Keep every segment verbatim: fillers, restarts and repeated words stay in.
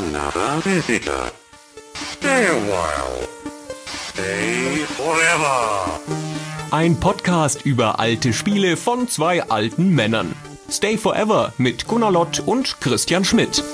another visitor. Stay a while. Stay forever. Ein Podcast über alte Spiele von zwei alten Männern. Stay Forever mit Gunnar Lott und Christian Schmidt.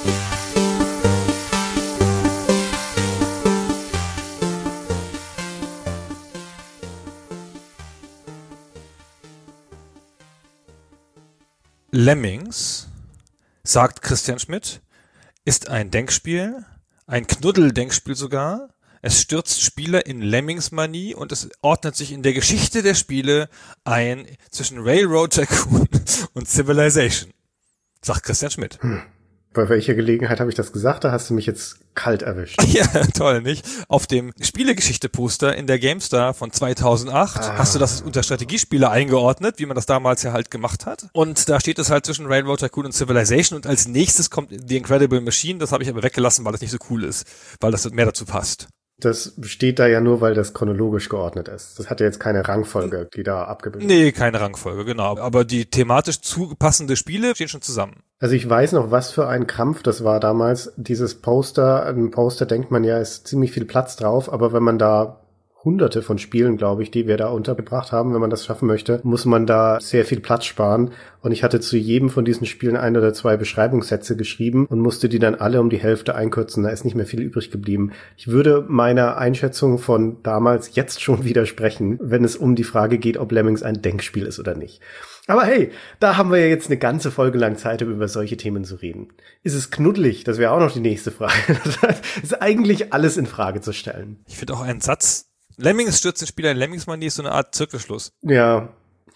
Lemmings, sagt Christian Schmidt, ist ein Denkspiel, ein Knuddel-Denkspiel sogar. Es stürzt Spieler in Lemmings-Manie und es ordnet sich in der Geschichte der Spiele ein zwischen Railroad Tycoon und Civilization, sagt Christian Schmidt. Hm. Bei welcher Gelegenheit habe ich das gesagt? Da hast du mich jetzt kalt erwischt. Ja, toll, nicht? Auf dem Spielegeschichte-Poster in der GameStar von zweitausendacht ah. hast du das unter Strategiespiele eingeordnet, wie man das damals ja halt gemacht hat. Und da steht es halt zwischen Railroad Tycoon und Civilization und als nächstes kommt The Incredible Machine. Das habe ich aber weggelassen, weil das nicht so cool ist, weil das mehr dazu passt. Das steht da ja nur, weil das chronologisch geordnet ist. Das hat ja jetzt keine Rangfolge, die da abgebildet ist. Nee, keine Rangfolge, genau. Aber die thematisch zupassende Spiele stehen schon zusammen. Also ich weiß noch, was für ein Krampf das war damals. Dieses Poster, ein Poster denkt man ja, ist ziemlich viel Platz drauf, aber wenn man da hunderte von Spielen, glaube ich, die wir da untergebracht haben, wenn man das schaffen möchte, muss man da sehr viel Platz sparen. Und ich hatte zu jedem von diesen Spielen ein oder zwei Beschreibungssätze geschrieben und musste die dann alle um die Hälfte einkürzen. Da ist nicht mehr viel übrig geblieben. Ich würde meiner Einschätzung von damals jetzt schon widersprechen, wenn es um die Frage geht, ob Lemmings ein Denkspiel ist oder nicht. Aber hey, da haben wir ja jetzt eine ganze Folge lang Zeit, um über solche Themen zu reden. Ist es knuddelig? Das wäre auch noch die nächste Frage. Das ist eigentlich alles in Frage zu stellen. Ich finde auch einen Satz, Lemmings stürzt den Spieler in Lemmings-Manie ist so eine Art Zirkelschluss. Ja,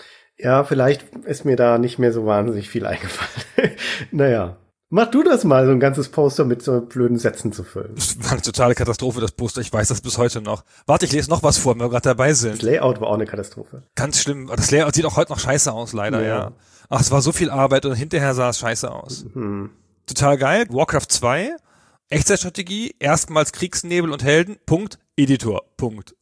ja, vielleicht ist mir da nicht mehr so wahnsinnig viel eingefallen. Naja, mach du das mal, so ein ganzes Poster mit so blöden Sätzen zu füllen. Das war eine totale Katastrophe, das Poster. Ich weiß das bis heute noch. Warte, ich lese noch was vor, wenn wir gerade dabei sind. Das Layout war auch eine Katastrophe. Ganz schlimm. Das Layout sieht auch heute noch scheiße aus, leider, ja. ja. Ach, es war so viel Arbeit und hinterher sah es scheiße aus. Mhm. Total geil. Warcraft zwei, Echtzeitstrategie, erstmals Kriegsnebel und Helden, Punkt, Editor, Punkt.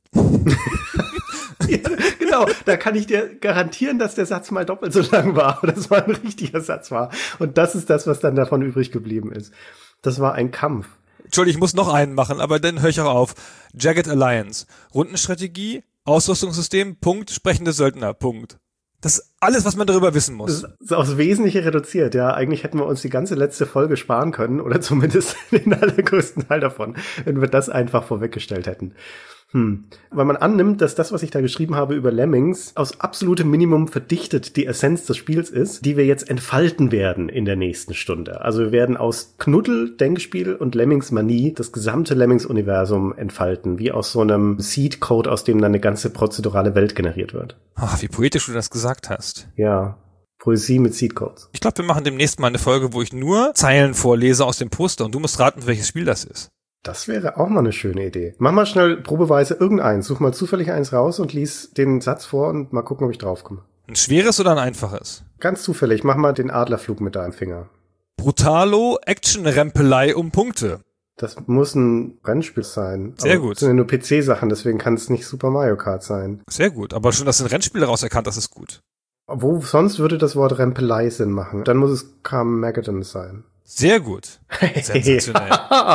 Ja, genau, da kann ich dir garantieren, dass der Satz mal doppelt so lang war, oder das mal ein richtiger Satz war. Und das ist das, was dann davon übrig geblieben ist. Das war ein Kampf. Entschuldigung, ich muss noch einen machen, aber dann höre ich auch auf. Jagged Alliance, Rundenstrategie, Ausrüstungssystem, Punkt, sprechende Söldner, Punkt. Das ist alles, was man darüber wissen muss. Das ist aufs Wesentliche reduziert, ja. Eigentlich hätten wir uns die ganze letzte Folge sparen können, oder zumindest den allergrößten Teil davon, wenn wir das einfach vorweggestellt hätten. Hm. Weil man annimmt, dass das, was ich da geschrieben habe über Lemmings, aus absolutem Minimum verdichtet die Essenz des Spiels ist, die wir jetzt entfalten werden in der nächsten Stunde. Also wir werden aus Knuddel, Denkspiel und Lemmings-Manie das gesamte Lemmings-Universum entfalten, wie aus so einem Seed-Code, aus dem dann eine ganze prozedurale Welt generiert wird. Ach, wie poetisch du das gesagt hast. Ja. Poesie mit Seed-Codes. Ich glaube, wir machen demnächst mal eine Folge, wo ich nur Zeilen vorlese aus dem Poster und du musst raten, welches Spiel das ist. Das wäre auch mal eine schöne Idee. Mach mal schnell probeweise irgendeins. Such mal zufällig eins raus und lies den Satz vor und mal gucken, ob ich draufkomme. Ein schweres oder ein einfaches? Ganz zufällig. Mach mal den Adlerflug mit deinem Finger. Brutalo, Action-Rempelei um Punkte. Das muss ein Rennspiel sein. Sehr aber gut. Das sind ja nur P C-Sachen, deswegen kann es nicht Super Mario Kart sein. Sehr gut. Aber schon, dass du ein Rennspiel daraus erkannt hast, ist gut. Wo sonst würde das Wort Rempelei Sinn machen? Dann muss es Carmageddon sein. Sehr gut. Sensationell.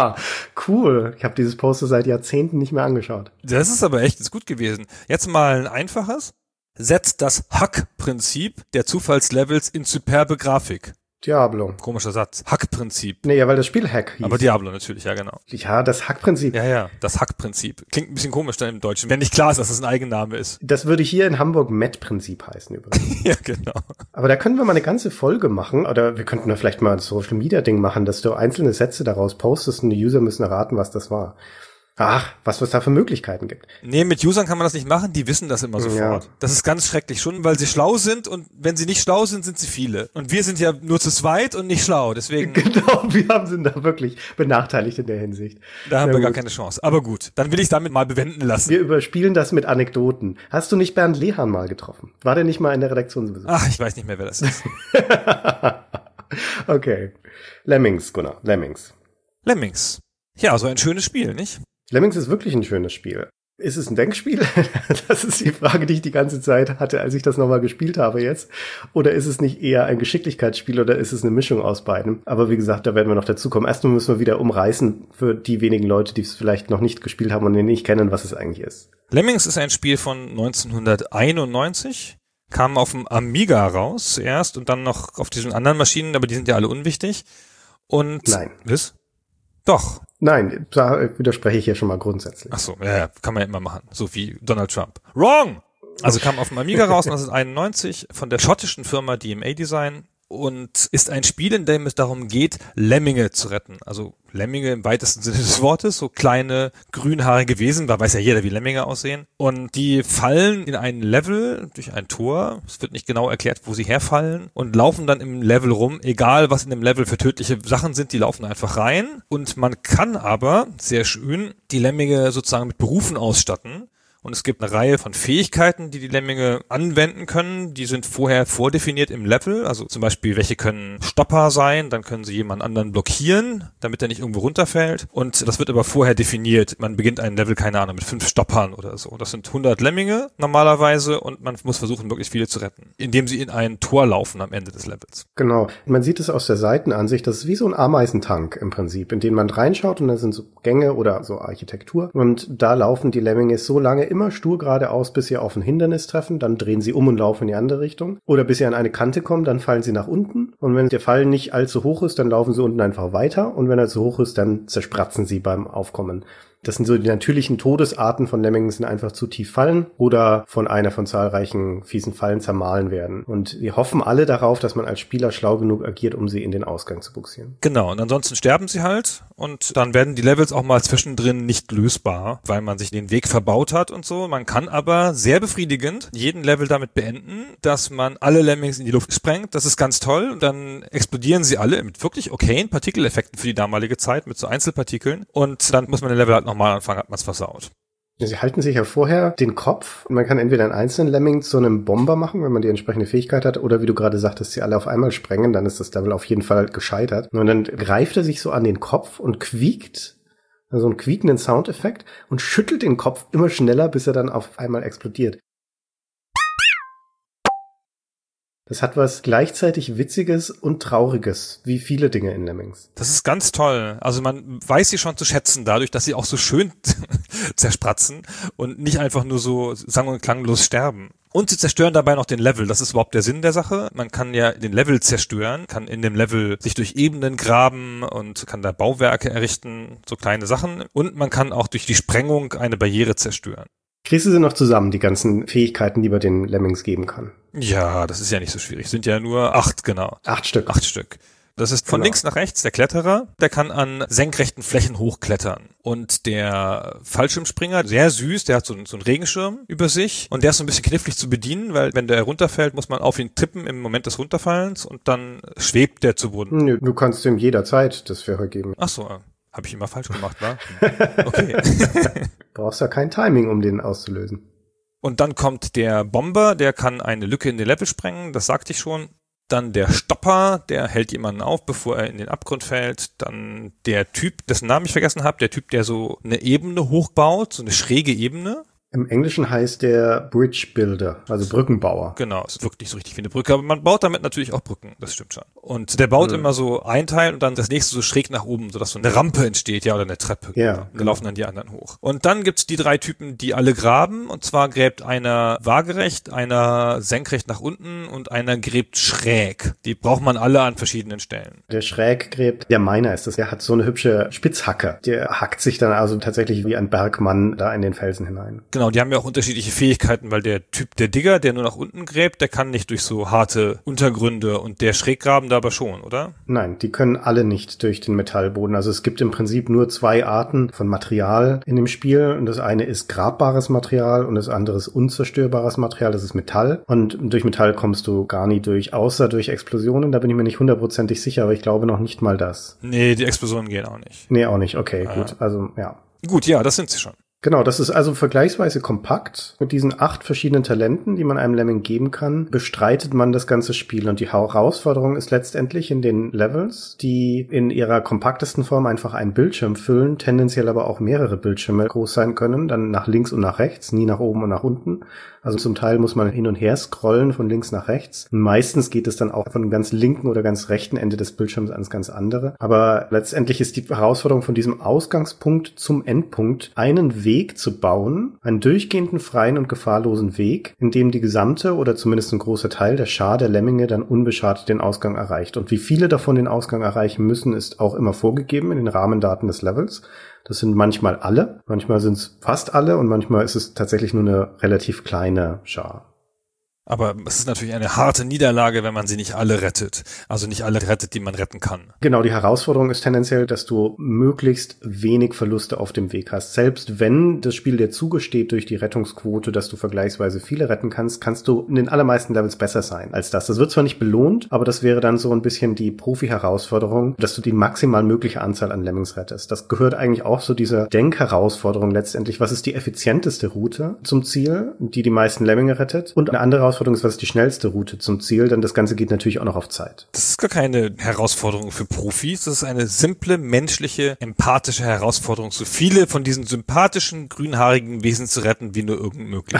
Cool. Ich habe dieses Poster seit Jahrzehnten nicht mehr angeschaut. Das ist aber echt ist gut gewesen. Jetzt mal ein einfaches. Setzt das Hack-Prinzip der Zufallslevels in superbe Grafik. Diablo. Komischer Satz. Hack-Prinzip. Nee, ja, weil das Spiel Hack hieß. Aber Diablo natürlich, ja genau. Ja, das Hack-Prinzip. Ja, ja, das Hack-Prinzip. Klingt ein bisschen komisch dann im Deutschen, wenn nicht klar ist, dass das ein Eigenname ist. Das würde hier in Hamburg Met-Prinzip heißen übrigens. Ja, genau. Aber da können wir mal eine ganze Folge machen, oder wir könnten da vielleicht mal ein Social-Media-Ding machen, dass du einzelne Sätze daraus postest und die User müssen erraten, was das war. Ach, was es da für Möglichkeiten gibt. Nee, mit Usern kann man das nicht machen, die wissen das immer sofort. Ja. Das ist ganz schrecklich, schon weil sie schlau sind und wenn sie nicht schlau sind, sind sie viele. Und wir sind ja nur zu zweit und nicht schlau, deswegen... Genau, wir haben sind da wirklich benachteiligt in der Hinsicht. Da haben Na wir gut. gar keine Chance. Aber gut, dann will ich damit mal bewenden lassen. Wir überspielen das mit Anekdoten. Hast du nicht Bernd Lehan mal getroffen? War der nicht mal in der Redaktionsbesuch? Ach, ich weiß nicht mehr, wer das ist. Okay. Lemmings, Gunnar, Lemmings. Lemmings. Ja, so ein schönes Spiel, nicht? Lemmings ist wirklich ein schönes Spiel. Ist es ein Denkspiel? Das ist die Frage, die ich die ganze Zeit hatte, als ich das nochmal gespielt habe jetzt. Oder ist es nicht eher ein Geschicklichkeitsspiel oder ist es eine Mischung aus beiden? Aber wie gesagt, da werden wir noch dazu kommen. Erstmal müssen wir wieder umreißen für die wenigen Leute, die es vielleicht noch nicht gespielt haben und nicht kennen, was es eigentlich ist. Lemmings ist ein Spiel von neunzehnhunderteinundneunzig, kam auf dem Amiga raus zuerst und dann noch auf diesen anderen Maschinen, aber die sind ja alle unwichtig. Und Nein. Was? Doch. Nein, da widerspreche ich ja schon mal grundsätzlich. Ach so, ja, ja, kann man ja immer machen. So wie Donald Trump. Wrong! Also kam auf dem Amiga raus neunzehnhunderteinundneunzig von der schottischen Firma D M A Design und ist ein Spiel, in dem es darum geht, Lemminge zu retten. Also Lemminge im weitesten Sinne des Wortes, so kleine grünhaarige Wesen, da weiß ja jeder, wie Lemminge aussehen. Und die fallen in ein Level durch ein Tor, es wird nicht genau erklärt, wo sie herfallen, und laufen dann im Level rum, egal was in dem Level für tödliche Sachen sind, die laufen einfach rein. Und man kann aber, sehr schön, die Lemminge sozusagen mit Berufen ausstatten. Und es gibt eine Reihe von Fähigkeiten, die die Lemminge anwenden können. Die sind vorher vordefiniert im Level. Also zum Beispiel, welche können Stopper sein. Dann können sie jemand anderen blockieren, damit er nicht irgendwo runterfällt. Und das wird aber vorher definiert. Man beginnt ein Level, keine Ahnung, mit fünf Stoppern oder so. Das sind hundert Lemminge normalerweise und man muss versuchen, möglichst viele zu retten, indem sie in ein Tor laufen am Ende des Levels. Genau. Man sieht es aus der Seitenansicht. Das ist wie so ein Ameisentank im Prinzip, in den man reinschaut und da sind so Gänge oder so Architektur. Und da laufen die Lemminge so lange immer stur geradeaus, bis sie auf ein Hindernis treffen, dann drehen sie um und laufen in die andere Richtung. Oder bis sie an eine Kante kommen, dann fallen sie nach unten. Und wenn der Fall nicht allzu hoch ist, dann laufen sie unten einfach weiter. Und wenn er zu hoch ist, dann zerspratzen sie beim Aufkommen. Das sind so die natürlichen Todesarten von Lemmingen, sind einfach zu tief fallen oder von einer von zahlreichen fiesen Fallen zermahlen werden. Und wir hoffen alle darauf, dass man als Spieler schlau genug agiert, um sie in den Ausgang zu buxieren. Genau, und ansonsten sterben sie halt und dann werden die Levels auch mal zwischendrin nicht lösbar, weil man sich den Weg verbaut hat und so. Man kann aber sehr befriedigend jeden Level damit beenden, dass man alle Lemmings in die Luft sprengt. Das ist ganz toll und dann explodieren sie alle mit wirklich okayen Partikeleffekten für die damalige Zeit, mit so Einzelpartikeln. Und dann muss man den Level halt noch mal anfangen, hat man es versaut. Sie halten sich ja vorher den Kopf. Man kann entweder einen einzelnen Lemming zu einem Bomber machen, wenn man die entsprechende Fähigkeit hat, oder wie du gerade sagtest, sie alle auf einmal sprengen, dann ist das Level auf jeden Fall gescheitert. Und dann greift er sich so an den Kopf und quiekt, also einen quiekenden Soundeffekt, und schüttelt den Kopf immer schneller, bis er dann auf einmal explodiert. Das hat was gleichzeitig Witziges und Trauriges, wie viele Dinge in Lemmings. Das ist ganz toll. Also man weiß sie schon zu schätzen, dadurch, dass sie auch so schön zerspratzen und nicht einfach nur so sang- und klanglos sterben. Und sie zerstören dabei noch den Level. Das ist überhaupt der Sinn der Sache. Man kann ja den Level zerstören, kann in dem Level sich durch Ebenen graben und kann da Bauwerke errichten, so kleine Sachen. Und man kann auch durch die Sprengung eine Barriere zerstören. Kriegst du sie noch zusammen, die ganzen Fähigkeiten, die man den Lemmings geben kann? Ja, das ist ja nicht so schwierig. Sind ja nur acht, genau. Acht Stück. Acht Stück. Das ist von genau. links nach rechts der Kletterer, der kann an senkrechten Flächen hochklettern. Und der Fallschirmspringer, sehr süß, der hat so, so einen Regenschirm über sich und der ist so ein bisschen knifflig zu bedienen, weil wenn der runterfällt, muss man auf ihn tippen im Moment des Runterfallens und dann schwebt der zu Boden. Nö, du kannst ihm jederzeit das Fähre geben. Ach so, habe ich immer falsch gemacht, wa? Okay. Brauchst ja kein Timing, um den auszulösen. Und dann kommt der Bomber, der kann eine Lücke in den Level sprengen, das sagte ich schon. Dann der Stopper, der hält jemanden auf, bevor er in den Abgrund fällt. Dann der Typ, dessen Namen ich vergessen habe, der Typ, der so eine Ebene hochbaut, so eine schräge Ebene. Im Englischen heißt der Bridge Builder, also Brückenbauer. Genau, es wirkt nicht so richtig wie eine Brücke, aber man baut damit natürlich auch Brücken, das stimmt schon. Und der baut mhm. immer so ein Teil und dann das nächste so schräg nach oben, sodass so eine Rampe entsteht, ja, oder eine Treppe. Ja. Da laufen dann die anderen hoch. Und dann gibt's die drei Typen, die alle graben, und zwar gräbt einer waagerecht, einer senkrecht nach unten und einer gräbt schräg. Die braucht man alle an verschiedenen Stellen. Der schräg gräbt, der Miner ist das, der hat so eine hübsche Spitzhacke. Der hackt sich dann also tatsächlich wie ein Bergmann da in den Felsen hinein. Genau, die haben ja auch unterschiedliche Fähigkeiten, weil der Typ, der Digger, der nur nach unten gräbt, der kann nicht durch so harte Untergründe und der Schräggrabende aber schon, oder? Nein, die können alle nicht durch den Metallboden. Also es gibt im Prinzip nur zwei Arten von Material in dem Spiel. Und das eine ist grabbares Material und das andere ist unzerstörbares Material, das ist Metall. Und durch Metall kommst du gar nie durch, außer durch Explosionen. Da bin ich mir nicht hundertprozentig sicher, aber ich glaube noch nicht mal das. Nee, die Explosionen gehen auch nicht. Nee, auch nicht. Okay, ah. gut. Also, ja. Gut, ja, das sind sie schon. Genau, das ist also vergleichsweise kompakt. Mit diesen acht verschiedenen Talenten, die man einem Lemming geben kann, bestreitet man das ganze Spiel. Und die Herausforderung ist letztendlich in den Levels, die in ihrer kompaktesten Form einfach einen Bildschirm füllen, tendenziell aber auch mehrere Bildschirme groß sein können, dann nach links und nach rechts, nie nach oben und nach unten. Also zum Teil muss man hin und her scrollen von links nach rechts. Und meistens geht es dann auch von dem ganz linken oder ganz rechten Ende des Bildschirms ans ganz andere. Aber letztendlich ist die Herausforderung von diesem Ausgangspunkt zum Endpunkt einen Weg zu bauen, einen durchgehenden, freien und gefahrlosen Weg, in dem die gesamte oder zumindest ein großer Teil der Schar der Lemminge dann unbeschadet den Ausgang erreicht. Und wie viele davon den Ausgang erreichen müssen, ist auch immer vorgegeben in den Rahmendaten des Levels. Das sind manchmal alle, manchmal sind es fast alle und manchmal ist es tatsächlich nur eine relativ kleine Schar. Aber es ist natürlich eine harte Niederlage, wenn man sie nicht alle rettet. Also nicht alle rettet, die man retten kann. Genau, die Herausforderung ist tendenziell, dass du möglichst wenig Verluste auf dem Weg hast. Selbst wenn das Spiel dir zugesteht durch die Rettungsquote, dass du vergleichsweise viele retten kannst, kannst du in den allermeisten Levels besser sein als das. Das wird zwar nicht belohnt, aber das wäre dann so ein bisschen die Profi-Herausforderung, dass du die maximal mögliche Anzahl an Lemmings rettest. Das gehört eigentlich auch zu dieser Denkherausforderung letztendlich. Was ist die effizienteste Route zum Ziel, die die meisten Lemminge rettet? Und eine andere Herausforderung ist, was ist die schnellste Route zum Ziel, denn das Ganze geht natürlich auch noch auf Zeit. Das ist gar keine Herausforderung für Profis, das ist eine simple, menschliche, empathische Herausforderung, so viele von diesen sympathischen, grünhaarigen Wesen zu retten, wie nur irgend möglich.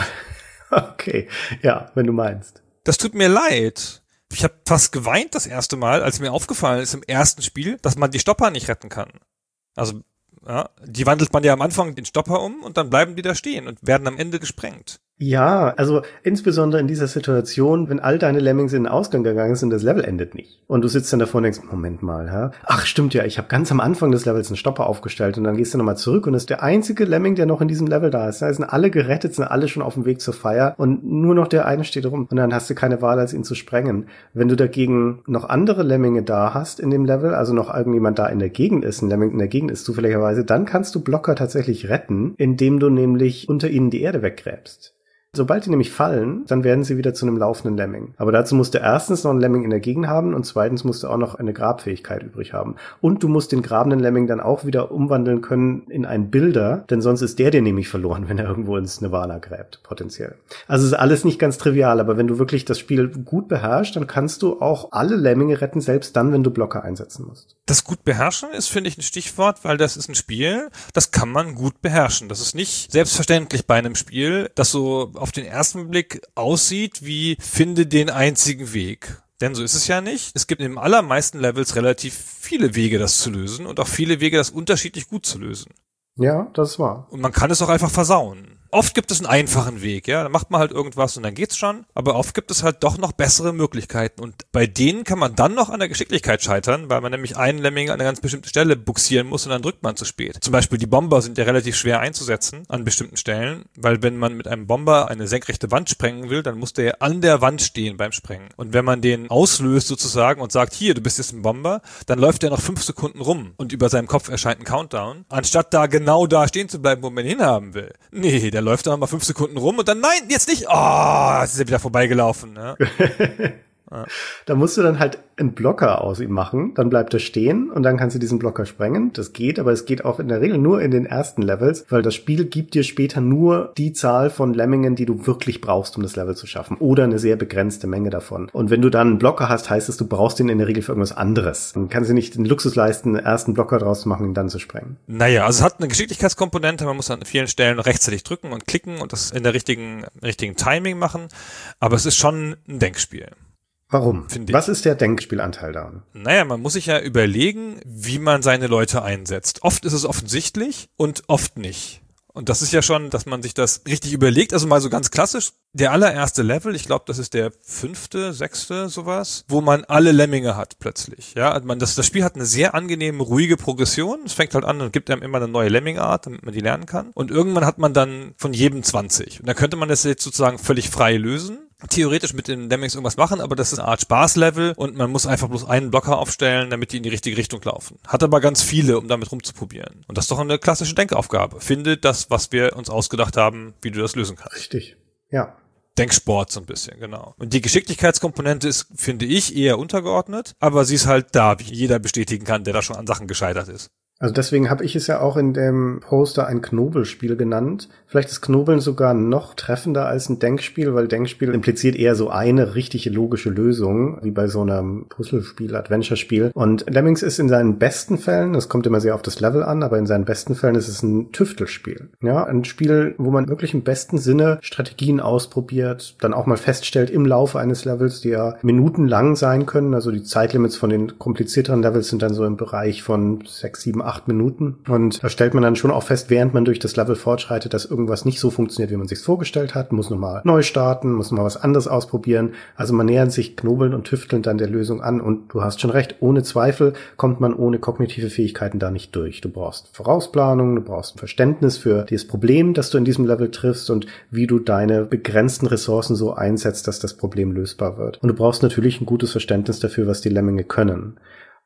Okay, ja, wenn du meinst. Das tut mir leid. Ich habe fast geweint das erste Mal, als mir aufgefallen ist im ersten Spiel, dass man die Stopper nicht retten kann. Also, ja, die wandelt man ja am Anfang den Stopper um und dann bleiben die da stehen und werden am Ende gesprengt. Ja, also insbesondere in dieser Situation, wenn all deine Lemmings in den Ausgang gegangen sind, das Level endet nicht. Und du sitzt dann davor und denkst, Moment mal, hä? Ach stimmt ja, ich habe ganz am Anfang des Levels einen Stopper aufgestellt und dann gehst du nochmal zurück und das ist der einzige Lemming, der noch in diesem Level da ist. Da sind alle gerettet, sind alle schon auf dem Weg zur Feier und nur noch der eine steht rum und dann hast du keine Wahl, als ihn zu sprengen. Wenn du dagegen noch andere Lemminge da hast in dem Level, also noch irgendjemand da in der Gegend ist, ein Lemming in der Gegend ist zufälligerweise, dann kannst du Blocker tatsächlich retten, indem du nämlich unter ihnen die Erde weggräbst. Sobald die nämlich fallen, dann werden sie wieder zu einem laufenden Lemming. Aber dazu musst du erstens noch einen Lemming in der Gegend haben und zweitens musst du auch noch eine Grabfähigkeit übrig haben. Und du musst den grabenden Lemming dann auch wieder umwandeln können in einen Bilder, denn sonst ist der dir nämlich verloren, wenn er irgendwo ins Nirvana gräbt, potenziell. Also es ist alles nicht ganz trivial, aber wenn du wirklich das Spiel gut beherrschst, dann kannst du auch alle Lemminge retten, selbst dann, wenn du Blocker einsetzen musst. Das gut beherrschen ist, finde ich, ein Stichwort, weil das ist ein Spiel, das kann man gut beherrschen. Das ist nicht selbstverständlich bei einem Spiel, das so auf den ersten Blick aussieht wie finde den einzigen Weg. Denn so ist es ja nicht. Es gibt in den allermeisten Levels relativ viele Wege, das zu lösen und auch viele Wege, das unterschiedlich gut zu lösen. Ja, das war. Und man kann es auch einfach versauen. Oft gibt es einen einfachen Weg, ja, da macht man halt irgendwas und dann geht's schon, aber oft gibt es halt doch noch bessere Möglichkeiten und bei denen kann man dann noch an der Geschicklichkeit scheitern, weil man nämlich einen Lemming an eine ganz bestimmte Stelle buxieren muss und dann drückt man zu spät. Zum Beispiel die Bomber sind ja relativ schwer einzusetzen an bestimmten Stellen, weil wenn man mit einem Bomber eine senkrechte Wand sprengen will, dann muss der an der Wand stehen beim Sprengen. Und wenn man den auslöst sozusagen und sagt, hier, du bist jetzt ein Bomber, dann läuft der noch fünf Sekunden rum und über seinem Kopf erscheint ein Countdown, anstatt da genau da stehen zu bleiben, wo man ihn hinhaben will. Nee, der läuft dann mal fünf Sekunden rum und dann, nein, jetzt nicht. Oh, es ist ja wieder vorbeigelaufen. Ja. Ja. Da musst du dann halt einen Blocker aus ihm machen, dann bleibt er stehen und dann kannst du diesen Blocker sprengen. Das geht, aber es geht auch in der Regel nur in den ersten Levels, weil das Spiel gibt dir später nur die Zahl von Lemmingen, die du wirklich brauchst, um das Level zu schaffen. Oder eine sehr begrenzte Menge davon. Und wenn du dann einen Blocker hast, heißt es, du brauchst den in der Regel für irgendwas anderes. Dann kannst du nicht den Luxus leisten, einen ersten Blocker draus zu machen, ihn dann zu sprengen. Naja, also es hat eine Geschicklichkeitskomponente, man muss an vielen Stellen rechtzeitig drücken und klicken und das in der richtigen, richtigen Timing machen, aber es ist schon ein Denkspiel. Warum? Was ist der Denkspielanteil da? Naja, man muss sich ja überlegen, wie man seine Leute einsetzt. Oft ist es offensichtlich und oft nicht. Und das ist ja schon, dass man sich das richtig überlegt. Also mal so ganz klassisch, der allererste Level, ich glaube, das ist der fünfte, sechste, sowas, wo man alle Lemminge hat plötzlich. Ja, man, das, das Spiel hat eine sehr angenehme, ruhige Progression. Es fängt halt an und gibt einem immer eine neue Lemming-Art, damit man die lernen kann. Und irgendwann hat man dann von jedem zwanzig. Und dann könnte man das jetzt sozusagen völlig frei lösen. Theoretisch mit den Lemmings irgendwas machen, aber das ist eine Art Spaßlevel und man muss einfach bloß einen Blocker aufstellen, damit die in die richtige Richtung laufen. Hat aber ganz viele, um damit rumzuprobieren. Und das ist doch eine klassische Denkaufgabe. Finde das, was wir uns ausgedacht haben, wie du das lösen kannst. Richtig, ja. Denksport so ein bisschen, genau. Und die Geschicklichkeitskomponente ist, finde ich, eher untergeordnet, aber sie ist halt da, wie jeder bestätigen kann, der da schon an Sachen gescheitert ist. Also deswegen habe ich es ja auch in dem Poster ein Knobelspiel genannt. Vielleicht ist Knobeln sogar noch treffender als ein Denkspiel, weil Denkspiel impliziert eher so eine richtige logische Lösung, wie bei so einem Puzzlespiel, Adventure-Spiel. Und Lemmings ist in seinen besten Fällen, das kommt immer sehr auf das Level an, aber in seinen besten Fällen ist es ein Tüftelspiel. Ja, ein Spiel, wo man wirklich im besten Sinne Strategien ausprobiert, dann auch mal feststellt im Laufe eines Levels, die ja minutenlang sein können. Also die Zeitlimits von den komplizierteren Levels sind dann so im Bereich von sechs, sieben, acht Minuten. Und da stellt man dann schon auch fest, während man durch das Level fortschreitet, dass irgendwas nicht so funktioniert, wie man sich vorgestellt hat. Muss nochmal neu starten, muss nochmal was anderes ausprobieren. Also man nähert sich knobelnd und tüftelnd dann der Lösung an. Und du hast schon recht, ohne Zweifel kommt man ohne kognitive Fähigkeiten da nicht durch. Du brauchst Vorausplanung, du brauchst ein Verständnis für das Problem, das du in diesem Level triffst und wie du deine begrenzten Ressourcen so einsetzt, dass das Problem lösbar wird. Und du brauchst natürlich ein gutes Verständnis dafür, was die Lemminge können.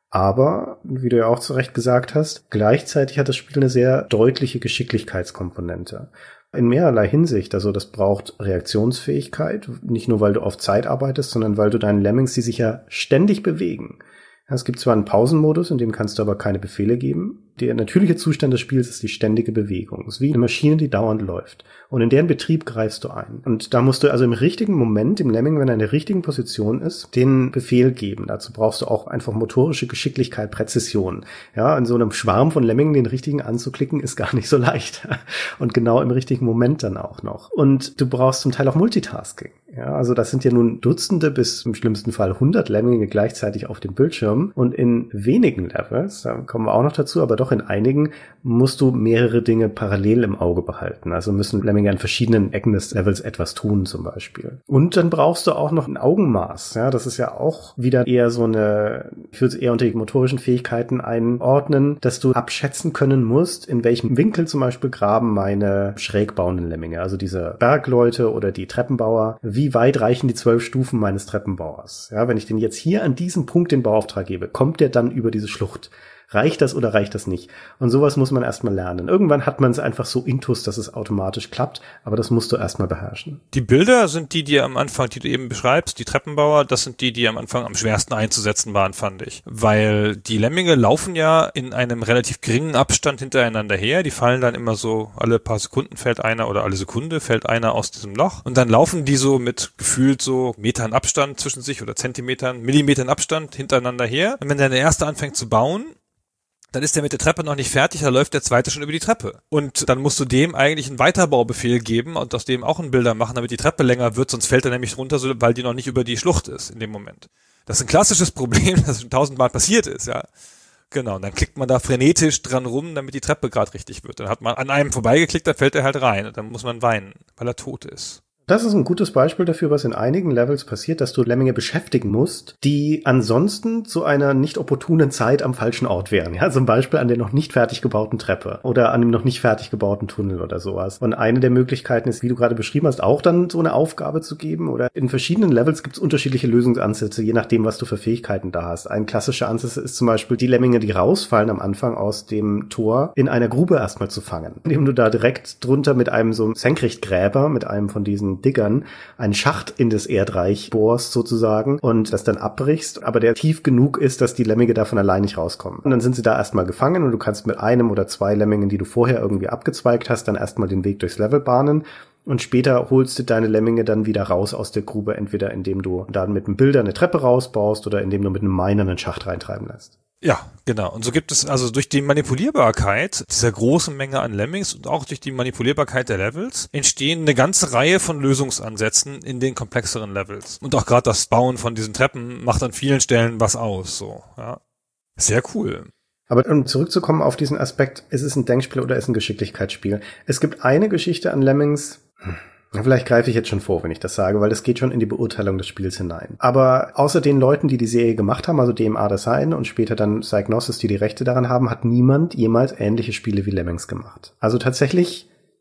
Aber, wie du ja auch zu Recht gesagt hast, gleichzeitig hat das Spiel eine sehr deutliche Geschicklichkeitskomponente. In mehrerlei Hinsicht. Also das braucht Reaktionsfähigkeit, nicht nur weil du auf Zeit arbeitest, sondern weil du deinen Lemmings, die sich ja ständig bewegen. Es gibt zwar einen Pausenmodus, in dem kannst du aber keine Befehle geben. Der natürliche Zustand des Spiels ist die ständige Bewegung. Es ist wie eine Maschine, die dauernd läuft. Und in deren Betrieb greifst du ein. Und da musst du also im richtigen Moment, dem Lemming, wenn er in der richtigen Position ist, den Befehl geben. Dazu brauchst du auch einfach motorische Geschicklichkeit, Präzision. Ja, in so einem Schwarm von Lemmingen den richtigen anzuklicken, ist gar nicht so leicht. Und genau im richtigen Moment dann auch noch. Und du brauchst zum Teil auch Multitasking. Ja, also das sind ja nun Dutzende bis im schlimmsten Fall hundert Lemminge gleichzeitig auf dem Bildschirm. Und in wenigen Levels, da kommen wir auch noch dazu, aber doch in einigen musst du mehrere Dinge parallel im Auge behalten. Also müssen Lemminge an verschiedenen Ecken des Levels etwas tun zum Beispiel. Und dann brauchst du auch noch ein Augenmaß. Ja, das ist ja auch wieder eher so eine, ich würde es eher unter die motorischen Fähigkeiten einordnen, dass du abschätzen können musst, in welchem Winkel zum Beispiel graben meine schräg bauenden Lemminge, also diese Bergleute oder die Treppenbauer. Wie weit reichen die zwölf Stufen meines Treppenbauers? Ja, wenn ich den jetzt hier an diesem Punkt den Bauauftrag gebe, kommt der dann über diese Schlucht? Reicht das oder reicht das nicht? Und sowas muss man erstmal lernen. Irgendwann hat man es einfach so intus, dass es automatisch klappt, aber das musst du erstmal beherrschen. Die Bilder sind die, die am Anfang, die du eben beschreibst, die Treppenbauer, das sind die, die am Anfang am schwersten einzusetzen waren, fand ich. Weil die Lemminge laufen ja in einem relativ geringen Abstand hintereinander her, die fallen dann immer so, alle paar Sekunden fällt einer oder alle Sekunde fällt einer aus diesem Loch und dann laufen die so mit gefühlt so Metern Abstand zwischen sich oder Zentimetern, Millimetern Abstand hintereinander her. Und wenn dann der erste anfängt zu bauen, dann ist der mit der Treppe noch nicht fertig, da läuft der zweite schon über die Treppe. Und dann musst du dem eigentlich einen Weiterbaubefehl geben und aus dem auch einen Bilder machen, damit die Treppe länger wird, sonst fällt er nämlich runter, weil die noch nicht über die Schlucht ist in dem Moment. Das ist ein klassisches Problem, das schon tausendmal passiert ist, ja. Genau, und dann klickt man da frenetisch dran rum, damit die Treppe gerade richtig wird. Dann hat man an einem vorbeigeklickt, dann fällt er halt rein und dann muss man weinen, weil er tot ist. Das ist ein gutes Beispiel dafür, was in einigen Levels passiert, dass du Lemminge beschäftigen musst, die ansonsten zu einer nicht opportunen Zeit am falschen Ort wären. Ja, zum Beispiel an der noch nicht fertig gebauten Treppe oder an dem noch nicht fertig gebauten Tunnel oder sowas. Und eine der Möglichkeiten ist, wie du gerade beschrieben hast, auch dann so eine Aufgabe zu geben. Oder in verschiedenen Levels gibt es unterschiedliche Lösungsansätze, je nachdem, was du für Fähigkeiten da hast. Ein klassischer Ansatz ist zum Beispiel, die Lemminge, die rausfallen am Anfang aus dem Tor, in einer Grube erstmal zu fangen. Indem du da direkt drunter mit einem so Senkrechtgräber, mit einem von diesen Diggern einen Schacht in das Erdreich bohrst sozusagen und das dann abbrichst, aber der tief genug ist, dass die Lemminge davon allein nicht rauskommen. Und dann sind sie da erstmal gefangen und du kannst mit einem oder zwei Lemmingen, die du vorher irgendwie abgezweigt hast, dann erstmal den Weg durchs Level bahnen. Und später holst du deine Lemminge dann wieder raus aus der Grube, entweder indem du dann mit einem Bilder eine Treppe rausbaust oder indem du mit einem Miner einen Schacht reintreiben lässt. Ja, genau. Und so gibt es also durch die Manipulierbarkeit dieser großen Menge an Lemmings und auch durch die Manipulierbarkeit der Levels entstehen eine ganze Reihe von Lösungsansätzen in den komplexeren Levels. Und auch gerade das Bauen von diesen Treppen macht an vielen Stellen was aus. So, ja. Sehr cool. Aber um zurückzukommen auf diesen Aspekt, ist es ein Denkspiel oder ist es ein Geschicklichkeitsspiel? Es gibt eine Geschichte an Lemmings, vielleicht greife ich jetzt schon vor, wenn ich das sage, weil das geht schon in die Beurteilung des Spiels hinein. Aber außer den Leuten, die die Serie gemacht haben, also D M A Design und später dann Psygnosis, die die Rechte daran haben, hat niemand jemals ähnliche Spiele wie Lemmings gemacht. Also tatsächlich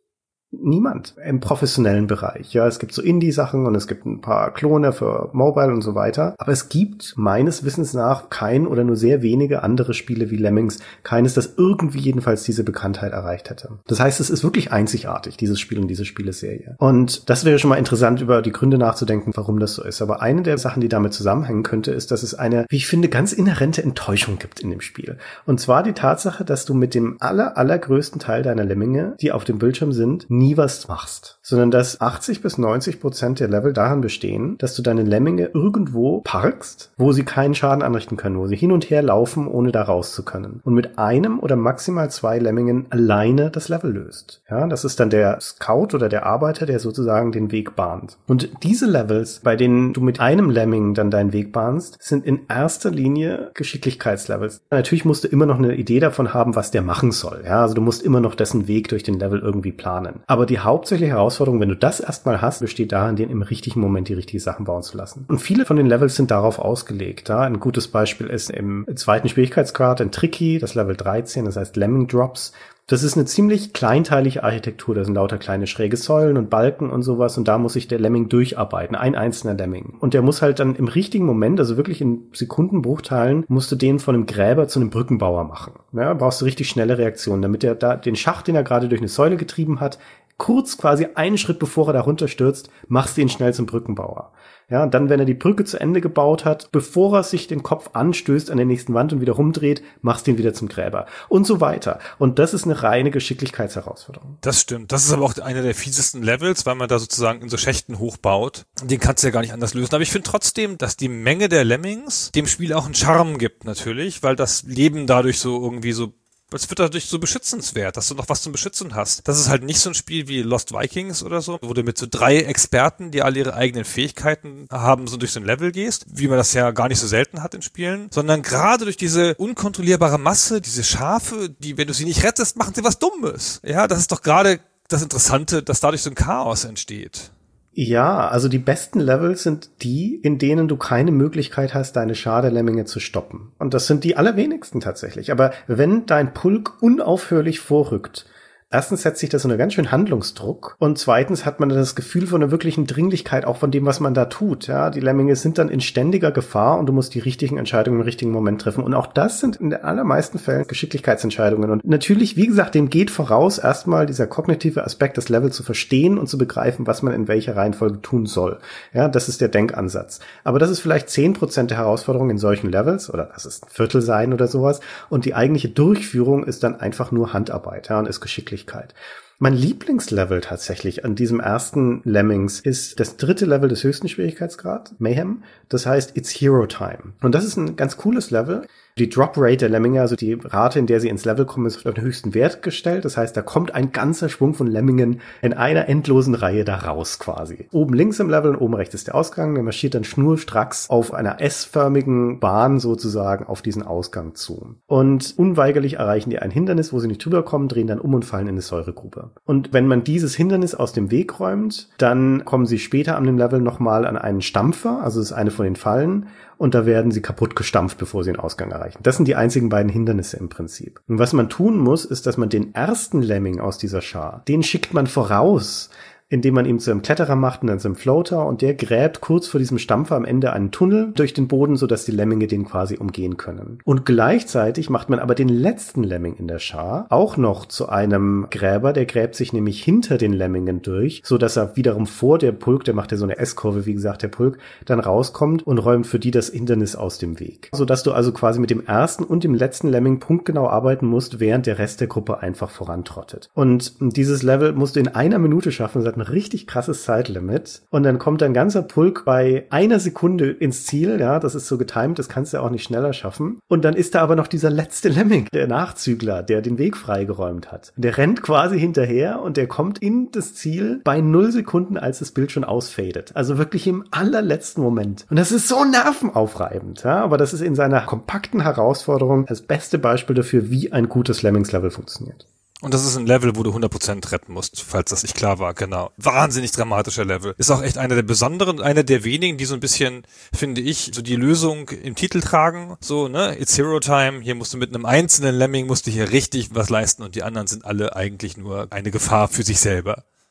Niemand im professionellen Bereich. Ja, es gibt so Indie-Sachen und es gibt ein paar Klone für Mobile und so weiter. Aber es gibt meines Wissens nach kein oder nur sehr wenige andere Spiele wie Lemmings. Keines, das irgendwie jedenfalls diese Bekanntheit erreicht hätte. Das heißt, es ist wirklich einzigartig, dieses Spiel und diese Spieleserie. Und das wäre schon mal interessant, über die Gründe nachzudenken, warum das so ist. Aber eine der Sachen, die damit zusammenhängen könnte, ist, dass es eine, wie ich finde, ganz inhärente Enttäuschung gibt in dem Spiel. Und zwar die Tatsache, dass du mit dem aller, allergrößten Teil deiner Lemminge, die auf dem Bildschirm sind, nie was machst, sondern dass achtzig bis neunzig Prozent der Level daran bestehen, dass du deine Lemminge irgendwo parkst, wo sie keinen Schaden anrichten können, wo sie hin und her laufen, ohne da raus zu können. Und mit einem oder maximal zwei Lemmingen alleine das Level löst. Ja, das ist dann der Scout oder der Arbeiter, der sozusagen den Weg bahnt. Und diese Levels, bei denen du mit einem Lemming dann deinen Weg bahnst, sind in erster Linie Geschicklichkeitslevels. Natürlich musst du immer noch eine Idee davon haben, was der machen soll. Ja, also du musst immer noch dessen Weg durch den Level irgendwie planen. Aber die hauptsächliche Herausforderung, wenn du das erstmal hast, besteht darin, den im richtigen Moment die richtigen Sachen bauen zu lassen. Und viele von den Levels sind darauf ausgelegt. Ja? Ein gutes Beispiel ist im zweiten Schwierigkeitsgrad ein Tricky, das Level dreizehn, das heißt Lemming Drops. Das ist eine ziemlich kleinteilige Architektur. Da sind lauter kleine schräge Säulen und Balken und sowas. Und da muss sich der Lemming durcharbeiten. Ein einzelner Lemming. Und der muss halt dann im richtigen Moment, also wirklich in Sekundenbruchteilen, musst du den von einem Gräber zu einem Brückenbauer machen. Ja, brauchst du richtig schnelle Reaktionen, damit er da den Schacht, den er gerade durch eine Säule getrieben hat, kurz quasi einen Schritt bevor er da runterstürzt, machst du ihn schnell zum Brückenbauer. Ja, und dann, wenn er die Brücke zu Ende gebaut hat, bevor er sich den Kopf anstößt an der nächsten Wand und wieder rumdreht, machst du ihn wieder zum Gräber. Und so weiter. Und das ist eine reine Geschicklichkeitsherausforderung. Das stimmt. Das ist aber auch einer der fiesesten Levels, weil man da sozusagen in so Schächten hochbaut. Den kannst du ja gar nicht anders lösen. Aber ich finde trotzdem, dass die Menge der Lemmings dem Spiel auch einen Charme gibt, natürlich, weil das Leben dadurch so irgendwie so es wird dadurch so beschützenswert, dass du noch was zum Beschützen hast. Das ist halt nicht so ein Spiel wie Lost Vikings oder so, wo du mit so drei Experten, die alle ihre eigenen Fähigkeiten haben, so durch so ein Level gehst, wie man das ja gar nicht so selten hat in Spielen, sondern gerade durch diese unkontrollierbare Masse, diese Schafe, die, wenn du sie nicht rettest, machen sie was Dummes. Ja, das ist doch gerade das Interessante, dass dadurch so ein Chaos entsteht. Ja, also die besten Levels sind die, in denen du keine Möglichkeit hast, deine Schadelemminge zu stoppen. Und das sind die allerwenigsten tatsächlich. Aber wenn dein Pulk unaufhörlich vorrückt, erstens setzt sich das unter ganz schön Handlungsdruck und zweitens hat man das Gefühl von einer wirklichen Dringlichkeit auch von dem, was man da tut. Ja, die Lemminge sind dann in ständiger Gefahr und du musst die richtigen Entscheidungen im richtigen Moment treffen. Und auch das sind in den allermeisten Fällen Geschicklichkeitsentscheidungen. Und natürlich, wie gesagt, dem geht voraus, erstmal dieser kognitive Aspekt, das Level zu verstehen und zu begreifen, was man in welcher Reihenfolge tun soll. Ja, das ist der Denkansatz. Aber das ist vielleicht zehn Prozent der Herausforderung in solchen Levels oder lass es ein Viertel sein oder sowas. Und die eigentliche Durchführung ist dann einfach nur Handarbeit, ja, und ist geschicklich. Mein Lieblingslevel tatsächlich an diesem ersten Lemmings ist das dritte Level des höchsten Schwierigkeitsgrads, Mayhem. Das heißt It's Hero Time. Und das ist ein ganz cooles Level. Die Drop Rate der Lemminge, also die Rate, in der sie ins Level kommen, ist auf den höchsten Wert gestellt. Das heißt, da kommt ein ganzer Schwung von Lemmingen in einer endlosen Reihe da raus quasi. Oben links im Level und oben rechts ist der Ausgang. Der marschiert dann schnurstracks auf einer S-förmigen Bahn sozusagen auf diesen Ausgang zu. Und unweigerlich erreichen die ein Hindernis, wo sie nicht drüber kommen, drehen dann um und fallen in eine Säuregrube. Und wenn man dieses Hindernis aus dem Weg räumt, dann kommen sie später an dem Level nochmal an einen Stampfer, also das ist eine von den Fallen, und da werden sie kaputt gestampft, bevor sie den Ausgang erreichen. Das sind die einzigen beiden Hindernisse im Prinzip. Und was man tun muss, ist, dass man den ersten Lemming aus dieser Schar, den schickt man voraus, indem man ihm zu einem Kletterer macht und dann zu einem Floater und der gräbt kurz vor diesem Stampfer am Ende einen Tunnel durch den Boden, sodass die Lemminge den quasi umgehen können. Und gleichzeitig macht man aber den letzten Lemming in der Schar auch noch zu einem Gräber, der gräbt sich nämlich hinter den Lemmingen durch, sodass er wiederum vor der Pulk, der macht ja so eine S-Kurve, wie gesagt, der Pulk, dann rauskommt und räumt für die das Hindernis aus dem Weg. Sodass du also quasi mit dem ersten und dem letzten Lemming punktgenau arbeiten musst, während der Rest der Gruppe einfach vorantrottet. Und dieses Level musst du in einer Minute schaffen, ein richtig krasses Zeitlimit und dann kommt ein ganzer Pulk bei einer Sekunde ins Ziel, ja, das ist so getimed, das kannst du auch nicht schneller schaffen und dann ist da aber noch dieser letzte Lemming, der Nachzügler, der den Weg freigeräumt hat. Der rennt quasi hinterher und der kommt in das Ziel bei null Sekunden, als das Bild schon ausfadet. Also wirklich im allerletzten Moment. Und das ist so nervenaufreibend, ja, aber das ist in seiner kompakten Herausforderung das beste Beispiel dafür, wie ein gutes Lemmings-Level funktioniert. Und das ist ein Level, wo du hundert Prozent retten musst, falls das nicht klar war, genau. Wahnsinnig dramatischer Level. Ist auch echt einer der besonderen, einer der wenigen, die so ein bisschen, finde ich, so die Lösung im Titel tragen. So, ne, It's Hero Time, hier musst du mit einem einzelnen Lemming, musst du hier richtig was leisten und die anderen sind alle eigentlich nur eine Gefahr für sich selber.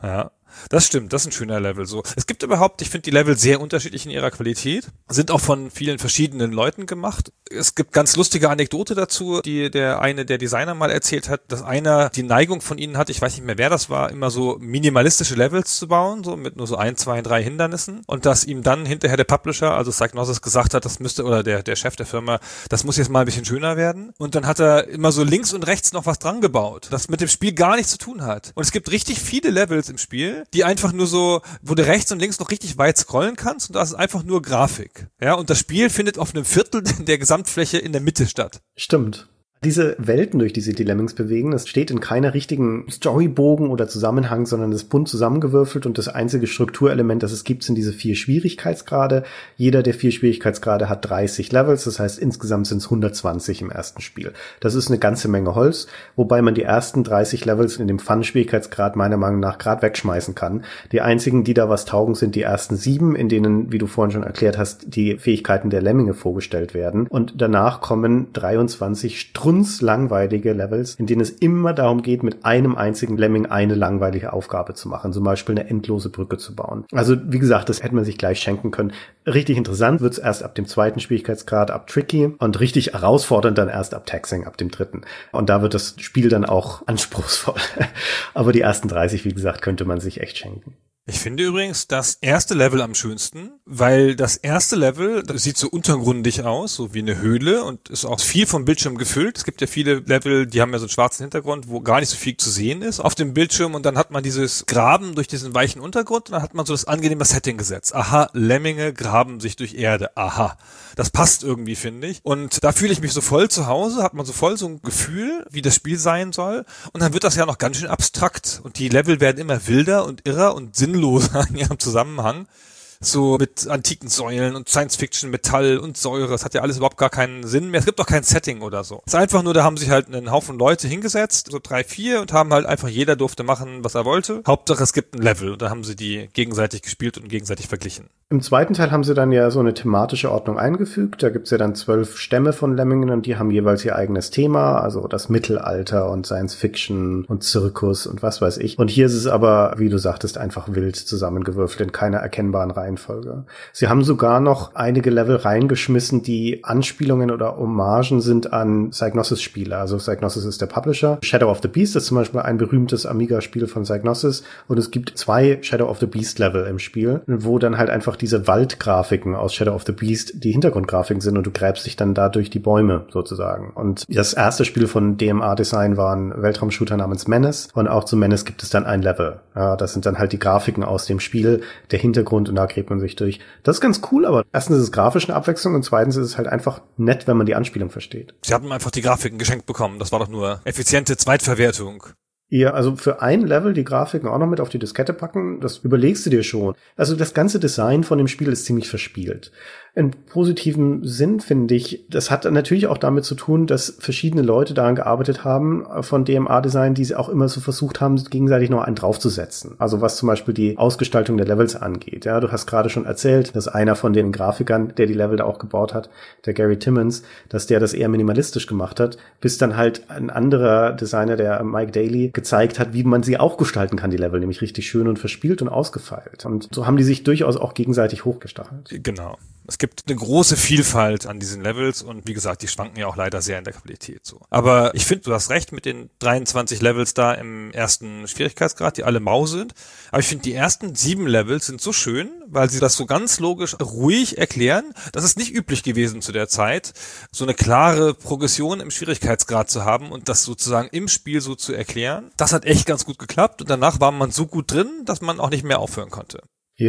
Ja. Das stimmt, das ist ein schöner Level. So, es gibt überhaupt, ich finde die Level sehr unterschiedlich in ihrer Qualität, sind auch von vielen verschiedenen Leuten gemacht. Es gibt ganz lustige Anekdote dazu, die der eine der Designer mal erzählt hat, dass einer die Neigung von ihnen hat, ich weiß nicht mehr wer das war, immer so minimalistische Levels zu bauen, so mit nur so ein, zwei, drei Hindernissen, und dass ihm dann hinterher der Publisher, also Psygnosis, gesagt hat, das müsste, oder der der Chef der Firma, das muss jetzt mal ein bisschen schöner werden. Und dann hat er immer so links und rechts noch was dran gebaut, das mit dem Spiel gar nichts zu tun hat. Und es gibt richtig viele Levels im Spiel, die einfach nur so, wo du rechts und links noch richtig weit scrollen kannst, und das ist einfach nur Grafik. Ja, und das Spiel findet auf einem Viertel der Gesamtfläche in der Mitte statt. Stimmt. Diese Welten, durch die sich die Lemmings bewegen, das steht in keiner richtigen Storybogen oder Zusammenhang, sondern das ist bunt zusammengewürfelt, und das einzige Strukturelement, das es gibt, sind diese vier Schwierigkeitsgrade. Jeder der vier Schwierigkeitsgrade hat dreißig Levels, das heißt insgesamt sind es hundertzwanzig im ersten Spiel. Das ist eine ganze Menge Holz, wobei man die ersten dreißig Levels in dem Fun-Schwierigkeitsgrad meiner Meinung nach gerade wegschmeißen kann. Die einzigen, die da was taugen, sind die ersten sieben, in denen, wie du vorhin schon erklärt hast, die Fähigkeiten der Lemminge vorgestellt werden, und danach kommen dreiundzwanzig Strunz langweilige Levels, in denen es immer darum geht, mit einem einzigen Lemming eine langweilige Aufgabe zu machen, zum Beispiel eine endlose Brücke zu bauen. Also wie gesagt, das hätte man sich gleich schenken können. Richtig interessant wird's erst ab dem zweiten Schwierigkeitsgrad, ab Tricky, und richtig herausfordernd dann erst ab Taxing, ab dem dritten. Und da wird das Spiel dann auch anspruchsvoll. Aber die ersten dreißig, wie gesagt, könnte man sich echt schenken. Ich finde übrigens das erste Level am schönsten, weil das erste Level, das sieht so untergrundig aus, so wie eine Höhle, und ist auch viel vom Bildschirm gefüllt. Es gibt ja viele Level, die haben ja so einen schwarzen Hintergrund, wo gar nicht so viel zu sehen ist auf dem Bildschirm, und dann hat man dieses Graben durch diesen weichen Untergrund, und dann hat man so das angenehme Setting gesetzt. Aha, Lemminge graben sich durch Erde. Aha. Das passt irgendwie, finde ich. Und da fühle ich mich so voll zu Hause, hat man so voll so ein Gefühl, wie das Spiel sein soll. Und dann wird das ja noch ganz schön abstrakt. Und die Level werden immer wilder und irrer und sinnloser in ihrem Zusammenhang. So mit antiken Säulen und Science-Fiction, Metall und Säure. Es hat ja alles überhaupt gar keinen Sinn mehr. Es gibt auch kein Setting oder so. Es ist einfach nur, da haben sich halt einen Haufen Leute hingesetzt, so drei, vier, und haben halt einfach, jeder durfte machen, was er wollte. Hauptsache, es gibt ein Level, und da haben sie die gegenseitig gespielt und gegenseitig verglichen. Im zweiten Teil haben sie dann ja so eine thematische Ordnung eingefügt. Da gibt's ja dann zwölf Stämme von Lemmingen, und die haben jeweils ihr eigenes Thema, also das Mittelalter und Science-Fiction und Zirkus und was weiß ich. Und hier ist es aber, wie du sagtest, einfach wild zusammengewürfelt in keiner erkennbaren Reihenfolge. Sie haben sogar noch einige Level reingeschmissen, die Anspielungen oder Hommagen sind an Psygnosis-Spiele. Also Psygnosis ist der Publisher. Shadow of the Beast ist zum Beispiel ein berühmtes Amiga-Spiel von Psygnosis, und es gibt zwei Shadow of the Beast-Level im Spiel, wo dann halt einfach diese Waldgrafiken aus Shadow of the Beast die Hintergrundgrafiken sind, und du gräbst dich dann da durch die Bäume sozusagen. Und das erste Spiel von D M A Design war ein Weltraumshooter namens Menace, und auch zu Menace gibt es dann ein Level. Ja, das sind dann halt die Grafiken aus dem Spiel, der Hintergrund, und da gräbt man sich durch. Das ist ganz cool, aber erstens ist es grafisch eine Abwechslung, und zweitens ist es halt einfach nett, wenn man die Anspielung versteht. Sie hatten einfach die Grafiken geschenkt bekommen. Das war doch nur effiziente Zweitverwertung. Ja, also für ein Level die Grafiken auch noch mit auf die Diskette packen, das überlegst du dir schon. Also das ganze Design von dem Spiel ist ziemlich verspielt. In positivem Sinn finde ich, das hat natürlich auch damit zu tun, dass verschiedene Leute daran gearbeitet haben von D M A-Design, die sie auch immer so versucht haben, gegenseitig noch einen draufzusetzen. Also was zum Beispiel die Ausgestaltung der Levels angeht. Ja, du hast gerade schon erzählt, dass einer von den Grafikern, der die Level da auch gebaut hat, der Gary Timmons, dass der das eher minimalistisch gemacht hat, bis dann halt ein anderer Designer, der Mike Daly, gezeigt hat, wie man sie auch gestalten kann, die Level, nämlich richtig schön und verspielt und ausgefeilt. Und so haben die sich durchaus auch gegenseitig hochgestachelt. Genau. Es gibt eine große Vielfalt an diesen Levels, und wie gesagt, die schwanken ja auch leider sehr in der Qualität so. Aber ich finde, du hast recht mit den dreiundzwanzig Levels da im ersten Schwierigkeitsgrad, die alle mau sind. Aber ich finde, die ersten sieben Levels sind so schön, weil sie das so ganz logisch ruhig erklären. Das ist nicht üblich gewesen zu der Zeit, so eine klare Progression im Schwierigkeitsgrad zu haben und das sozusagen im Spiel so zu erklären. Das hat echt ganz gut geklappt, und danach war man so gut drin, dass man auch nicht mehr aufhören konnte.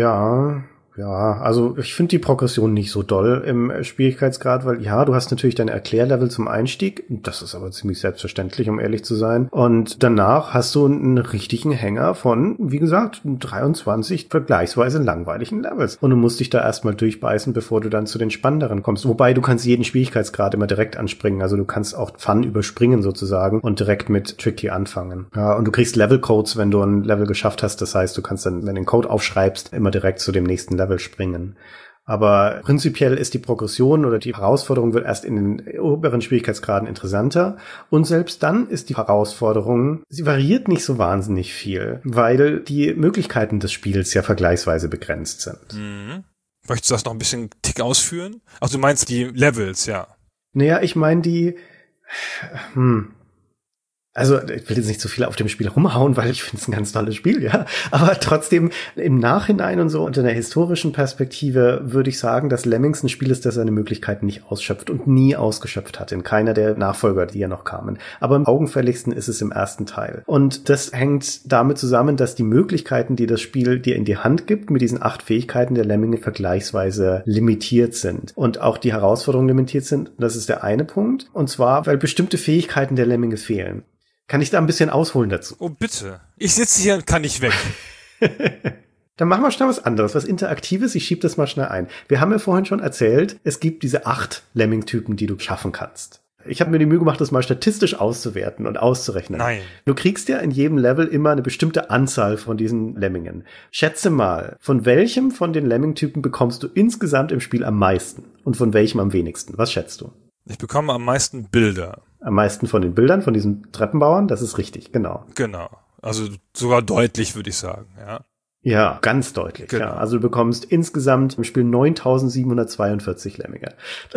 Ja, Ja, also ich finde die Progression nicht so doll im Schwierigkeitsgrad, weil ja, du hast natürlich deine Erklärlevel zum Einstieg, das ist aber ziemlich selbstverständlich, um ehrlich zu sein, und danach hast du einen richtigen Hänger von, wie gesagt, dreiundzwanzig vergleichsweise langweiligen Levels, und du musst dich da erstmal durchbeißen, bevor du dann zu den spannenderen kommst, wobei du kannst jeden Schwierigkeitsgrad immer direkt anspringen, also du kannst auch Fun überspringen sozusagen und direkt mit Tricky anfangen. Ja, und du kriegst Levelcodes, wenn du ein Level geschafft hast, das heißt, du kannst dann, wenn du den Code aufschreibst, immer direkt zu dem nächsten Level springen. Aber prinzipiell ist die Progression oder die Herausforderung wird erst in den oberen Schwierigkeitsgraden interessanter. Und selbst dann ist die Herausforderung, sie variiert nicht so wahnsinnig viel, weil die Möglichkeiten des Spiels ja vergleichsweise begrenzt sind. Mhm. Möchtest du das noch ein bisschen tick ausführen? Also du meinst die Levels, ja. Naja, ich meine die, hm, also ich will jetzt nicht so viel auf dem Spiel rumhauen, weil ich finde es ein ganz tolles Spiel, ja. Aber trotzdem im Nachhinein und so unter einer historischen Perspektive würde ich sagen, dass Lemmings ein Spiel ist, das seine Möglichkeiten nicht ausschöpft und nie ausgeschöpft hat in keiner der Nachfolger, die ja noch kamen. Aber am augenfälligsten ist es im ersten Teil. Und das hängt damit zusammen, dass die Möglichkeiten, die das Spiel dir in die Hand gibt, mit diesen acht Fähigkeiten der Lemminge vergleichsweise limitiert sind. Und auch die Herausforderungen limitiert sind. Das ist der eine Punkt. Und zwar, weil bestimmte Fähigkeiten der Lemminge fehlen. Kann ich da ein bisschen ausholen dazu? Oh, bitte. Ich sitze hier und kann nicht weg. Dann machen wir schnell was anderes, was Interaktives. Ich schieb das mal schnell ein. Wir haben ja vorhin schon erzählt, es gibt diese acht Lemming-Typen, die du schaffen kannst. Ich habe mir die Mühe gemacht, das mal statistisch auszuwerten und auszurechnen. Nein. Du kriegst ja in jedem Level immer eine bestimmte Anzahl von diesen Lemmingen. Schätze mal, von welchem von den Lemming-Typen bekommst du insgesamt im Spiel am meisten? Und von welchem am wenigsten? Was schätzt du? Ich bekomme am meisten Bilder. Am meisten von den Bildern, von diesen Treppenbauern, das ist richtig, genau. Genau. Also sogar deutlich, würde ich sagen, ja. Ja, ganz deutlich. Genau. Ja. Also du bekommst insgesamt im Spiel neuntausendsiebenhundertzweiundvierzig Lemminge.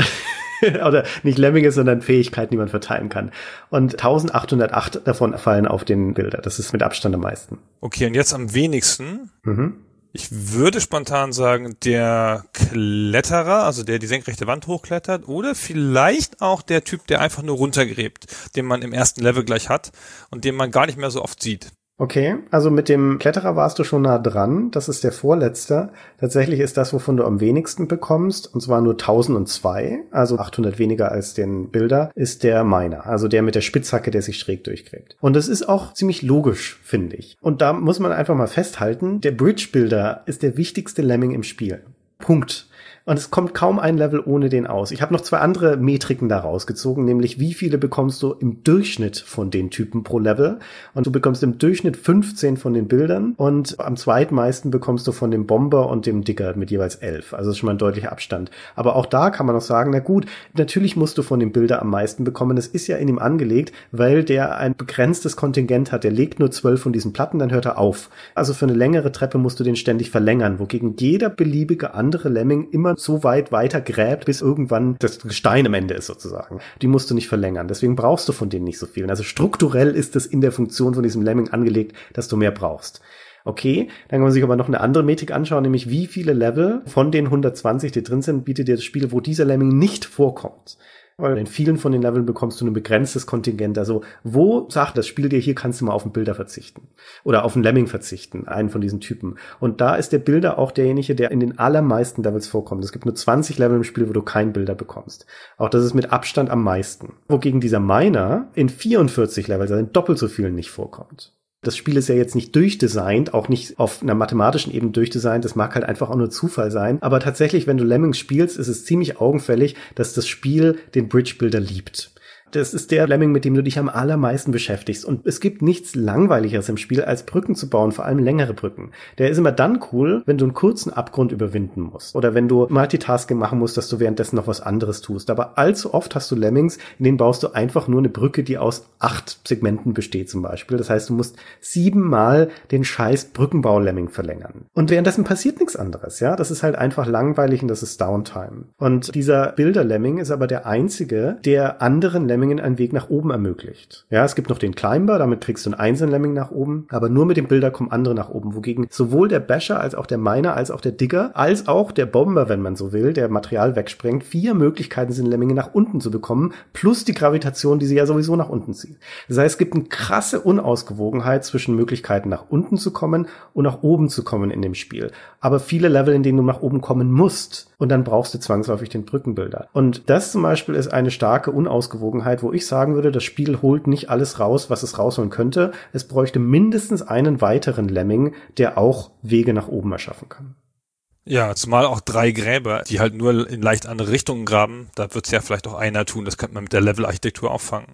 Oder nicht Lemminge, sondern Fähigkeiten, die man verteilen kann. Und eintausendachthundertacht davon fallen auf den Bilder. Das ist mit Abstand am meisten. Okay, und jetzt am wenigsten? Mhm. Ich würde spontan sagen, der Kletterer, also der die senkrechte Wand hochklettert, oder vielleicht auch der Typ, der einfach nur runtergräbt, den man im ersten Level gleich hat und den man gar nicht mehr so oft sieht. Okay, also mit dem Kletterer warst du schon nah dran. Das ist der vorletzte. Tatsächlich ist das, wovon du am wenigsten bekommst, und zwar nur tausendzwei, also achthundert weniger als den Bilder, ist der Miner, also der mit der Spitzhacke, der sich schräg durchgräbt. Und das ist auch ziemlich logisch, finde ich. Und da muss man einfach mal festhalten, der Bridge-Builder ist der wichtigste Lemming im Spiel. Punkt. Und es kommt kaum ein Level ohne den aus. Ich habe noch zwei andere Metriken da rausgezogen, nämlich wie viele bekommst du im Durchschnitt von den Typen pro Level. Und du bekommst im Durchschnitt fünfzehn von den Bildern und am zweitmeisten bekommst du von dem Bomber und dem Digger mit jeweils elf. Also das ist schon mal ein deutlicher Abstand. Aber auch da kann man noch sagen, na gut, natürlich musst du von dem Bilder am meisten bekommen. Das ist ja in ihm angelegt, weil der ein begrenztes Kontingent hat. Der legt nur zwölf von diesen Platten, dann hört er auf. Also für eine längere Treppe musst du den ständig verlängern, wogegen jeder beliebige andere Lemming immer so weit weiter gräbt, bis irgendwann das Gestein am Ende ist sozusagen. Die musst du nicht verlängern. Deswegen brauchst du von denen nicht so viel. Also strukturell ist es in der Funktion von diesem Lemming angelegt, dass du mehr brauchst. Okay, dann kann man sich aber noch eine andere Metrik anschauen, nämlich wie viele Level von den hundertzwanzig, die drin sind, bietet dir das Spiel, wo dieser Lemming nicht vorkommt. Weil in vielen von den Leveln bekommst du ein begrenztes Kontingent. Also wo sagt das Spiel dir, hier kannst du mal auf einen Bilder verzichten. Oder auf einen Lemming verzichten, einen von diesen Typen. Und da ist der Bilder auch derjenige, der in den allermeisten Levels vorkommt. Es gibt nur zwanzig Level im Spiel, wo du keinen Bilder bekommst. Auch das ist mit Abstand am meisten. Wogegen dieser Miner in vierundvierzig Levels, also in doppelt so vielen, nicht vorkommt. Das Spiel ist ja jetzt nicht durchdesignt, auch nicht auf einer mathematischen Ebene durchdesignt. Das mag halt einfach auch nur Zufall sein. Aber tatsächlich, wenn du Lemmings spielst, ist es ziemlich augenfällig, dass das Spiel den Bridge-Builder liebt. Das ist der Lemming, mit dem du dich am allermeisten beschäftigst. Und es gibt nichts Langweiligeres im Spiel, als Brücken zu bauen, vor allem längere Brücken. Der ist immer dann cool, wenn du einen kurzen Abgrund überwinden musst. Oder wenn du Multitasking machen musst, dass du währenddessen noch was anderes tust. Aber allzu oft hast du Lemmings, in denen baust du einfach nur eine Brücke, die aus acht Segmenten besteht zum Beispiel. Das heißt, du musst siebenmal den scheiß Brückenbau-Lemming verlängern. Und währenddessen passiert nichts anderes, ja. Das ist halt einfach langweilig und das ist Downtime. Und dieser Bilder-Lemming ist aber der einzige, der anderen Lemmingen einen Weg nach oben ermöglicht. Ja, es gibt noch den Climber, damit kriegst du einen einzelnen Lemming nach oben, aber nur mit dem Bilder kommen andere nach oben, wogegen sowohl der Basher als auch der Miner, als auch der Digger, als auch der Bomber, wenn man so will, der Material wegsprengt, vier Möglichkeiten sind, Lemminge nach unten zu bekommen, plus die Gravitation, die sie ja sowieso nach unten zieht. Das heißt, es gibt eine krasse Unausgewogenheit zwischen Möglichkeiten, nach unten zu kommen und nach oben zu kommen in dem Spiel. Aber viele Level, in denen du nach oben kommen musst, und dann brauchst du zwangsläufig den Brückenbilder. Und das zum Beispiel ist eine starke Unausgewogenheit, wo ich sagen würde, das Spiel holt nicht alles raus, was es rausholen könnte. Es bräuchte mindestens einen weiteren Lemming, der auch Wege nach oben erschaffen kann. Ja, zumal auch drei Gräber, die halt nur in leicht andere Richtungen graben, da wird es ja vielleicht auch einer tun, das könnte man mit der Level-Architektur auffangen.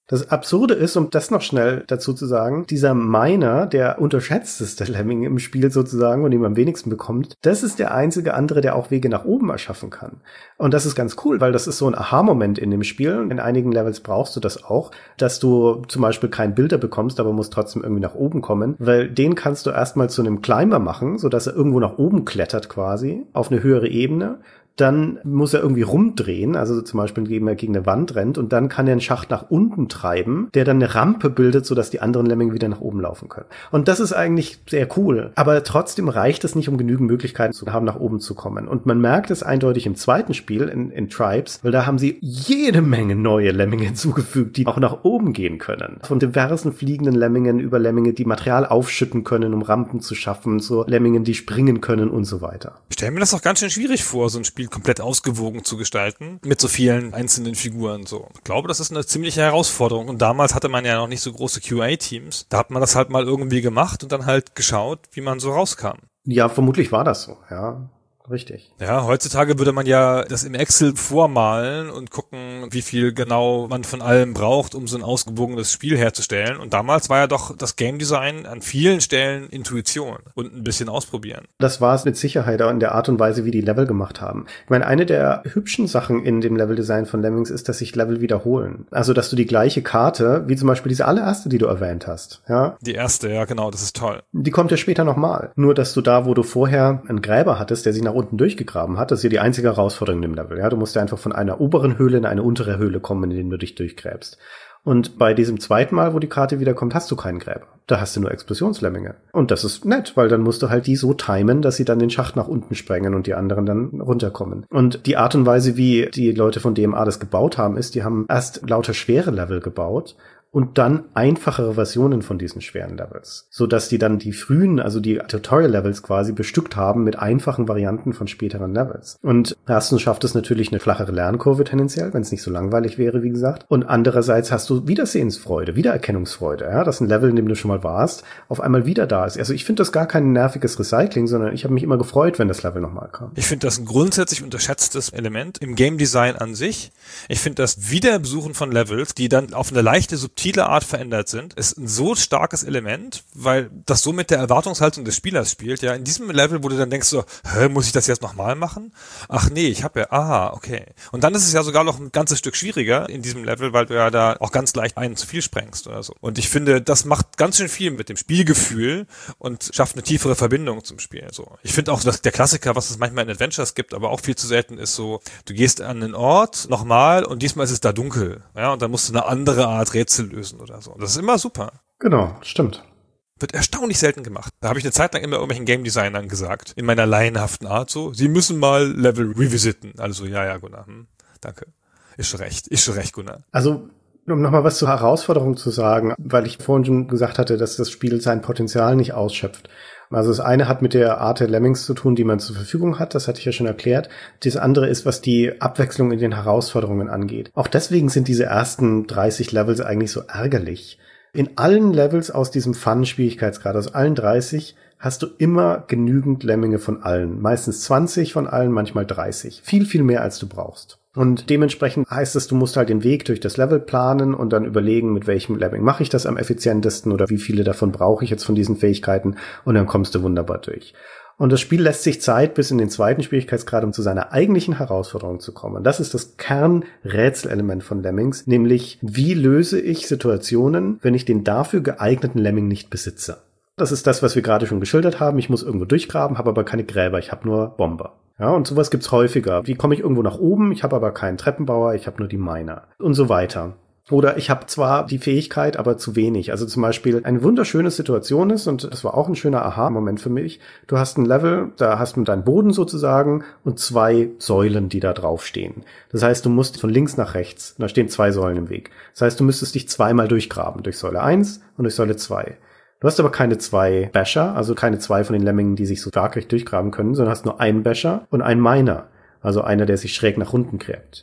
Das Absurde ist, um das noch schnell dazu zu sagen, dieser Miner, der unterschätzteste Lemming im Spiel sozusagen und den man am wenigsten bekommt, das ist der einzige andere, der auch Wege nach oben erschaffen kann. Und das ist ganz cool, weil das ist so ein Aha-Moment in dem Spiel. In einigen Levels brauchst du das auch, dass du zum Beispiel keinen Bilder bekommst, aber musst trotzdem irgendwie nach oben kommen, weil den kannst du erstmal zu einem Climber machen, sodass er irgendwo nach oben klettert quasi, auf eine höhere Ebene. Dann muss er irgendwie rumdrehen, also zum Beispiel indem er gegen eine Wand rennt und dann kann er einen Schacht nach unten treiben, der dann eine Rampe bildet, sodass die anderen Lemminge wieder nach oben laufen können. Und das ist eigentlich sehr cool. Aber trotzdem reicht es nicht, um genügend Möglichkeiten zu haben, nach oben zu kommen. Und man merkt es eindeutig im zweiten Spiel, in, in Tribes, weil da haben sie jede Menge neue Lemminge hinzugefügt, die auch nach oben gehen können. Von diversen fliegenden Lemmingen über Lemminge, die Material aufschütten können, um Rampen zu schaffen, zu Lemmingen, die springen können und so weiter. Ich stelle mir das auch ganz schön schwierig vor, so ein Spiel komplett ausgewogen zu gestalten, mit so vielen einzelnen Figuren. So, ich glaube, das ist eine ziemliche Herausforderung. Und damals hatte man ja noch nicht so große Q A-Teams. Da hat man das halt mal irgendwie gemacht und dann halt geschaut, wie man so rauskam. Ja, vermutlich war das so, ja. Richtig. Ja, heutzutage würde man ja das im Excel vormalen und gucken, wie viel genau man von allem braucht, um so ein ausgewogenes Spiel herzustellen. Und damals war ja doch das Game Design an vielen Stellen Intuition und ein bisschen ausprobieren. Das war es mit Sicherheit auch in der Art und Weise, wie die Level gemacht haben. Ich meine, eine der hübschen Sachen in dem Leveldesign von Lemmings ist, dass sich Level wiederholen. Also, dass du die gleiche Karte, wie zum Beispiel diese allererste, die du erwähnt hast, ja. Die erste, ja genau, das ist toll. Die kommt ja später nochmal. Nur, dass du da, wo du vorher einen Gräber hattest, der sich nach unten durchgegraben hat, das ist ja die einzige Herausforderung in dem Level. Ja, du musst ja einfach von einer oberen Höhle in eine untere Höhle kommen, in denen du dich durchgräbst. Und bei diesem zweiten Mal, wo die Karte wiederkommt, hast du keinen Gräber. Da hast du nur Explosionslemminge. Und das ist nett, weil dann musst du halt die so timen, dass sie dann den Schacht nach unten sprengen und die anderen dann runterkommen. Und die Art und Weise, wie die Leute von D M A das gebaut haben, ist, die haben erst lauter schwere Level gebaut und dann einfachere Versionen von diesen schweren Levels, so dass die dann die frühen, also die Tutorial-Levels quasi bestückt haben mit einfachen Varianten von späteren Levels. Und erstens schafft es natürlich eine flachere Lernkurve tendenziell, wenn es nicht so langweilig wäre, wie gesagt. Und andererseits hast du Wiedersehensfreude, Wiedererkennungsfreude, ja, dass ein Level, in dem du schon mal warst, auf einmal wieder da ist. Also ich finde das gar kein nerviges Recycling, sondern ich habe mich immer gefreut, wenn das Level nochmal kam. Ich finde das ein grundsätzlich unterschätztes Element im Game Design an sich. Ich finde das Wiederbesuchen von Levels, die dann auf eine leichte subtile Art verändert sind, ist ein so starkes Element, weil das so mit der Erwartungshaltung des Spielers spielt. Ja, in diesem Level, wo du dann denkst so, hä, muss ich das jetzt nochmal machen? Ach nee, ich habe ja, aha, okay. Und dann ist es ja sogar noch ein ganzes Stück schwieriger in diesem Level, weil du ja da auch ganz leicht einen zu viel sprengst oder so. Und ich finde, das macht ganz schön viel mit dem Spielgefühl und schafft eine tiefere Verbindung zum Spiel. So, ich finde auch, dass der Klassiker, was es manchmal in Adventures gibt, aber auch viel zu selten ist, so, du gehst an einen Ort nochmal und diesmal ist es da dunkel. Ja, und dann musst du eine andere Art Rätsel lösen oder so. Das ist immer super. Genau, stimmt. Wird erstaunlich selten gemacht. Da habe ich eine Zeit lang immer irgendwelchen Game Designern gesagt, in meiner laienhaften Art so, sie müssen mal Level revisiten. Also, ja, ja, Gunnar, hm, danke. Ist schon recht, ist schon recht, Gunnar. Also, um nochmal was zur Herausforderung zu sagen, weil ich vorhin schon gesagt hatte, dass das Spiel sein Potenzial nicht ausschöpft. Also das eine hat mit der Art der Lemmings zu tun, die man zur Verfügung hat, das hatte ich ja schon erklärt. Das andere ist, was die Abwechslung in den Herausforderungen angeht. Auch deswegen sind diese ersten dreißig Levels eigentlich so ärgerlich. In allen Levels aus diesem Fun-Schwierigkeitsgrad, aus allen dreißig, hast du immer genügend Lemminge von allen. Meistens zwanzig von allen, manchmal dreißig. Viel, viel mehr, als du brauchst. Und dementsprechend heißt es, du musst halt den Weg durch das Level planen und dann überlegen, mit welchem Lemming mache ich das am effizientesten oder wie viele davon brauche ich jetzt von diesen Fähigkeiten, und dann kommst du wunderbar durch. Und das Spiel lässt sich Zeit bis in den zweiten Schwierigkeitsgrad, um zu seiner eigentlichen Herausforderung zu kommen. Das ist das Kernrätselelement von Lemmings, nämlich wie löse ich Situationen, wenn ich den dafür geeigneten Lemming nicht besitze. Das ist das, was wir gerade schon geschildert haben. Ich muss irgendwo durchgraben, habe aber keine Gräber, ich habe nur Bomber. Ja, und sowas gibt's häufiger. Wie komme ich irgendwo nach oben? Ich habe aber keinen Treppenbauer, ich habe nur die Miner und so weiter. Oder ich habe zwar die Fähigkeit, aber zu wenig. Also zum Beispiel eine wunderschöne Situation ist, und das war auch ein schöner Aha-Moment für mich, du hast ein Level, da hast du deinen Boden sozusagen und zwei Säulen, die da draufstehen. Das heißt, du musst von links nach rechts, da stehen zwei Säulen im Weg. Das heißt, du müsstest dich zweimal durchgraben, durch Säule eins und durch Säule zwei. Du hast aber keine zwei Basher, also keine zwei von den Lemmingen, die sich so waagrecht durchgraben können, sondern hast nur einen Basher und einen Miner, also einer, der sich schräg nach unten gräbt.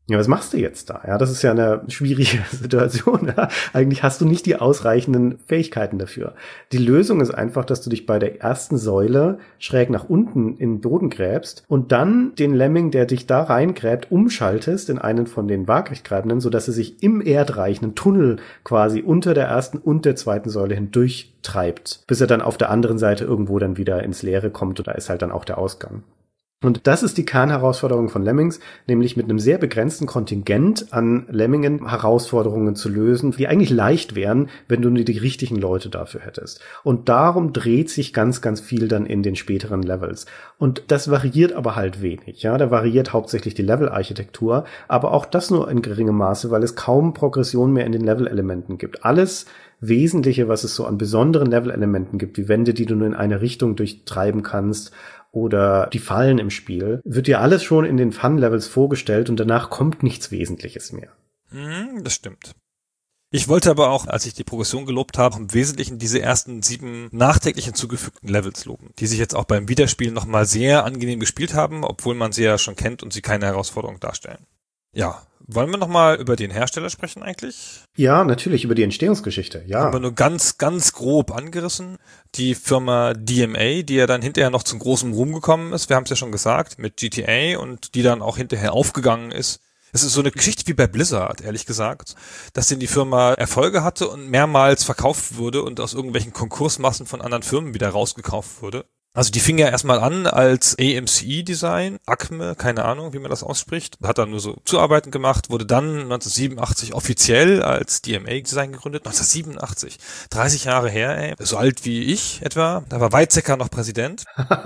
Ja, was machst du jetzt da? Ja, das ist ja eine schwierige Situation. Ja? Eigentlich hast du nicht die ausreichenden Fähigkeiten dafür. Die Lösung ist einfach, dass du dich bei der ersten Säule schräg nach unten in den Boden gräbst und dann den Lemming, der dich da reingräbt, umschaltest in einen von den Waagerechtgreifenden, sodass er sich im Erdreich einen Tunnel quasi unter der ersten und der zweiten Säule hindurch treibt, bis er dann auf der anderen Seite irgendwo dann wieder ins Leere kommt und da ist halt dann auch der Ausgang. Und das ist die Kernherausforderung von Lemmings, nämlich mit einem sehr begrenzten Kontingent an Lemmingen Herausforderungen zu lösen, die eigentlich leicht wären, wenn du nur die richtigen Leute dafür hättest. Und darum dreht sich ganz, ganz viel dann in den späteren Levels. Und das variiert aber halt wenig. Ja, da variiert hauptsächlich die Levelarchitektur, aber auch das nur in geringem Maße, weil es kaum Progression mehr in den Level-Elementen gibt. Alles Wesentliche, was es so an besonderen Level-Elementen gibt, wie Wände, die du nur in eine Richtung durchtreiben kannst, oder die Fallen im Spiel, wird dir alles schon in den Fun-Levels vorgestellt und danach kommt nichts Wesentliches mehr. Mm, das stimmt. Ich wollte aber auch, als ich die Progression gelobt habe, im Wesentlichen diese ersten sieben nachträglich hinzugefügten Levels loben, die sich jetzt auch beim Wiederspielen nochmal sehr angenehm gespielt haben, obwohl man sie ja schon kennt und sie keine Herausforderung darstellen. Ja, wollen wir nochmal über den Hersteller sprechen eigentlich? Ja, natürlich, über die Entstehungsgeschichte, ja. Haben wir nur ganz, ganz grob angerissen. Die Firma D M A, die ja dann hinterher noch zum großen Ruhm gekommen ist, wir haben es ja schon gesagt, mit G T A und die dann auch hinterher aufgegangen ist. Es ist so eine Geschichte wie bei Blizzard, ehrlich gesagt, dass denn die Firma Erfolge hatte und mehrmals verkauft wurde und aus irgendwelchen Konkursmassen von anderen Firmen wieder rausgekauft wurde. Also die fing ja erstmal an als A M C E-Design, Acme, keine Ahnung, wie man das ausspricht, hat dann nur so Zuarbeiten gemacht, wurde dann neunzehnhundertsiebenundachtzig offiziell als D M A-Design gegründet, neunzehnhundertsiebenundachtzig, dreißig Jahre her, ey, so alt wie ich etwa, da war Weizsäcker noch Präsident.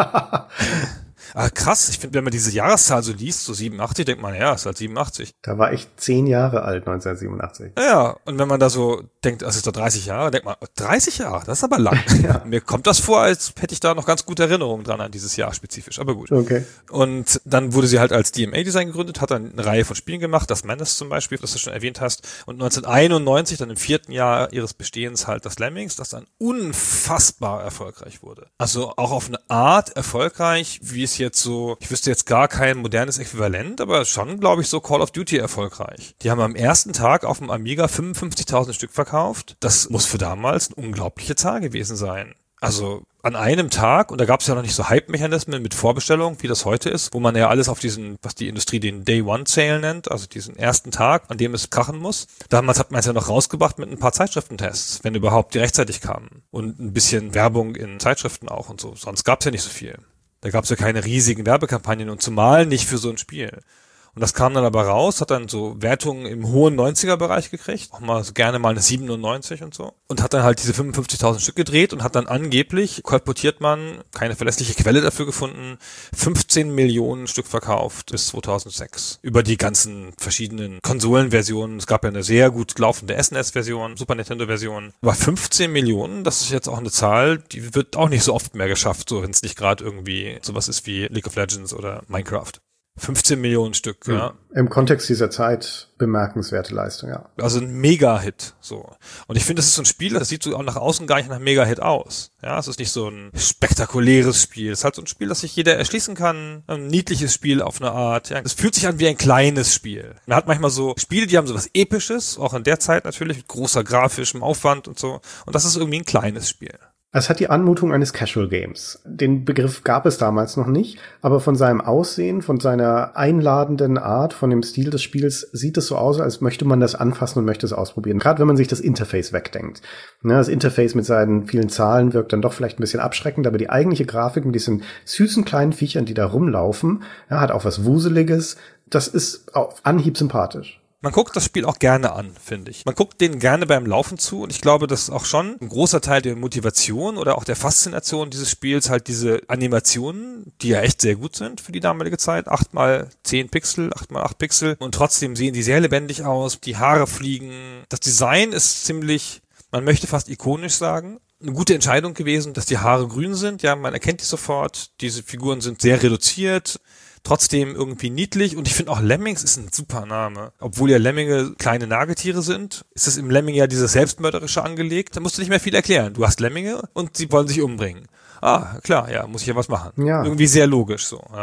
Ah, krass, ich finde, wenn man diese Jahreszahl so liest, so siebenundachtzig, denkt man, ja, ist halt siebenundachtzig. Da war ich zehn Jahre alt, neunzehnhundertsiebenundachtzig. Ja, und wenn man da so denkt, das ist doch dreißig Jahre, denkt man, dreißig Jahre, das ist aber lang. Ja. Mir kommt das vor, als hätte ich da noch ganz gute Erinnerungen dran an dieses Jahr spezifisch, aber gut. Okay. Und dann wurde sie halt als D M A-Design gegründet, hat dann eine Reihe von Spielen gemacht, das Menace zum Beispiel, das du schon erwähnt hast, und neunzehnhunderteinundneunzig, dann im vierten Jahr ihres Bestehens halt das Lemmings, das dann unfassbar erfolgreich wurde. Also auch auf eine Art erfolgreich, wie es jetzt so, ich wüsste jetzt gar kein modernes Äquivalent, aber schon, glaube ich, so Call of Duty erfolgreich. Die haben am ersten Tag auf dem Amiga fünfundfünfzigtausend Stück verkauft. Das muss für damals eine unglaubliche Zahl gewesen sein. Also an einem Tag, und da gab es ja noch nicht so Hype-Mechanismen mit Vorbestellung, wie das heute ist, wo man ja alles auf diesen, was die Industrie den Day-One-Sale nennt, also diesen ersten Tag, an dem es krachen muss. Damals hat man es ja noch rausgebracht mit ein paar Zeitschriftentests, wenn überhaupt die rechtzeitig kamen. Und ein bisschen Werbung in Zeitschriften auch und so. Sonst gab es ja nicht so viel. Da gab es ja keine riesigen Werbekampagnen und zumal nicht für so ein Spiel. Und das kam dann aber raus, hat dann so Wertungen im hohen neunziger-Bereich gekriegt, auch mal so gerne mal eine siebenundneunzig und so. Und hat dann halt diese fünfundfünfzigtausend Stück gedreht und hat dann angeblich, kolportiert man, keine verlässliche Quelle dafür gefunden, fünfzehn Millionen Stück verkauft bis zweitausendsechs. Über die ganzen verschiedenen Konsolenversionen. Es gab ja eine sehr gut laufende S N E S-Version, Super Nintendo-Version. Aber fünfzehn Millionen, das ist jetzt auch eine Zahl, die wird auch nicht so oft mehr geschafft, so wenn es nicht gerade irgendwie sowas ist wie League of Legends oder Minecraft. fünfzehn Millionen Stück, ja. ja. Im Kontext dieser Zeit bemerkenswerte Leistung, ja. Also ein Mega-Hit, so. Und ich finde, das ist so ein Spiel, das sieht so auch nach außen gar nicht nach Mega-Hit aus. Ja, es ist nicht so ein spektakuläres Spiel. Es ist halt so ein Spiel, das sich jeder erschließen kann. Ein niedliches Spiel auf eine Art. Ja, es fühlt sich an wie ein kleines Spiel. Man hat manchmal so Spiele, die haben so was Episches, auch in der Zeit natürlich, mit großer grafischem Aufwand und so. Und das ist irgendwie ein kleines Spiel. Es hat die Anmutung eines Casual Games. Den Begriff gab es damals noch nicht, aber von seinem Aussehen, von seiner einladenden Art, von dem Stil des Spiels sieht es so aus, als möchte man das anfassen und möchte es ausprobieren. Gerade wenn man sich das Interface wegdenkt. Das Interface mit seinen vielen Zahlen wirkt dann doch vielleicht ein bisschen abschreckend, aber die eigentliche Grafik mit diesen süßen kleinen Viechern, die da rumlaufen, ja, hat auch was Wuseliges. Das ist auf Anhieb sympathisch. Man guckt das Spiel auch gerne an, finde ich. Man guckt denen gerne beim Laufen zu und ich glaube, das ist auch schon ein großer Teil der Motivation oder auch der Faszination dieses Spiels, halt diese Animationen, die ja echt sehr gut sind für die damalige Zeit. acht mal zehn Pixel, acht mal acht Pixel und trotzdem sehen die sehr lebendig aus, die Haare fliegen. Das Design ist ziemlich, man möchte fast ikonisch sagen. Eine gute Entscheidung gewesen, dass die Haare grün sind. Ja, man erkennt die sofort. Diese Figuren sind sehr reduziert. Trotzdem irgendwie niedlich und ich finde auch Lemmings ist ein super Name. Obwohl ja Lemminge kleine Nagetiere sind, ist es im Lemming ja dieses Selbstmörderische angelegt. Da musst du nicht mehr viel erklären. Du hast Lemminge und sie wollen sich umbringen. Ah, klar, ja, muss ich ja was machen. Ja. Irgendwie sehr logisch so, ja.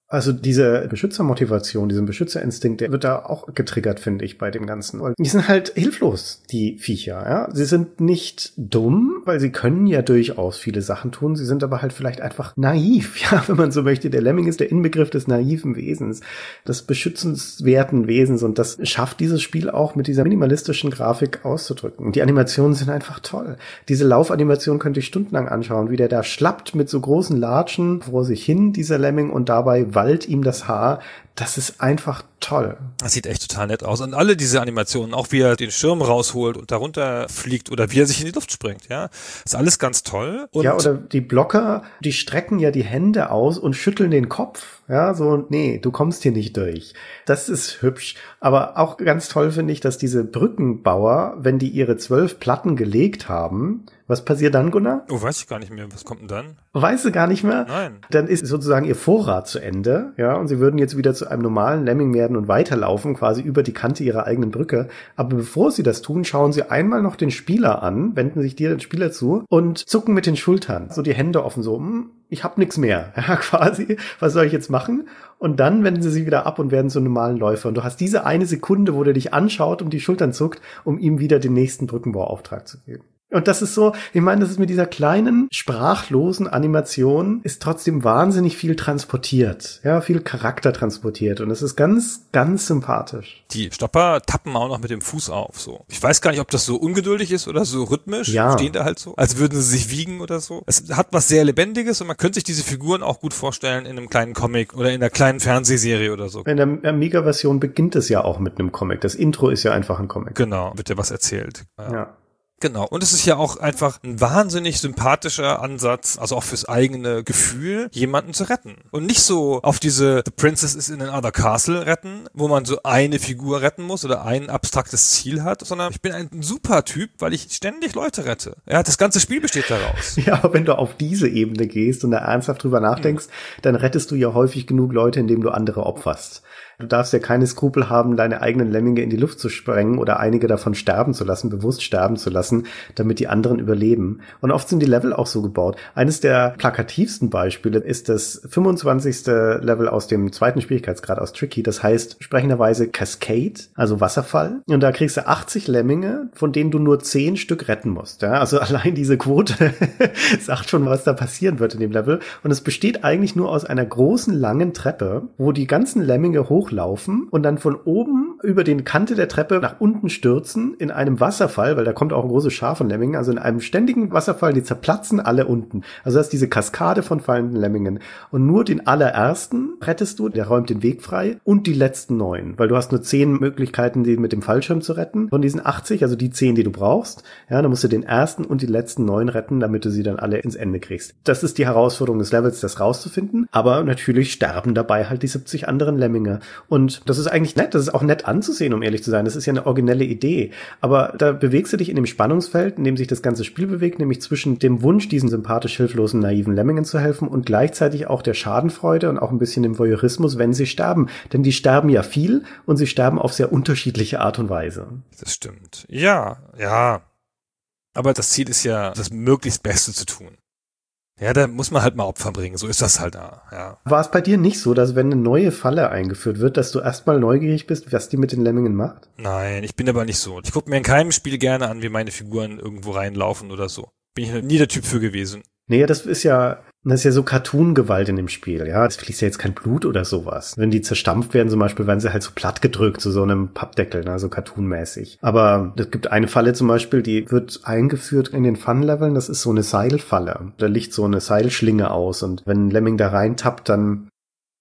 Also diese Beschützermotivation, diesen Beschützerinstinkt, der wird da auch getriggert, finde ich, bei dem Ganzen. Und die sind halt hilflos, die Viecher, ja. Sie sind nicht dumm, weil sie können ja durchaus viele Sachen tun. Sie sind aber halt vielleicht einfach naiv, ja, wenn man so möchte. Der Lemming ist der Inbegriff des naiven Wesens, des beschützenswerten Wesens. Und das schafft dieses Spiel auch mit dieser minimalistischen Grafik auszudrücken. Und die Animationen sind einfach toll. Diese Laufanimation könnt ihr stundenlang anschauen, wie der da schlappt mit so großen Latschen vor sich hin, dieser Lemming, und dabei wallt ihm das Haar. Das ist einfach toll. Das sieht echt total nett aus. Und alle diese Animationen, auch wie er den Schirm rausholt und darunter fliegt oder wie er sich in die Luft springt, ja, ist alles ganz toll. Und ja, oder die Blocker, die strecken ja die Hände aus und schütteln den Kopf. Ja, so, nee, du kommst hier nicht durch. Das ist hübsch. Aber auch ganz toll finde ich, dass diese Brückenbauer, wenn die ihre zwölf Platten gelegt haben, was passiert dann, Gunnar? Oh, weiß ich gar nicht mehr. Was kommt denn dann? Weißt du gar nicht mehr? Nein. Dann ist sozusagen ihr Vorrat zu Ende, ja, und sie würden jetzt wieder zu einem normalen Lemming werden und weiterlaufen, quasi über die Kante ihrer eigenen Brücke. Aber bevor sie das tun, schauen sie einmal noch den Spieler an, wenden sich dir den Spieler zu und zucken mit den Schultern, so die Hände offen, so, hm, ich hab nix mehr, ja, quasi, was soll ich jetzt machen? Und dann wenden sie sich wieder ab und werden zu normalen Läufer. Und du hast diese eine Sekunde, wo der dich anschaut und die Schultern zuckt, um ihm wieder den nächsten Brückenbauauftrag zu geben. Und das ist so, ich meine, das ist mit dieser kleinen, sprachlosen Animation ist trotzdem wahnsinnig viel transportiert. Ja, viel Charakter transportiert. Und es ist ganz, ganz sympathisch. Die Stopper tappen auch noch mit dem Fuß auf, so. Ich weiß gar nicht, ob das so ungeduldig ist oder so rhythmisch. Ja. Stehen da halt so, als würden sie sich wiegen oder so. Es hat was sehr Lebendiges und man könnte sich diese Figuren auch gut vorstellen in einem kleinen Comic oder in einer kleinen Fernsehserie oder so. In der Amiga-Version beginnt es ja auch mit einem Comic. Das Intro ist ja einfach ein Comic. Genau, wird ja was erzählt. Ja. Ja. Genau. Und es ist ja auch einfach ein wahnsinnig sympathischer Ansatz, also auch fürs eigene Gefühl, jemanden zu retten. Und nicht so auf diese The Princess is in another castle retten, wo man so eine Figur retten muss oder ein abstraktes Ziel hat, sondern ich bin ein super Typ, weil ich ständig Leute rette. Ja, das ganze Spiel besteht daraus. Ja, aber wenn du auf diese Ebene gehst und da ernsthaft drüber nachdenkst, mhm. dann rettest du ja häufig genug Leute, indem du andere opferst. Du darfst ja keine Skrupel haben, deine eigenen Lemminge in die Luft zu sprengen oder einige davon sterben zu lassen, bewusst sterben zu lassen, damit die anderen überleben. Und oft sind die Level auch so gebaut. Eines der plakativsten Beispiele ist das fünfundzwanzigste Level aus dem zweiten Schwierigkeitsgrad aus Tricky. Das heißt sprechenderweise Cascade, also Wasserfall. Und da kriegst du achtzig Lemminge, von denen du nur zehn Stück retten musst. Ja, also allein diese Quote sagt schon, was da passieren wird in dem Level. Und es besteht eigentlich nur aus einer großen, langen Treppe, wo die ganzen Lemminge hoch laufen und dann von oben über den Kante der Treppe nach unten stürzen in einem Wasserfall, weil da kommt auch ein großes Schar von Lemmingen, also in einem ständigen Wasserfall, die zerplatzen alle unten. Also das ist diese Kaskade von fallenden Lemmingen. Und nur den allerersten rettest du, der räumt den Weg frei, und die letzten neun, weil du hast nur zehn Möglichkeiten, die mit dem Fallschirm zu retten. Von diesen achtzig, also die zehn, die du brauchst, ja, dann musst du den ersten und die letzten neun retten, damit du sie dann alle ins Ende kriegst. Das ist die Herausforderung des Levels, das rauszufinden, aber natürlich sterben dabei halt die siebzig anderen Lemminge. Und das ist eigentlich nett, das ist auch nett anzusehen, um ehrlich zu sein. Das ist ja eine originelle Idee. Aber da bewegst du dich in dem Spannungsfeld, in dem sich das ganze Spiel bewegt, nämlich zwischen dem Wunsch, diesen sympathisch hilflosen, naiven Lemmingen zu helfen und gleichzeitig auch der Schadenfreude und auch ein bisschen dem Voyeurismus, wenn sie sterben. Denn die sterben ja viel und sie sterben auf sehr unterschiedliche Art und Weise. Das stimmt. Ja, ja. Aber das Ziel ist ja, das möglichst Beste zu tun. Ja, da muss man halt mal Opfer bringen, so ist das halt da, ja. War es bei dir nicht so, dass wenn eine neue Falle eingeführt wird, dass du erstmal neugierig bist, was die mit den Lemmingen macht? Nein, ich bin aber nicht so. Ich gucke mir in keinem Spiel gerne an, wie meine Figuren irgendwo reinlaufen oder so. Bin ich nie der Typ für gewesen. Nee, das ist ja, das ist ja so Cartoon-Gewalt in dem Spiel, ja. Es fließt ja jetzt kein Blut oder sowas. Wenn die zerstampft werden zum Beispiel, werden sie halt so platt gedrückt zu so einem Pappdeckel, ne, so cartoonmäßig. Aber es gibt eine Falle zum Beispiel, die wird eingeführt in den Fun-Leveln, das ist so eine Seilfalle. Da liegt so eine Seilschlinge aus und wenn ein Lemming da reintappt, dann...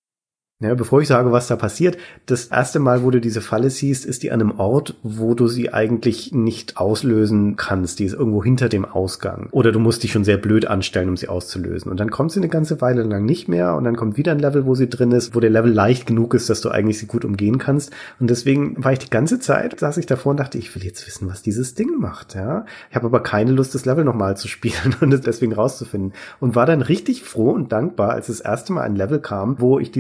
Ja, bevor ich sage, was da passiert, das erste Mal, wo du diese Falle siehst, ist die an einem Ort, wo du sie eigentlich nicht auslösen kannst. Die ist irgendwo hinter dem Ausgang. Oder du musst dich schon sehr blöd anstellen, um sie auszulösen. Und dann kommt sie eine ganze Weile lang nicht mehr und dann kommt wieder ein Level, wo sie drin ist, wo der Level leicht genug ist, dass du eigentlich sie gut umgehen kannst. Und deswegen war ich die ganze Zeit, saß ich davor und dachte, ich will jetzt wissen, was dieses Ding macht. Ja, ich habe aber keine Lust, das Level nochmal zu spielen und es deswegen rauszufinden. Und war dann richtig froh und dankbar, als das erste Mal ein Level kam, wo ich diese Seilfalle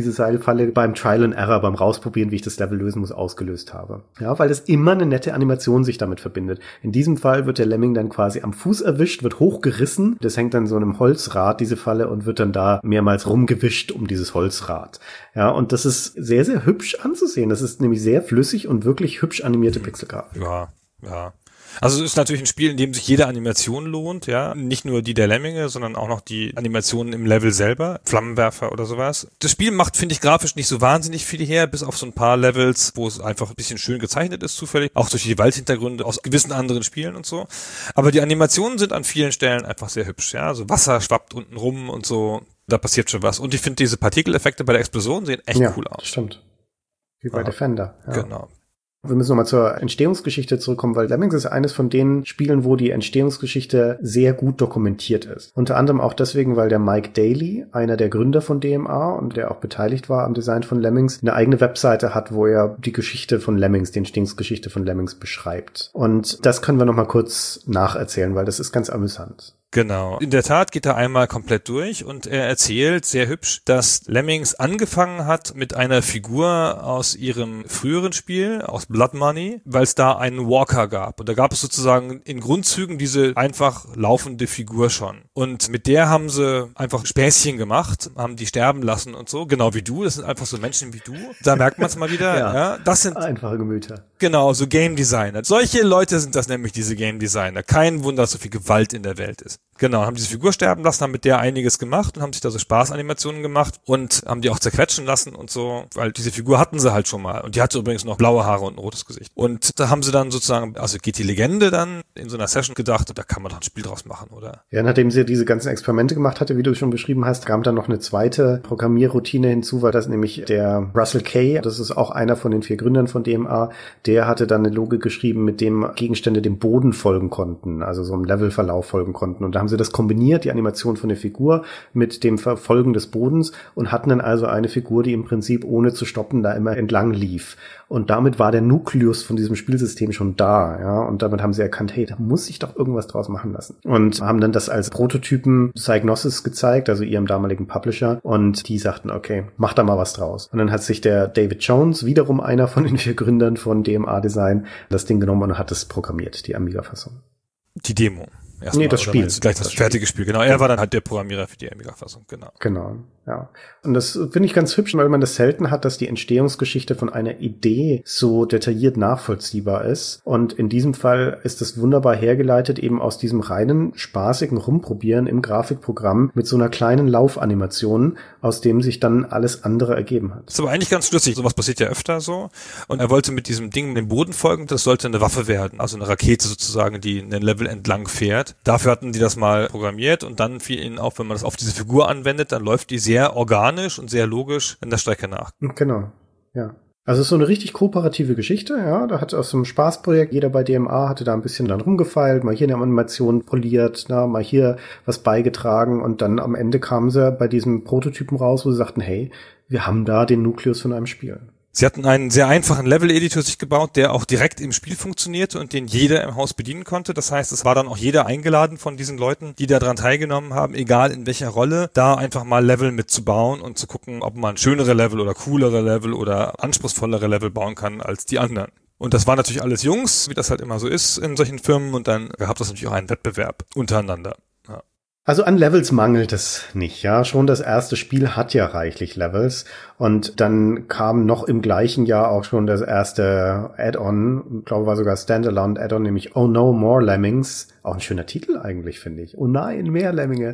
Falle beim Trial and Error, beim Rausprobieren, wie ich das Level lösen muss, ausgelöst habe. Ja, weil es immer eine nette Animation sich damit verbindet. In diesem Fall wird der Lemming dann quasi am Fuß erwischt, wird hochgerissen. Das hängt an so einem Holzrad, diese Falle, und wird dann da mehrmals rumgewischt um dieses Holzrad. Ja, und das ist sehr, sehr hübsch anzusehen. Das ist nämlich sehr flüssig und wirklich hübsch animierte Pixelgrafik. Ja, ja. Also es ist natürlich ein Spiel, in dem sich jede Animation lohnt, ja. Nicht nur die der Lemminge, sondern auch noch die Animationen im Level selber. Flammenwerfer oder sowas. Das Spiel macht, finde ich, grafisch nicht so wahnsinnig viel her, bis auf so ein paar Levels, wo es einfach ein bisschen schön gezeichnet ist, zufällig. Auch durch die Waldhintergründe aus gewissen anderen Spielen und so. Aber die Animationen sind an vielen Stellen einfach sehr hübsch, ja. Also Wasser schwappt unten rum und so. Da passiert schon was. Und ich finde, diese Partikeleffekte bei der Explosion sehen echt ja, cool aus. Stimmt. Wie bei ja. Defender. Ja. Genau. Wir müssen nochmal zur Entstehungsgeschichte zurückkommen, weil Lemmings ist eines von den Spielen, wo die Entstehungsgeschichte sehr gut dokumentiert ist. Unter anderem auch deswegen, weil der Mike Daly, einer der Gründer von D M A und der auch beteiligt war am Design von Lemmings, eine eigene Webseite hat, wo er die Geschichte von Lemmings, die Entstehungsgeschichte von Lemmings beschreibt. Und das können wir nochmal kurz nacherzählen, weil das ist ganz amüsant. Genau. In der Tat geht er einmal komplett durch und er erzählt sehr hübsch, dass Lemmings angefangen hat mit einer Figur aus ihrem früheren Spiel, aus Blood Money, weil es da einen Walker gab. Und da gab es sozusagen in Grundzügen diese einfach laufende Figur schon. Und mit der haben sie einfach Späßchen gemacht, haben die sterben lassen und so, genau wie du. Das sind einfach so Menschen wie du. Da merkt man es mal wieder. ja. ja. Das sind einfache Gemüter. Genau, so Game Designer. Solche Leute sind das nämlich, diese Game Designer. Kein Wunder, dass so viel Gewalt in der Welt ist. Genau, haben diese Figur sterben lassen, haben mit der einiges gemacht und haben sich da so Spaßanimationen gemacht und haben die auch zerquetschen lassen und so, weil diese Figur hatten sie halt schon mal. Und die hatte übrigens noch blaue Haare und ein rotes Gesicht. Und da haben sie dann sozusagen, also geht die Legende dann in so einer Session gedacht, da kann man doch ein Spiel draus machen, oder? Ja, nachdem sie diese ganzen Experimente gemacht hatte, wie du schon beschrieben hast, kam dann noch eine zweite Programmierroutine hinzu, weil das nämlich der Russell Kay, das ist auch einer von den vier Gründern von D M A, der hatte dann eine Logik geschrieben, mit dem Gegenstände dem Boden folgen konnten, also so einem Levelverlauf folgen konnten. Und da haben sie das kombiniert, die Animation von der Figur mit dem Verfolgen des Bodens, und hatten dann also eine Figur, die im Prinzip ohne zu stoppen da immer entlang lief. Und damit war der Nukleus von diesem Spielsystem schon da, ja. Und damit haben sie erkannt, hey, da muss sich doch irgendwas draus machen lassen. Und haben dann das als Prototypen Psygnosis gezeigt, also ihrem damaligen Publisher. Und die sagten, okay, mach da mal was draus. Und dann hat sich der David Jones, wiederum einer von den vier Gründern von D M A Design, das Ding genommen und hat es programmiert, die Amiga-Fassung. Die Demo. Erstmal, nee, das Spiel. Gleich das, das fertige Spiel. Spiel, genau. Er war dann halt der Programmierer für die Amiga-Fassung, genau. Genau, ja. Und das finde ich ganz hübsch, weil man das selten hat, dass die Entstehungsgeschichte von einer Idee so detailliert nachvollziehbar ist. Und in diesem Fall ist das wunderbar hergeleitet eben aus diesem reinen, spaßigen Rumprobieren im Grafikprogramm mit so einer kleinen Laufanimation, aus dem sich dann alles andere ergeben hat. Das ist aber eigentlich ganz lustig. Sowas passiert ja öfter so. Und er wollte mit diesem Ding dem Boden folgen, das sollte eine Waffe werden. Also eine Rakete sozusagen, die einen Level entlang fährt. Dafür hatten die das mal programmiert und dann fiel ihnen auf, wenn man das auf diese Figur anwendet, dann läuft die sehr organisch und sehr logisch in der Strecke nach. Genau, ja. Also es ist so eine richtig kooperative Geschichte, ja. Da hat aus so einem Spaßprojekt, jeder bei D M A hatte da ein bisschen dann rumgefeilt, mal hier eine Animation poliert, na, mal hier was beigetragen, und dann am Ende kamen sie bei diesem Prototypen raus, wo sie sagten, hey, wir haben da den Nukleus von einem Spiel. Sie hatten einen sehr einfachen Level-Editor sich gebaut, der auch direkt im Spiel funktionierte und den jeder im Haus bedienen konnte. Das heißt, es war dann auch jeder eingeladen von diesen Leuten, die daran teilgenommen haben, egal in welcher Rolle, da einfach mal Level mitzubauen und zu gucken, ob man schönere Level oder coolere Level oder anspruchsvollere Level bauen kann als die anderen. Und das waren natürlich alles Jungs, wie das halt immer so ist in solchen Firmen, und dann gab es natürlich auch einen Wettbewerb untereinander. Ja. Also an Levels mangelt es nicht, ja. Schon das erste Spiel hat ja reichlich Levels. Und dann kam noch im gleichen Jahr auch schon das erste Add-on, ich glaube, war sogar Standalone Add-on, nämlich Oh No More Lemmings. Auch ein schöner Titel eigentlich, finde ich. Oh nein, mehr Lemminge.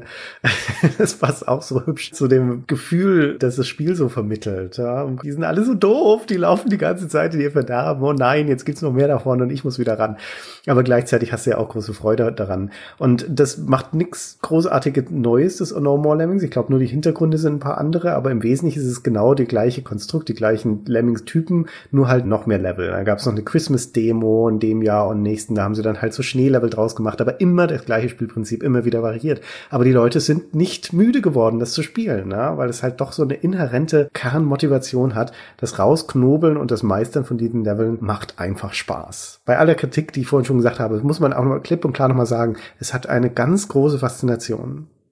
Das passt auch so hübsch zu dem Gefühl, dass das Spiel so vermittelt. Ja. Und die sind alle so doof, die laufen die ganze Zeit in ihr Verderben. Oh nein, jetzt gibt's noch mehr davon und ich muss wieder ran. Aber gleichzeitig hast du ja auch große Freude daran. Und das macht nichts großartiges Neues, das Oh No More Lemmings. Ich glaube, nur die Hintergründe sind ein paar andere, aber im Wesentlichen ist es genau die gleiche Konstrukt, die gleichen Lemmings-Typen, nur halt noch mehr Level. Da gab's noch eine Christmas-Demo in dem Jahr und nächsten, da haben sie dann halt so Schneelevel draus gemacht, aber immer das gleiche Spielprinzip, immer wieder variiert. Aber die Leute sind nicht müde geworden, das zu spielen, ja? Weil es halt doch so eine inhärente Kernmotivation hat. Das Rausknobeln und das Meistern von diesen Leveln macht einfach Spaß. Bei aller Kritik, die ich vorhin schon gesagt habe, muss man auch noch klipp und klar nochmal sagen, es hat eine ganz große Faszination.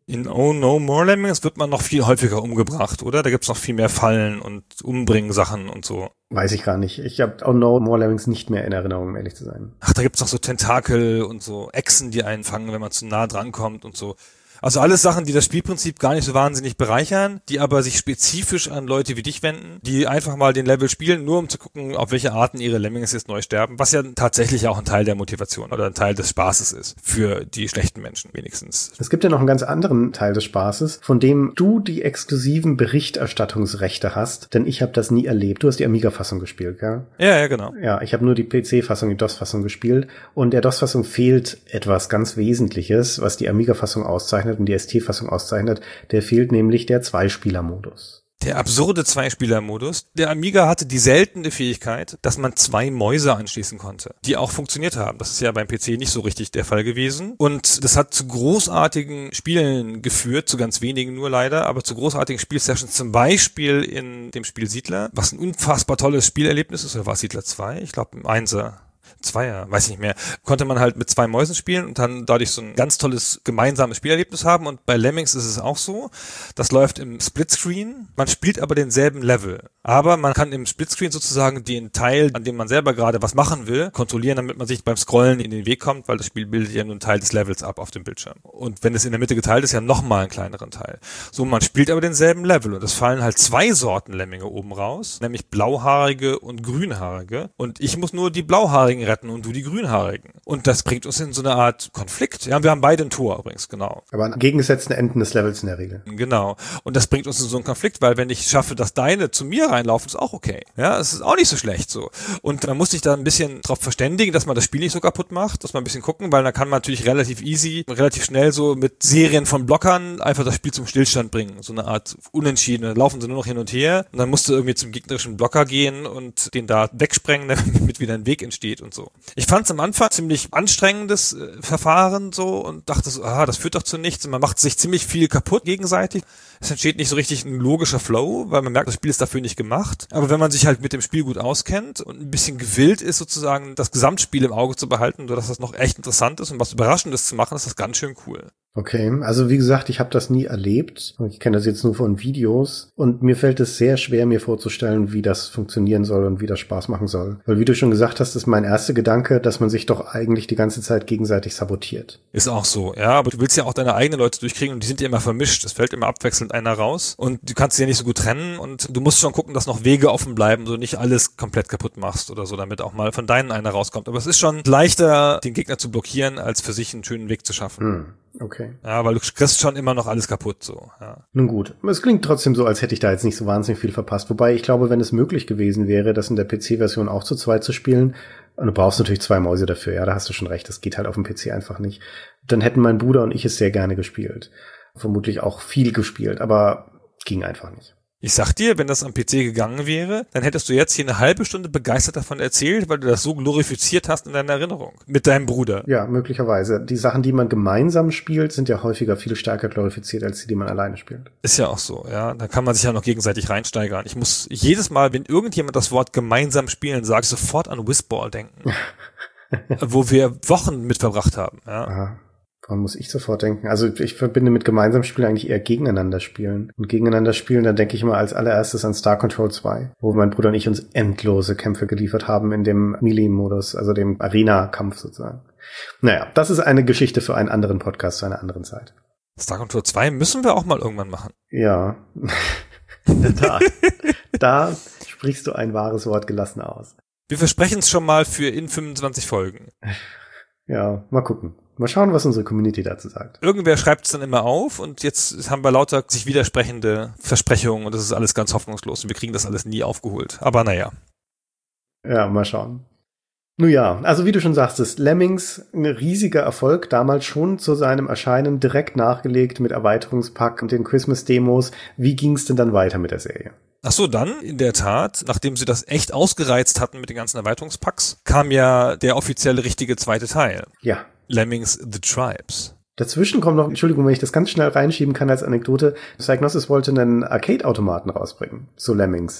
In Oh No More Lemmings wird man noch viel häufiger umgebracht, oder? Da gibt's noch viel mehr Fallen und Umbringen-Sachen und so. Weiß ich gar nicht. Ich habe Oh No More Lemmings nicht mehr in Erinnerung, um ehrlich zu sein. Ach, da gibt's noch so Tentakel und so Echsen, die einen fangen, wenn man zu nah drankommt und so. Also alles Sachen, die das Spielprinzip gar nicht so wahnsinnig bereichern, die aber sich spezifisch an Leute wie dich wenden, die einfach mal den Level spielen, nur um zu gucken, auf welche Arten ihre Lemmings jetzt neu sterben, was ja tatsächlich auch ein Teil der Motivation oder ein Teil des Spaßes ist, für die schlechten Menschen wenigstens. Es gibt ja noch einen ganz anderen Teil des Spaßes, von dem du die exklusiven Berichterstattungsrechte hast, denn ich habe das nie erlebt. Du hast die Amiga-Fassung gespielt, gell? Ja, ja, genau. Ja, ich habe nur die P C-Fassung, die DOS-Fassung gespielt und der DOS-Fassung fehlt etwas ganz Wesentliches, was die Amiga-Fassung auszeichnet und die S T-Fassung auszeichnet. Der fehlt nämlich der Zwei-Spieler-Modus. Der absurde Zwei-Spieler-Modus. Der Amiga hatte die seltene Fähigkeit, dass man zwei Mäuse anschließen konnte, die auch funktioniert haben. Das ist ja beim P C nicht so richtig der Fall gewesen. Und das hat zu großartigen Spielen geführt, zu ganz wenigen nur leider, aber zu großartigen Spielsessions, zum Beispiel in dem Spiel Siedler, was ein unfassbar tolles Spielerlebnis ist. Oder war es Siedler zwei? Ich glaube im Einser. Zweier, weiß nicht mehr, konnte man halt mit zwei Mäusen spielen und dann dadurch so ein ganz tolles gemeinsames Spielerlebnis haben. Und bei Lemmings ist es auch so, das läuft im Splitscreen, man spielt aber denselben Level. Aber man kann im Splitscreen sozusagen den Teil, an dem man selber gerade was machen will, kontrollieren, damit man sich beim Scrollen in den Weg kommt, weil das Spiel bildet ja nur einen Teil des Levels ab auf dem Bildschirm. Und wenn es in der Mitte geteilt ist, ja nochmal einen kleineren Teil. So, man spielt aber denselben Level und es fallen halt zwei Sorten Lemminge oben raus, nämlich blauhaarige und grünhaarige. Und ich muss nur die blauhaarigen retten und du die grünhaarigen. Und das bringt uns in so eine Art Konflikt. Ja, wir haben beide ein Tor übrigens, genau. Aber an gegengesetzten Enden des Levels in der Regel. Genau. Und das bringt uns in so einen Konflikt, weil wenn ich schaffe, dass deine zu mir reinlaufen, ist auch okay. Ja, es ist auch nicht so schlecht so. Und man muss sich da ein bisschen drauf verständigen, dass man das Spiel nicht so kaputt macht, dass man ein bisschen gucken, weil dann kann man natürlich relativ easy, relativ schnell so mit Serien von Blockern einfach das Spiel zum Stillstand bringen. So eine Art Unentschieden. Dann laufen sie nur noch hin und her und dann musst du irgendwie zum gegnerischen Blocker gehen und den da wegsprengen, damit wieder ein Weg entsteht und so. Ich fand es am Anfang ziemlich anstrengendes äh, Verfahren so und dachte so, ah, das führt doch zu nichts und man macht sich ziemlich viel kaputt gegenseitig. Es entsteht nicht so richtig ein logischer Flow, weil man merkt, das Spiel ist dafür nicht gemacht. Aber wenn man sich halt mit dem Spiel gut auskennt und ein bisschen gewillt ist, sozusagen das Gesamtspiel im Auge zu behalten, sodass das noch echt interessant ist und was Überraschendes zu machen, ist das ganz schön cool. Okay, also wie gesagt, ich habe das nie erlebt. Ich kenne das jetzt nur von Videos und mir fällt es sehr schwer, mir vorzustellen, wie das funktionieren soll und wie das Spaß machen soll. Weil wie du schon gesagt hast, ist mein erster Gedanke, dass man sich doch eigentlich die ganze Zeit gegenseitig sabotiert. Ist auch so, ja, aber du willst ja auch deine eigenen Leute durchkriegen und die sind ja immer vermischt. Es fällt immer abwechselnd einer raus und du kannst sie ja nicht so gut trennen und du musst schon gucken, dass noch Wege offen bleiben, so nicht alles komplett kaputt machst oder so, damit auch mal von deinen einer rauskommt. Aber es ist schon leichter, den Gegner zu blockieren, als für sich einen schönen Weg zu schaffen. Hm. Okay. Ja, weil du kriegst schon immer noch alles kaputt, so, ja. Nun gut. Es klingt trotzdem so, als hätte ich da jetzt nicht so wahnsinnig viel verpasst. Wobei ich glaube, wenn es möglich gewesen wäre, das in der P C-Version auch zu zweit zu spielen, und du brauchst natürlich zwei Mäuse dafür, ja, da hast du schon recht, das geht halt auf dem P C einfach nicht. Dann hätten mein Bruder und ich es sehr gerne gespielt. Vermutlich auch viel gespielt, aber ging einfach nicht. Ich sag dir, wenn das am P C gegangen wäre, dann hättest du jetzt hier eine halbe Stunde begeistert davon erzählt, weil du das so glorifiziert hast in deiner Erinnerung. Mit deinem Bruder. Ja, möglicherweise. Die Sachen, die man gemeinsam spielt, sind ja häufiger viel stärker glorifiziert, als die, die man alleine spielt. Ist ja auch so, ja. Da kann man sich ja noch gegenseitig reinsteigern. Ich muss jedes Mal, wenn irgendjemand das Wort gemeinsam spielen sagt, sofort an Whizball denken. Wo wir Wochen mit verbracht haben, ja. Aha. Woran muss ich sofort denken? Also ich verbinde mit gemeinsam spielen eigentlich eher gegeneinander spielen. Und gegeneinander spielen, dann denke ich immer als allererstes an Star Control zwei, wo mein Bruder und ich uns endlose Kämpfe geliefert haben in dem Melee-Modus, also dem Arena-Kampf sozusagen. Naja, das ist eine Geschichte für einen anderen Podcast zu einer anderen Zeit. Star Control zwei müssen wir auch mal irgendwann machen. Ja, in der Tat. Da sprichst du ein wahres Wort gelassen aus. Wir versprechen es schon mal für in fünfundzwanzig Folgen. Ja, mal gucken. Mal schauen, was unsere Community dazu sagt. Irgendwer schreibt es dann immer auf und jetzt haben wir lauter sich widersprechende Versprechungen und das ist alles ganz hoffnungslos und wir kriegen das alles nie aufgeholt. Aber naja. Ja, mal schauen. Nun ja, also wie du schon sagtest, Lemmings, ein riesiger Erfolg, damals schon zu seinem Erscheinen direkt nachgelegt mit Erweiterungspack und den Christmas-Demos. Wie ging's denn dann weiter mit der Serie? Ach so, dann in der Tat, nachdem sie das echt ausgereizt hatten mit den ganzen Erweiterungspacks, kam ja der offizielle richtige zweite Teil. Ja. Lemmings The Tribes. Dazwischen kommt noch, Entschuldigung, wenn ich das ganz schnell reinschieben kann als Anekdote, Psygnosis wollte einen Arcade-Automaten rausbringen zu Lemmings.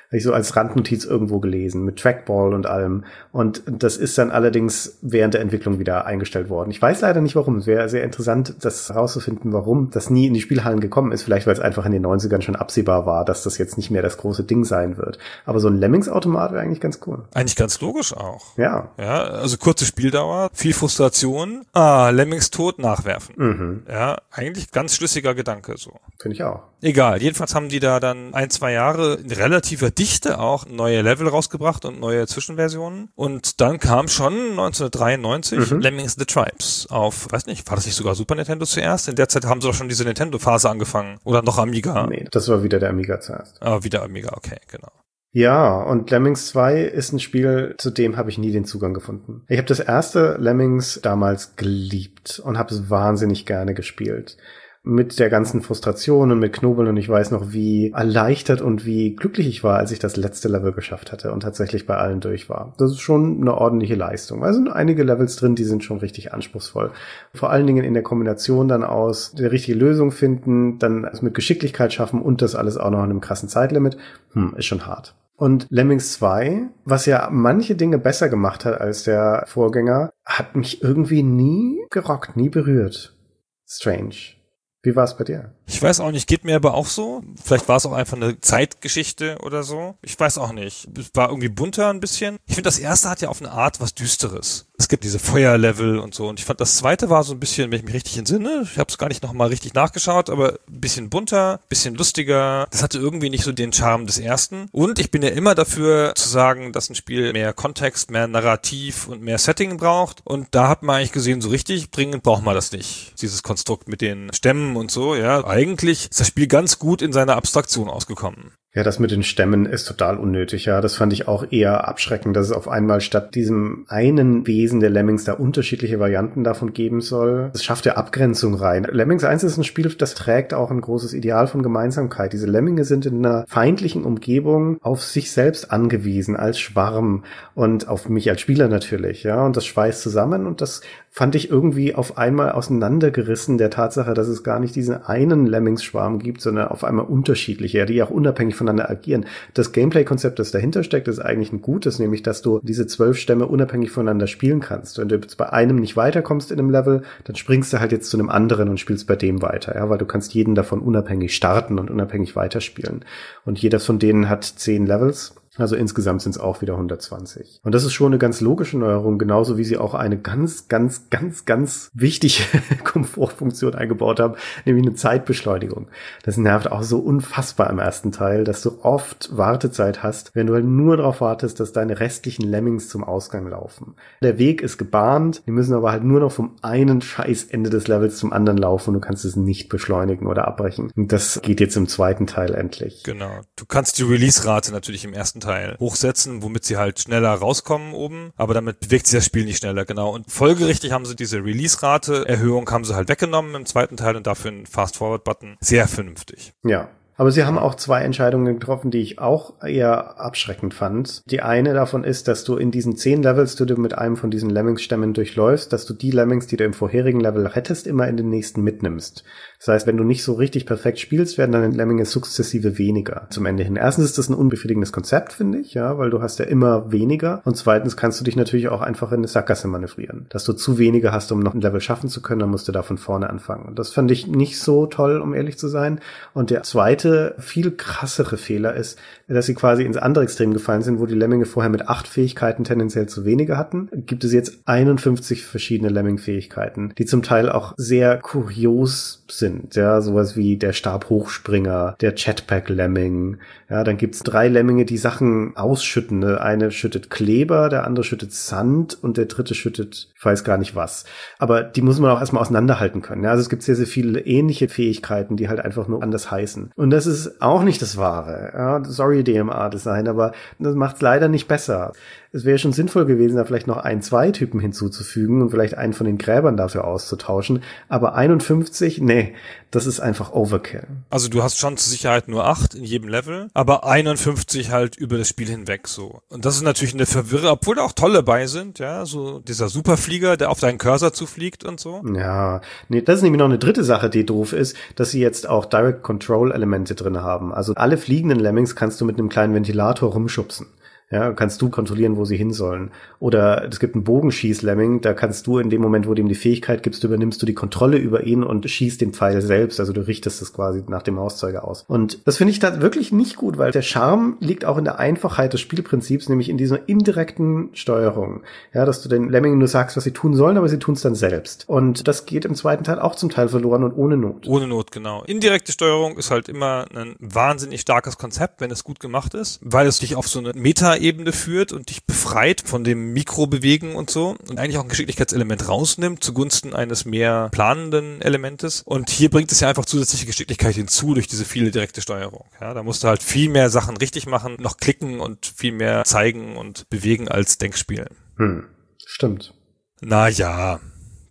Habe ich so als Randnotiz irgendwo gelesen, mit Trackball und allem. Und das ist dann allerdings während der Entwicklung wieder eingestellt worden. Ich weiß leider nicht, warum. Es wäre sehr interessant, das herauszufinden, warum das nie in die Spielhallen gekommen ist. Vielleicht, weil es einfach in den neunzigern schon absehbar war, dass das jetzt nicht mehr das große Ding sein wird. Aber so ein Lemmings-Automat wäre eigentlich ganz cool. Eigentlich ganz logisch auch. Ja. Ja, also kurze Spieldauer, viel Frustration. Ah, Lemmings tot, nachwerfen. Mhm. Ja, eigentlich ganz schlüssiger Gedanke so. Finde ich auch. Egal, jedenfalls haben die da dann ein, zwei Jahre in relativer Dichte auch neue Level rausgebracht und neue Zwischenversionen. Und dann kam schon neunzehnhundertdreiundneunzig Mhm. Lemmings The Tribes auf, weiß nicht, war das nicht sogar Super Nintendo zuerst? In der Zeit haben sie doch schon diese Nintendo-Phase angefangen. Oder noch Amiga? Nee, das war wieder der Amiga zuerst. Ah, wieder Amiga, okay, genau. Ja, und Lemmings zwei ist ein Spiel, zu dem habe ich nie den Zugang gefunden. Ich habe das erste Lemmings damals geliebt und habe es wahnsinnig gerne gespielt. Mit der ganzen Frustration und mit Knobeln, und ich weiß noch, wie erleichtert und wie glücklich ich war, als ich das letzte Level geschafft hatte und tatsächlich bei allen durch war. Das ist schon eine ordentliche Leistung. Also sind einige Levels drin, die sind schon richtig anspruchsvoll. Vor allen Dingen in der Kombination dann aus der richtige Lösung finden, dann es mit Geschicklichkeit schaffen und das alles auch noch in einem krassen Zeitlimit. Hm, ist schon hart. Und Lemmings zwei, was ja manche Dinge besser gemacht hat als der Vorgänger, hat mich irgendwie nie gerockt, nie berührt. Strange. Wie war es bei dir? Ich weiß auch nicht, geht mir aber auch so. Vielleicht war es auch einfach eine Zeitgeschichte oder so. Ich weiß auch nicht. Es war irgendwie bunter ein bisschen. Ich finde, das erste hat ja auf eine Art was Düsteres. Es gibt diese Feuerlevel und so. Und ich fand, das zweite war so ein bisschen, wenn ich mich richtig entsinne, ich habe es gar nicht nochmal richtig nachgeschaut, aber ein bisschen bunter, ein bisschen lustiger. Das hatte irgendwie nicht so den Charme des ersten. Und ich bin ja immer dafür zu sagen, dass ein Spiel mehr Kontext, mehr Narrativ und mehr Setting braucht. Und da hat man eigentlich gesehen, so richtig dringend braucht man das nicht. Dieses Konstrukt mit den Stämmen und so, ja. Eigentlich ist das Spiel ganz gut in seiner Abstraktion ausgekommen. Ja, das mit den Stämmen ist total unnötig, ja. Das fand ich auch eher abschreckend, dass es auf einmal statt diesem einen Wesen der Lemmings da unterschiedliche Varianten davon geben soll. Das schafft ja Abgrenzung rein. Lemmings eins ist ein Spiel, das trägt auch ein großes Ideal von Gemeinsamkeit. Diese Lemminge sind in einer feindlichen Umgebung auf sich selbst angewiesen, als Schwarm und auf mich als Spieler natürlich, ja. Und das schweißt zusammen, und das fand ich irgendwie auf einmal auseinandergerissen der Tatsache, dass es gar nicht diesen einen Lemmings-Schwarm gibt, sondern auf einmal unterschiedliche, die auch unabhängig voneinander agieren. Das Gameplay-Konzept, das dahinter steckt, ist eigentlich ein gutes, nämlich, dass du diese zwölf Stämme unabhängig voneinander spielen kannst. Wenn du jetzt bei einem nicht weiterkommst in einem Level, dann springst du halt jetzt zu einem anderen und spielst bei dem weiter, ja, weil du kannst jeden davon unabhängig starten und unabhängig weiterspielen. Und jeder von denen hat zehn Levels. Also insgesamt sind es auch wieder hundertzwanzig. Und das ist schon eine ganz logische Neuerung, genauso wie sie auch eine ganz, ganz, ganz, ganz wichtige Komfortfunktion eingebaut haben, nämlich eine Zeitbeschleunigung. Das nervt auch so unfassbar im ersten Teil, dass du oft Wartezeit hast, wenn du halt nur darauf wartest, dass deine restlichen Lemmings zum Ausgang laufen. Der Weg ist gebahnt, die müssen aber halt nur noch vom einen Scheißende des Levels zum anderen laufen, und du kannst es nicht beschleunigen oder abbrechen. Und das geht jetzt im zweiten Teil endlich. Genau. Du kannst die Release-Rate natürlich im ersten Teil hochsetzen, womit sie halt schneller rauskommen oben, aber damit bewegt sich das Spiel nicht schneller, genau. Und folgerichtig haben sie diese Release-Rate-Erhöhung haben sie halt weggenommen im zweiten Teil und dafür einen Fast-Forward-Button. Sehr vernünftig. Ja. Aber sie haben auch zwei Entscheidungen getroffen, die ich auch eher abschreckend fand. Die eine davon ist, dass du in diesen zehn Levels, die du mit einem von diesen Lemmings-Stämmen durchläufst, dass du die Lemmings, die du im vorherigen Level rettest, immer in den nächsten mitnimmst. Das heißt, wenn du nicht so richtig perfekt spielst, werden deine Lemminge sukzessive weniger zum Ende hin. Erstens ist das ein unbefriedigendes Konzept, finde ich, ja, weil du hast ja immer weniger. Und zweitens kannst du dich natürlich auch einfach in eine Sackgasse manövrieren. Dass du zu wenige hast, um noch ein Level schaffen zu können, dann musst du da von vorne anfangen. Und das fand ich nicht so toll, um ehrlich zu sein. Und der zweite, viel krassere Fehler ist, dass sie quasi ins andere Extrem gefallen sind, wo die Lemminge vorher mit acht Fähigkeiten tendenziell zu wenige hatten. Gibt es jetzt einundfünfzig verschiedene Lemming-Fähigkeiten, die zum Teil auch sehr kurios sind, ja, sowas wie der Stabhochspringer, der Jetpack-Lemming, ja, dann gibt's drei Lemminge, die Sachen ausschütten, der eine schüttet Kleber, der andere schüttet Sand und der dritte schüttet, ich weiß gar nicht was, aber die muss man auch erstmal auseinanderhalten können, ja, also es gibt sehr, sehr viele ähnliche Fähigkeiten, die halt einfach nur anders heißen, und das ist auch nicht das Wahre, ja, sorry D M A-Design, aber das macht's leider nicht besser. es wäre schon sinnvoll gewesen, da vielleicht noch ein, zwei Typen hinzuzufügen und vielleicht einen von den Gräbern dafür auszutauschen. Aber einundfünfzig, nee, das ist einfach Overkill. Also du hast schon zur Sicherheit nur acht in jedem Level, aber einundfünfzig halt über das Spiel hinweg so. Und das ist natürlich eine Verwirrung, obwohl da auch tolle bei sind, ja, so dieser Superflieger, der auf deinen Cursor zufliegt und so. Ja, nee, das ist nämlich noch eine dritte Sache, die doof ist, dass sie jetzt auch Direct Control Elemente drin haben. Also alle fliegenden Lemmings kannst du mit einem kleinen Ventilator rumschubsen. Ja, kannst du kontrollieren, wo sie hin sollen. Oder es gibt einen Bogenschieß-Lemming, da kannst du in dem Moment, wo du ihm die Fähigkeit gibst, übernimmst du die Kontrolle über ihn und schießt den Pfeil selbst. Also du richtest es quasi nach dem Mauszeiger aus. Und das finde ich da wirklich nicht gut, weil der Charme liegt auch in der Einfachheit des Spielprinzips, nämlich in dieser indirekten Steuerung. Ja, dass du den Lemmingen nur sagst, was sie tun sollen, aber sie tun es dann selbst. Und das geht im zweiten Teil auch zum Teil verloren und ohne Not. Ohne Not, genau. Indirekte Steuerung ist halt immer ein wahnsinnig starkes Konzept, wenn es gut gemacht ist, weil es dich auf so eine Meta Ebene führt und dich befreit von dem Mikrobewegen und so und eigentlich auch ein Geschicklichkeitselement rausnimmt zugunsten eines mehr planenden Elementes. Und hier bringt es ja einfach zusätzliche Geschicklichkeit hinzu durch diese viele direkte Steuerung. Ja, da musst du halt viel mehr Sachen richtig machen, noch klicken und viel mehr zeigen und bewegen als Denkspiel. Hm, stimmt. Na ja.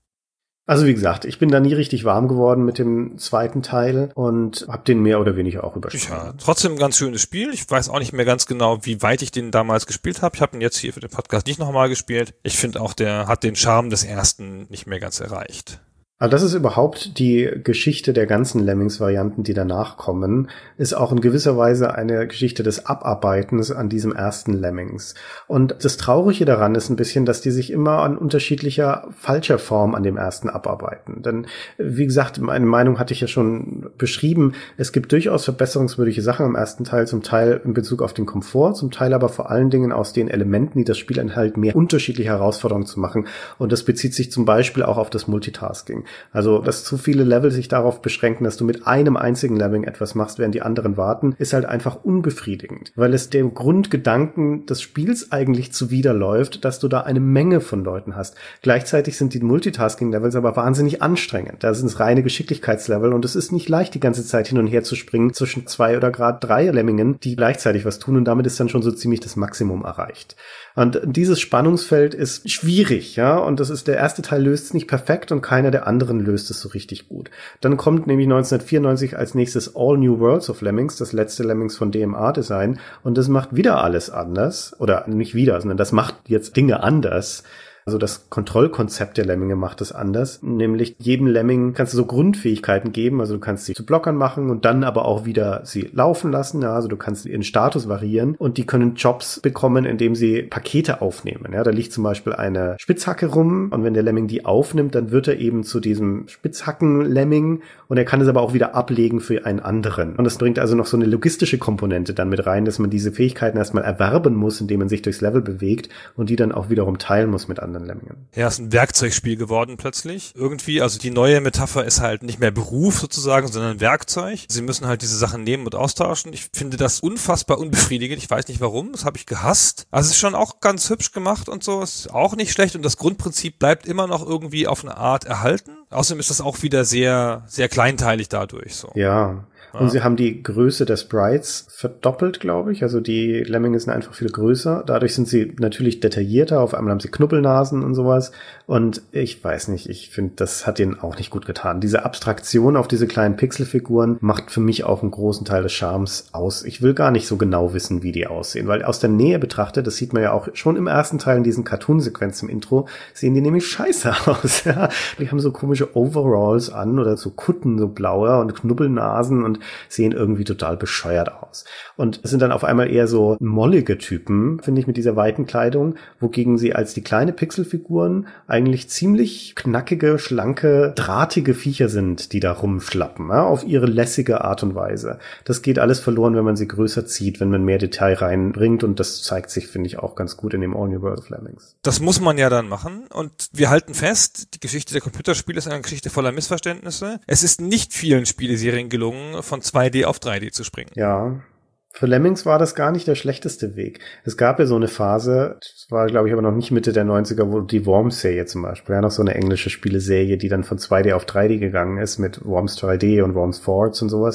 Also wie gesagt, ich bin da nie richtig warm geworden mit dem zweiten Teil und hab den mehr oder weniger auch übersprungen. Ja, trotzdem ein ganz schönes Spiel. Ich weiß auch nicht mehr ganz genau, wie weit ich den damals gespielt habe. Ich habe ihn jetzt hier für den Podcast nicht nochmal gespielt. Ich finde auch, der hat den Charme des ersten nicht mehr ganz erreicht. Also das ist überhaupt die Geschichte der ganzen Lemmings-Varianten, die danach kommen, ist auch in gewisser Weise eine Geschichte des Abarbeitens an diesem ersten Lemmings. Und das Traurige daran ist ein bisschen, dass die sich immer an unterschiedlicher, falscher Form an dem ersten abarbeiten. Denn, wie gesagt, meine Meinung hatte ich ja schon beschrieben, es gibt durchaus verbesserungswürdige Sachen im ersten Teil, zum Teil in Bezug auf den Komfort, zum Teil aber vor allen Dingen aus den Elementen, die das Spiel enthalten, mehr unterschiedliche Herausforderungen zu machen. Und das bezieht sich zum Beispiel auch auf das Multitasking. Also, dass zu viele Level sich darauf beschränken, dass du mit einem einzigen Leveling etwas machst, während die anderen warten, ist halt einfach unbefriedigend, weil es dem Grundgedanken des Spiels eigentlich zuwiderläuft, dass du da eine Menge von Leuten hast. Gleichzeitig sind die Multitasking-Levels aber wahnsinnig anstrengend. Da sind es reine Geschicklichkeitslevel und es ist nicht leicht, die ganze Zeit hin und her zu springen zwischen zwei oder gerade drei Lemmingen, die gleichzeitig was tun und damit ist dann schon so ziemlich das Maximum erreicht. Und dieses Spannungsfeld ist schwierig, ja, und das ist, der erste Teil löst es nicht perfekt und keiner der anderen löst es so richtig gut. Dann kommt nämlich neunzehnhundertvierundneunzig als nächstes All New Worlds of Lemmings, das letzte Lemmings von D M A-Design, und das macht wieder alles anders, oder nicht wieder, sondern das macht jetzt Dinge anders. Also das Kontrollkonzept der Lemminge macht es anders. Nämlich jedem Lemming kannst du so Grundfähigkeiten geben. Also du kannst sie zu Blockern machen und dann aber auch wieder sie laufen lassen. Ja, also du kannst ihren Status variieren und die können Jobs bekommen, indem sie Pakete aufnehmen. Ja, da liegt zum Beispiel eine Spitzhacke rum und wenn der Lemming die aufnimmt, dann wird er eben zu diesem Spitzhacken-Lemming und er kann es aber auch wieder ablegen für einen anderen. Und das bringt also noch so eine logistische Komponente dann mit rein, dass man diese Fähigkeiten erstmal erwerben muss, indem man sich durchs Level bewegt und die dann auch wiederum teilen muss mit anderen Lemmingen. Ja, ist ein Werkzeugspiel geworden plötzlich. Irgendwie, also die neue Metapher ist halt nicht mehr Beruf sozusagen, sondern Werkzeug. Sie müssen halt diese Sachen nehmen und austauschen. Ich finde das unfassbar unbefriedigend. Ich weiß nicht warum. Das habe ich gehasst. Also es ist schon auch ganz hübsch gemacht und so. Ist auch nicht schlecht und das Grundprinzip bleibt immer noch irgendwie auf eine Art erhalten. Außerdem ist das auch wieder sehr, sehr kleinteilig dadurch, so. Ja. Und sie haben die Größe der Sprites verdoppelt, glaube ich. Also die Lemminge sind einfach viel größer. Dadurch sind sie natürlich detaillierter. Auf einmal haben sie Knubbelnasen und sowas. Und ich weiß nicht, ich finde, das hat denen auch nicht gut getan. Diese Abstraktion auf diese kleinen Pixelfiguren macht für mich auch einen großen Teil des Charmes aus. Ich will gar nicht so genau wissen, wie die aussehen. Weil aus der Nähe betrachtet, das sieht man ja auch schon im ersten Teil in diesen Cartoon-Sequenzen im Intro, sehen die nämlich scheiße aus. Ja. Die haben so komische Overalls an oder so Kutten, so blaue und Knubbelnasen und sehen irgendwie total bescheuert aus. Und es sind dann auf einmal eher so mollige Typen, finde ich, mit dieser weiten Kleidung, wogegen sie als die kleine Pixelfiguren eigentlich ziemlich knackige, schlanke, drahtige Viecher sind, die da rumschlappen, ja, auf ihre lässige Art und Weise. Das geht alles verloren, wenn man sie größer zieht, wenn man mehr Detail reinbringt und das zeigt sich, finde ich, auch ganz gut in dem All New World of Lemmings. Das muss man ja dann machen und wir halten fest, die Geschichte der Computerspiele ist eine Geschichte voller Missverständnisse. Es ist nicht vielen Spieleserien gelungen, von zwei D auf drei D zu springen. Ja. Für Lemmings war das gar nicht der schlechteste Weg. Es gab ja so eine Phase, das war, glaube ich, aber noch nicht Mitte der neunziger, wo die Worms-Serie zum Beispiel, ja, noch so eine englische Spieleserie, die dann von zwei D auf drei D gegangen ist mit Worms drei D und Worms Forwards und sowas,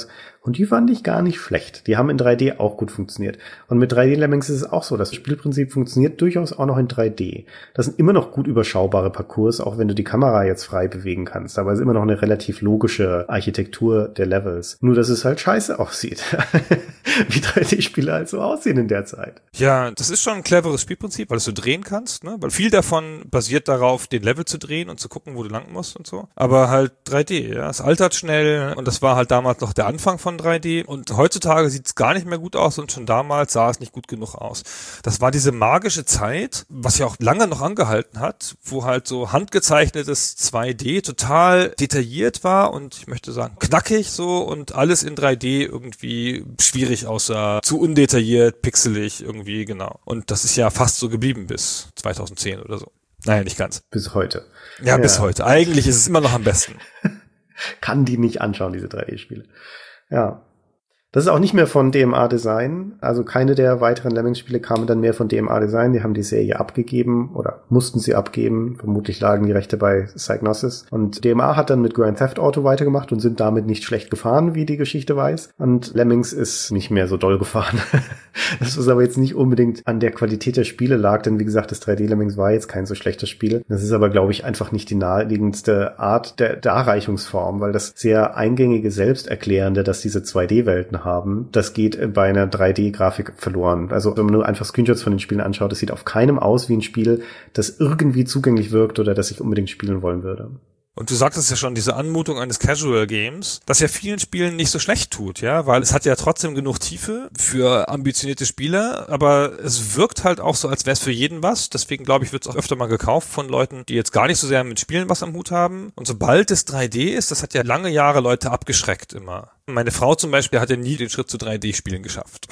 Und die fand ich gar nicht schlecht. Die haben in drei D auch gut funktioniert. Und mit drei D Lemmings ist es auch so. Das Spielprinzip funktioniert durchaus auch noch in drei D. Das sind immer noch gut überschaubare Parcours, auch wenn du die Kamera jetzt frei bewegen kannst. Aber es ist immer noch eine relativ logische Architektur der Levels. Nur, dass es halt scheiße aussieht. Wie drei D-Spiele halt so aussehen in der Zeit. Ja, das ist schon ein cleveres Spielprinzip, weil du so drehen kannst, ne? Weil viel davon basiert darauf, den Level zu drehen und zu gucken, wo du lang musst und so. Aber halt drei D, ja. Es altert schnell und das war halt damals noch der Anfang von drei D. Und heutzutage sieht es gar nicht mehr gut aus und schon damals sah es nicht gut genug aus. Das war diese magische Zeit, was ja auch lange noch angehalten hat, wo halt so handgezeichnetes zwei D total detailliert war und ich möchte sagen knackig so und alles in drei D irgendwie schwierig aussah, zu undetailliert, pixelig irgendwie, genau. Und das ist ja fast so geblieben bis zweitausendzehn oder so. Naja, nicht ganz. Bis heute. Ja, ja, bis heute. Eigentlich ist es immer noch am besten. Kann die nicht anschauen, diese drei D-Spiele. Ja. Das ist auch nicht mehr von D M A Design. Also keine der weiteren Lemmings-Spiele kamen dann mehr von D M A Design. Die haben die Serie abgegeben oder mussten sie abgeben. Vermutlich lagen die Rechte bei Psygnosis. Und D M A hat dann mit Grand Theft Auto weitergemacht und sind damit nicht schlecht gefahren, wie die Geschichte weiß. Und Lemmings ist nicht mehr so doll gefahren. Das ist aber jetzt nicht unbedingt an der Qualität der Spiele lag, denn wie gesagt, das drei D Lemmings war jetzt kein so schlechtes Spiel. Das ist aber, glaube ich, einfach nicht die naheliegendste Art der Darreichungsform, weil das sehr eingängige Selbsterklärende, dass diese zwei D-Welten haben, das geht bei einer drei D-Grafik verloren. Also wenn man nur einfach Screenshots von den Spielen anschaut, das sieht auf keinem aus wie ein Spiel, das irgendwie zugänglich wirkt oder das ich unbedingt spielen wollen würde. Und du sagtest ja schon, diese Anmutung eines Casual Games, das ja vielen Spielen nicht so schlecht tut, ja, weil es hat ja trotzdem genug Tiefe für ambitionierte Spieler, aber es wirkt halt auch so, als wäre es für jeden was. Deswegen glaube ich, wird es auch öfter mal gekauft von Leuten, die jetzt gar nicht so sehr mit Spielen was am Hut haben. Und sobald es drei D ist, das hat ja lange Jahre Leute abgeschreckt immer. Meine Frau zum Beispiel hat ja nie den Schritt zu drei D-Spielen geschafft.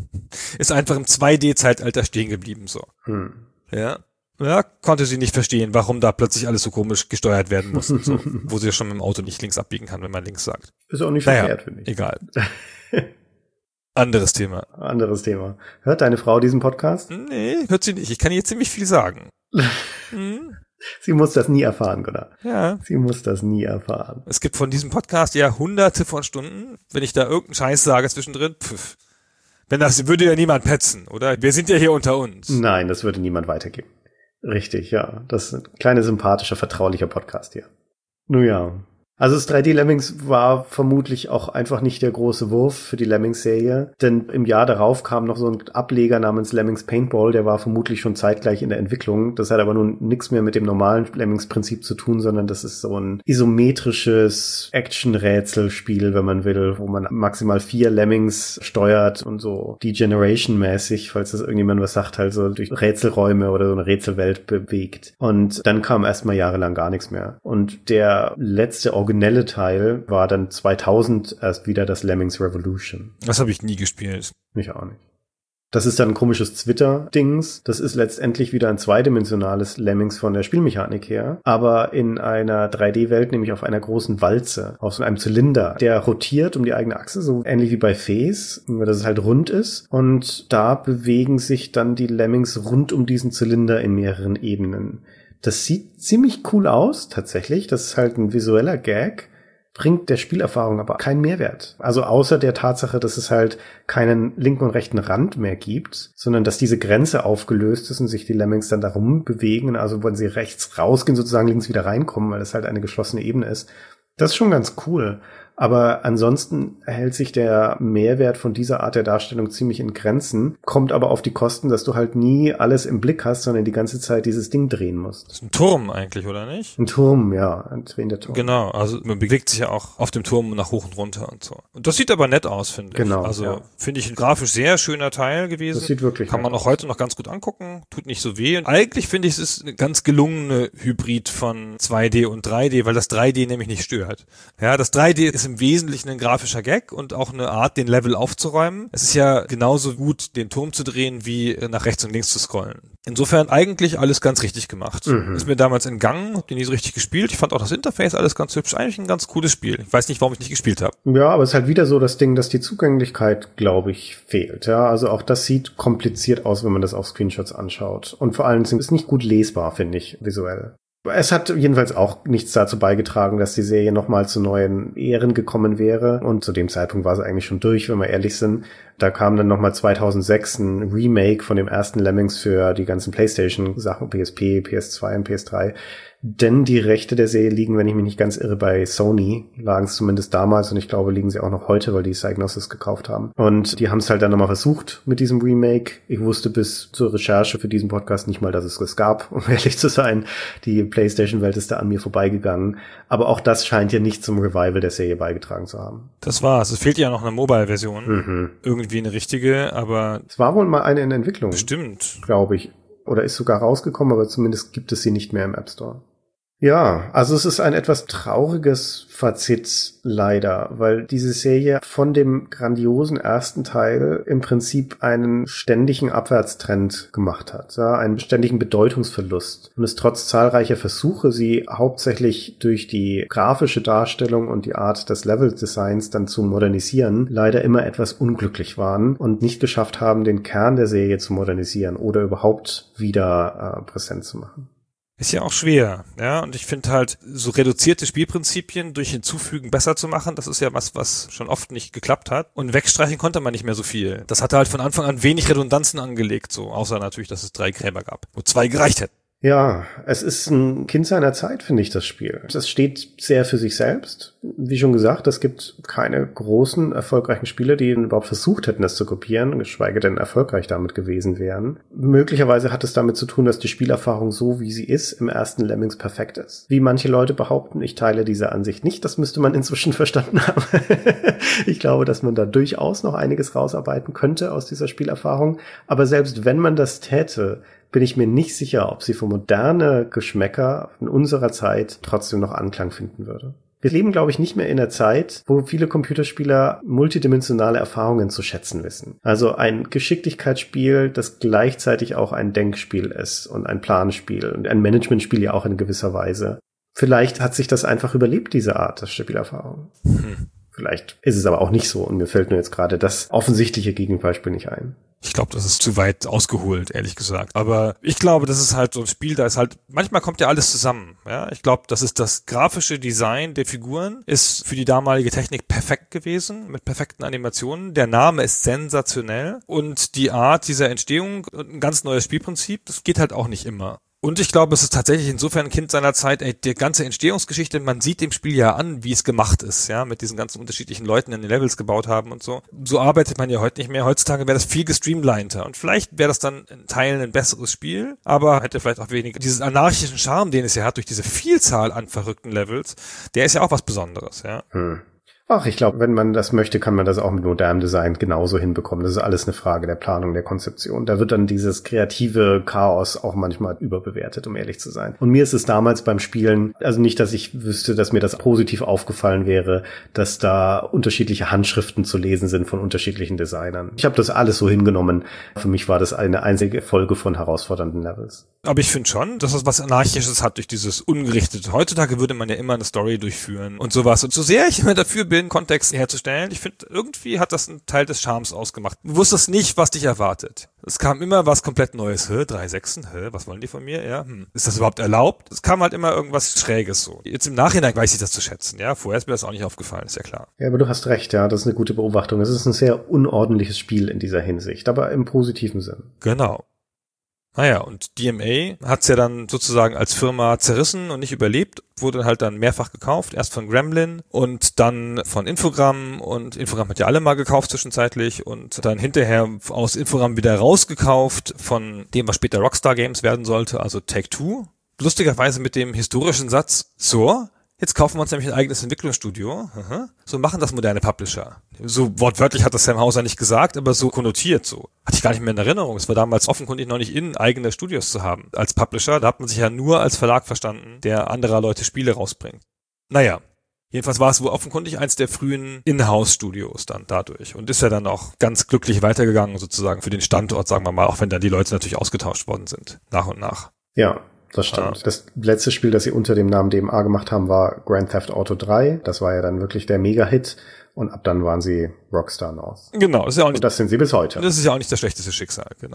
Ist einfach im zwei D-Zeitalter stehen geblieben, so. Hm. Ja. Ja, konnte sie nicht verstehen, warum da plötzlich alles so komisch gesteuert werden muss, und so, wo sie ja schon mit dem Auto nicht links abbiegen kann, wenn man links sagt. Ist auch nicht naja, verkehrt, finde ich. Egal. Anderes Thema. Anderes Thema. Hört deine Frau diesen Podcast? Nee, hört sie nicht. Ich kann ihr ziemlich viel sagen. hm? Sie muss das nie erfahren, Gunnar. Ja. Sie muss das nie erfahren. Es gibt von diesem Podcast ja hunderte von Stunden. Wenn ich da irgendeinen Scheiß sage zwischendrin, pff. Wenn das, würde ja niemand petzen, oder? Wir sind ja hier unter uns. Nein, das würde niemand weitergeben. Richtig, ja. Das ist ein kleiner, sympathischer, vertraulicher Podcast hier. Nun ja. Also das drei D Lemmings war vermutlich auch einfach nicht der große Wurf für die Lemmings-Serie, denn im Jahr darauf kam noch so ein Ableger namens Lemmings Paintball, der war vermutlich schon zeitgleich in der Entwicklung. Das hat aber nun nichts mehr mit dem normalen Lemmings-Prinzip zu tun, sondern das ist so ein isometrisches Action-Rätselspiel, wenn man will, wo man maximal vier Lemmings steuert und so Degeneration-mäßig, falls das irgendjemand was sagt, halt so durch Rätselräume oder so eine Rätselwelt bewegt. Und dann kam erstmal jahrelang gar nichts mehr. Und der letzte originelle Teil war dann zweitausend erst wieder das Lemmings Revolution. Das habe ich nie gespielt. Mich auch nicht. Das ist dann ein komisches Twitter-Dings. Das ist letztendlich wieder ein zweidimensionales Lemmings von der Spielmechanik her, aber in einer drei D-Welt, nämlich auf einer großen Walze, auf so einem Zylinder, der rotiert um die eigene Achse, so ähnlich wie bei Fez, nur dass es halt rund ist. Und da bewegen sich dann die Lemmings rund um diesen Zylinder in mehreren Ebenen. Das sieht ziemlich cool aus, tatsächlich. Das ist halt ein visueller Gag, bringt der Spielerfahrung aber keinen Mehrwert. Also außer der Tatsache, dass es halt keinen linken und rechten Rand mehr gibt, sondern dass diese Grenze aufgelöst ist und sich die Lemmings dann darum bewegen. Also wenn sie rechts rausgehen, sozusagen links wieder reinkommen, weil es halt eine geschlossene Ebene ist. Das ist schon ganz cool. Aber ansonsten hält sich der Mehrwert von dieser Art der Darstellung ziemlich in Grenzen, kommt aber auf die Kosten, dass du halt nie alles im Blick hast, sondern die ganze Zeit dieses Ding drehen musst. Das ist ein Turm eigentlich, oder nicht? Ein Turm, ja, ein drehender Turm. Genau, also man bewegt sich ja auch auf dem Turm nach hoch und runter und so. Und das sieht aber nett aus, finde ich. Genau, also ja. Finde ich ein grafisch sehr schöner Teil gewesen. Das sieht wirklich Kann man auch aus. heute noch ganz gut angucken, tut nicht so weh. Und eigentlich finde ich, es ist eine ganz gelungene Hybrid von zwei D und drei D, weil das drei D nämlich nicht stört. Ja, das drei D ist im Wesentlichen ein grafischer Gag und auch eine Art, den Level aufzuräumen. Es ist ja genauso gut, den Turm zu drehen, wie nach rechts und links zu scrollen. Insofern eigentlich alles ganz richtig gemacht. Mhm. Ist mir damals entgangen, hab den nie so richtig gespielt. Ich fand auch das Interface alles ganz hübsch. Eigentlich ein ganz cooles Spiel. Ich weiß nicht, warum ich nicht gespielt habe. Ja, aber es ist halt wieder so das Ding, dass die Zugänglichkeit, glaube ich, fehlt. Ja, also auch das sieht kompliziert aus, wenn man das auf Screenshots anschaut. Und vor allem ist es nicht gut lesbar, finde ich, visuell. Es hat jedenfalls auch nichts dazu beigetragen, dass die Serie nochmal zu neuen Ehren gekommen wäre. Und zu dem Zeitpunkt war sie eigentlich schon durch, wenn wir ehrlich sind. Da kam dann nochmal zweitausendsechs ein Remake von dem ersten Lemmings für die ganzen PlayStation-Sachen, P S P, P S zwei und P S drei. Denn die Rechte der Serie liegen, wenn ich mich nicht ganz irre, bei Sony. Lagen es zumindest damals und ich glaube, liegen sie auch noch heute, weil die Psygnosis gekauft haben. Und die haben es halt dann nochmal versucht mit diesem Remake. Ich wusste bis zur Recherche für diesen Podcast nicht mal, dass es es gab, um ehrlich zu sein. Die PlayStation-Welt ist da an mir vorbeigegangen. Aber auch das scheint ja nicht zum Revival der Serie beigetragen zu haben. Das war's. Es fehlt ja noch eine Mobile-Version. Mhm. Irgendwie eine richtige, aber... Es war wohl mal eine in Entwicklung. Bestimmt. Glaube ich. Oder ist sogar rausgekommen, aber zumindest gibt es sie nicht mehr im App Store. Ja, also es ist ein etwas trauriges Fazit leider, weil diese Serie von dem grandiosen ersten Teil im Prinzip einen ständigen Abwärtstrend gemacht hat, ja, einen ständigen Bedeutungsverlust und es trotz zahlreicher Versuche, sie hauptsächlich durch die grafische Darstellung und die Art des Leveldesigns dann zu modernisieren, leider immer etwas unglücklich waren und nicht geschafft haben, den Kern der Serie zu modernisieren oder überhaupt wieder äh, präsent zu machen. Ist ja auch schwer, ja, und ich finde halt, so reduzierte Spielprinzipien durch Hinzufügen besser zu machen, das ist ja was, was schon oft nicht geklappt hat. Und wegstreichen konnte man nicht mehr so viel. Das hatte halt von Anfang an wenig Redundanzen angelegt, so, außer natürlich, dass es drei Gräber gab, wo zwei gereicht hätten. Ja, es ist ein Kind seiner Zeit, finde ich, das Spiel. Es steht sehr für sich selbst. Wie schon gesagt, es gibt keine großen, erfolgreichen Spiele, die überhaupt versucht hätten, es zu kopieren, geschweige denn erfolgreich damit gewesen wären. Möglicherweise hat es damit zu tun, dass die Spielerfahrung so, wie sie ist, im ersten Lemmings perfekt ist. Wie manche Leute behaupten, ich teile diese Ansicht nicht, das müsste man inzwischen verstanden haben. Ich glaube, dass man da durchaus noch einiges rausarbeiten könnte aus dieser Spielerfahrung. Aber selbst wenn man das täte, bin ich mir nicht sicher, ob sie für moderne Geschmäcker in unserer Zeit trotzdem noch Anklang finden würde. Wir leben, glaube ich, nicht mehr in einer Zeit, wo viele Computerspieler multidimensionale Erfahrungen zu schätzen wissen. Also ein Geschicklichkeitsspiel, das gleichzeitig auch ein Denkspiel ist und ein Planspiel und ein Managementspiel ja auch in gewisser Weise. Vielleicht hat sich das einfach überlebt, diese Art der Spielerfahrung. Hm. Vielleicht ist es aber auch nicht so und mir fällt nur jetzt gerade das offensichtliche Gegenbeispiel nicht ein. Ich glaube, das ist zu weit ausgeholt, ehrlich gesagt. Aber ich glaube, das ist halt so ein Spiel, da ist halt, manchmal kommt ja alles zusammen. Ja, ich glaube, das ist das grafische Design der Figuren, ist für die damalige Technik perfekt gewesen, mit perfekten Animationen. Der Name ist sensationell und die Art dieser Entstehung, ein ganz neues Spielprinzip, das geht halt auch nicht immer. Und ich glaube, es ist tatsächlich insofern ein Kind seiner Zeit, ey, die ganze Entstehungsgeschichte, man sieht dem Spiel ja an, wie es gemacht ist, ja, mit diesen ganzen unterschiedlichen Leuten, die in den Levels gebaut haben und so. So arbeitet man ja heute nicht mehr. Heutzutage wäre das viel gestreamliner und vielleicht wäre das dann in Teilen ein besseres Spiel, aber hätte vielleicht auch weniger diesen anarchischen Charme, den es ja hat durch diese Vielzahl an verrückten Levels, der ist ja auch was Besonderes, ja. Hm. Ach, ich glaube, wenn man das möchte, kann man das auch mit modernem Design genauso hinbekommen. Das ist alles eine Frage der Planung, der Konzeption. Da wird dann dieses kreative Chaos auch manchmal überbewertet, um ehrlich zu sein. Und mir ist es damals beim Spielen, also nicht, dass ich wüsste, dass mir das positiv aufgefallen wäre, dass da unterschiedliche Handschriften zu lesen sind von unterschiedlichen Designern. Ich habe das alles so hingenommen. Für mich war das eine einzige Folge von herausfordernden Levels. Aber ich finde schon, dass es was Anarchisches hat durch dieses Ungerichtete. Heutzutage würde man ja immer eine Story durchführen und sowas. Und so sehr ich immer dafür bin, Kontext herzustellen, ich finde, irgendwie hat das einen Teil des Charmes ausgemacht. Du wusstest nicht, was dich erwartet. Es kam immer was komplett Neues. Hä, drei Sechsen? Hä, was wollen die von mir? Ja, hm. Ist das überhaupt erlaubt? Es kam halt immer irgendwas Schräges so. Jetzt im Nachhinein weiß ich das zu schätzen, ja. Vorher ist mir das auch nicht aufgefallen, ist ja klar. Ja, aber du hast recht, ja, das ist eine gute Beobachtung. Es ist ein sehr unordentliches Spiel in dieser Hinsicht, aber im positiven Sinn. Genau. Naja, und D M A hat's ja dann sozusagen als Firma zerrissen und nicht überlebt, wurde halt dann mehrfach gekauft, erst von Gremlin und dann von Infogramm und Infogramm hat ja alle mal gekauft zwischenzeitlich und dann hinterher aus Infogramm wieder rausgekauft von dem, was später Rockstar Games werden sollte, also Take-Two. Lustigerweise mit dem historischen Satz, so, jetzt kaufen wir uns nämlich ein eigenes Entwicklungsstudio. Aha. So machen das moderne Publisher. So wortwörtlich hat das Sam Houser nicht gesagt, aber so konnotiert so. Hatte ich gar nicht mehr in Erinnerung. Es war damals offenkundig noch nicht in, eigene Studios zu haben. Als Publisher, da hat man sich ja nur als Verlag verstanden, der anderer Leute Spiele rausbringt. Naja. Jedenfalls war es wohl offenkundig eins der frühen Inhouse-Studios dann dadurch und ist ja dann auch ganz glücklich weitergegangen sozusagen für den Standort, sagen wir mal, auch wenn dann die Leute natürlich ausgetauscht worden sind, nach und nach. Ja. Das stimmt. Ah. Das letzte Spiel, das sie unter dem Namen D M A gemacht haben, war Grand Theft Auto drei. Das war ja dann wirklich der Mega-Hit. Und ab dann waren sie Rockstar North. Genau. Das ist ja auch nicht, und das sind sie bis heute. Das ist ja auch nicht das schlechteste Schicksal, genau.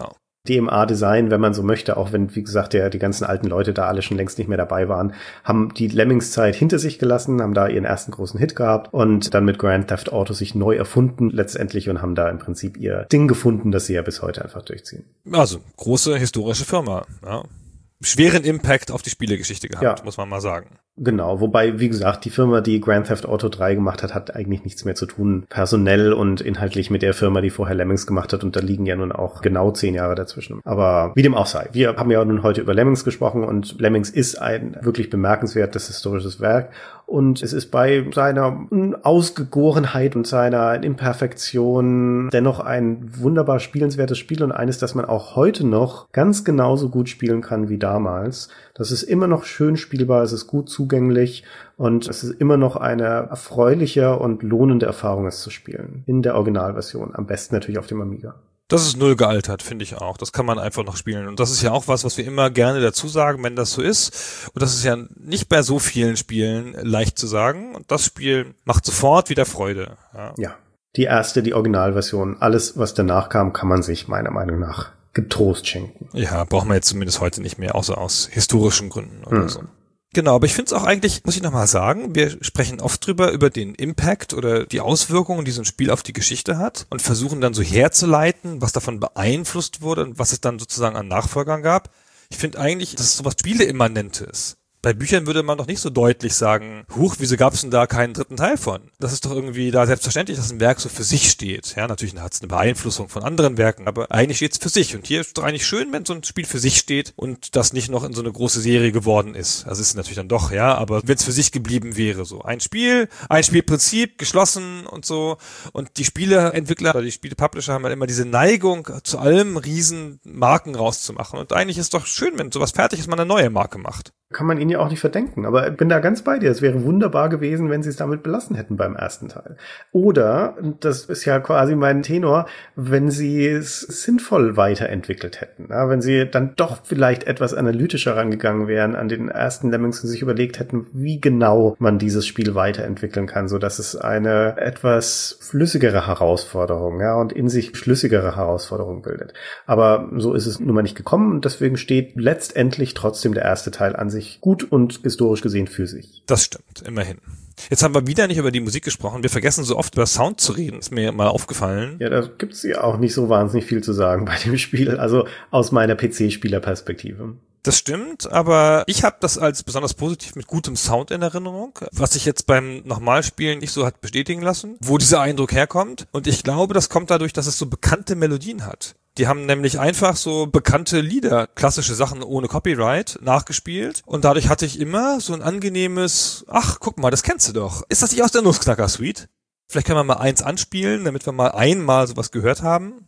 D M A-Design, wenn man so möchte, auch wenn, wie gesagt, der, die ganzen alten Leute da alle schon längst nicht mehr dabei waren, haben die Lemmings-Zeit hinter sich gelassen, haben da ihren ersten großen Hit gehabt und dann mit Grand Theft Auto sich neu erfunden letztendlich und haben da im Prinzip ihr Ding gefunden, das sie ja bis heute einfach durchziehen. Also, große historische Firma, ja. Schweren Impact auf die Spielegeschichte gehabt, Ja. muss man mal sagen. Genau, wobei, wie gesagt, die Firma, die Grand Theft Auto drei gemacht hat, hat eigentlich nichts mehr zu tun, personell und inhaltlich mit der Firma, die vorher Lemmings gemacht hat, und da liegen ja nun auch genau zehn Jahre dazwischen. Aber wie dem auch sei, wir haben ja nun heute über Lemmings gesprochen und Lemmings ist ein wirklich bemerkenswertes historisches Werk und es ist bei seiner Ausgegorenheit und seiner Imperfektion dennoch ein wunderbar spielenswertes Spiel und eines, das man auch heute noch ganz genauso gut spielen kann wie damals. Das ist immer noch schön spielbar, es ist gut zugänglich und es ist immer noch eine erfreuliche und lohnende Erfahrung, es zu spielen. In der Originalversion. Am besten natürlich auf dem Amiga. Das ist null gealtert, finde ich auch. Das kann man einfach noch spielen. Und das ist ja auch was, was wir immer gerne dazu sagen, wenn das so ist. Und das ist ja nicht bei so vielen Spielen leicht zu sagen. Und das Spiel macht sofort wieder Freude. Ja. Ja, die erste, die Originalversion. Alles, was danach kam, kann man sich meiner Meinung nach getrost schenken. Ja, brauchen wir jetzt zumindest heute nicht mehr, außer aus historischen Gründen oder Hm. so. Genau, aber ich finde es auch eigentlich, muss ich nochmal sagen, wir sprechen oft drüber, über den Impact oder die Auswirkungen, die so ein Spiel auf die Geschichte hat und versuchen dann so herzuleiten, was davon beeinflusst wurde und was es dann sozusagen an Nachfolgern gab. Ich finde eigentlich, dass es so was Spieleimmanentes. Bei Büchern würde man doch nicht so deutlich sagen, huch, wieso gab es denn da keinen dritten Teil von? Das ist doch irgendwie da selbstverständlich, dass ein Werk so für sich steht. Ja, natürlich hat es eine Beeinflussung von anderen Werken, aber eigentlich steht es für sich. Und hier ist es doch eigentlich schön, wenn so ein Spiel für sich steht und das nicht noch in so eine große Serie geworden ist. Das ist es natürlich dann doch, ja, aber wenn es für sich geblieben wäre, so ein Spiel, ein Spielprinzip, geschlossen und so. Und die Spieleentwickler oder die Spielepublisher haben halt immer diese Neigung, zu allem riesen Marken rauszumachen. Und eigentlich ist es doch schön, wenn sowas fertig ist, man eine neue Marke macht. Kann man ihnen ja auch nicht verdenken, aber ich bin da ganz bei dir. Es wäre wunderbar gewesen, wenn sie es damit belassen hätten beim ersten Teil. Oder, das ist ja quasi mein Tenor, wenn sie es sinnvoll weiterentwickelt hätten. Ja, wenn sie dann doch vielleicht etwas analytischer rangegangen wären an den ersten Lemmings und sich überlegt hätten, wie genau man dieses Spiel weiterentwickeln kann, so dass es eine etwas flüssigere Herausforderung, ja, und in sich schlüssigere Herausforderung bildet. Aber so ist es nun mal nicht gekommen und deswegen steht letztendlich trotzdem der erste Teil an sich gut und historisch gesehen für sich. Das stimmt, immerhin. Jetzt haben wir wieder nicht über die Musik gesprochen. Wir vergessen so oft über Sound zu reden. Ist mir mal aufgefallen. Ja, da gibt's ja auch nicht so wahnsinnig viel zu sagen bei dem Spiel. Also aus meiner P C-Spielerperspektive. Das stimmt, aber ich habe das als besonders positiv mit gutem Sound in Erinnerung, was sich jetzt beim Nochmalspielen nicht so hat bestätigen lassen, wo dieser Eindruck herkommt. Und ich glaube, das kommt dadurch, dass es so bekannte Melodien hat. Die haben nämlich einfach so bekannte Lieder, klassische Sachen ohne Copyright, nachgespielt. Und dadurch hatte ich immer so ein angenehmes, ach, guck mal, das kennst du doch. Ist das nicht aus der Nussknacker-Suite? Vielleicht können wir mal eins anspielen, damit wir mal einmal sowas gehört haben.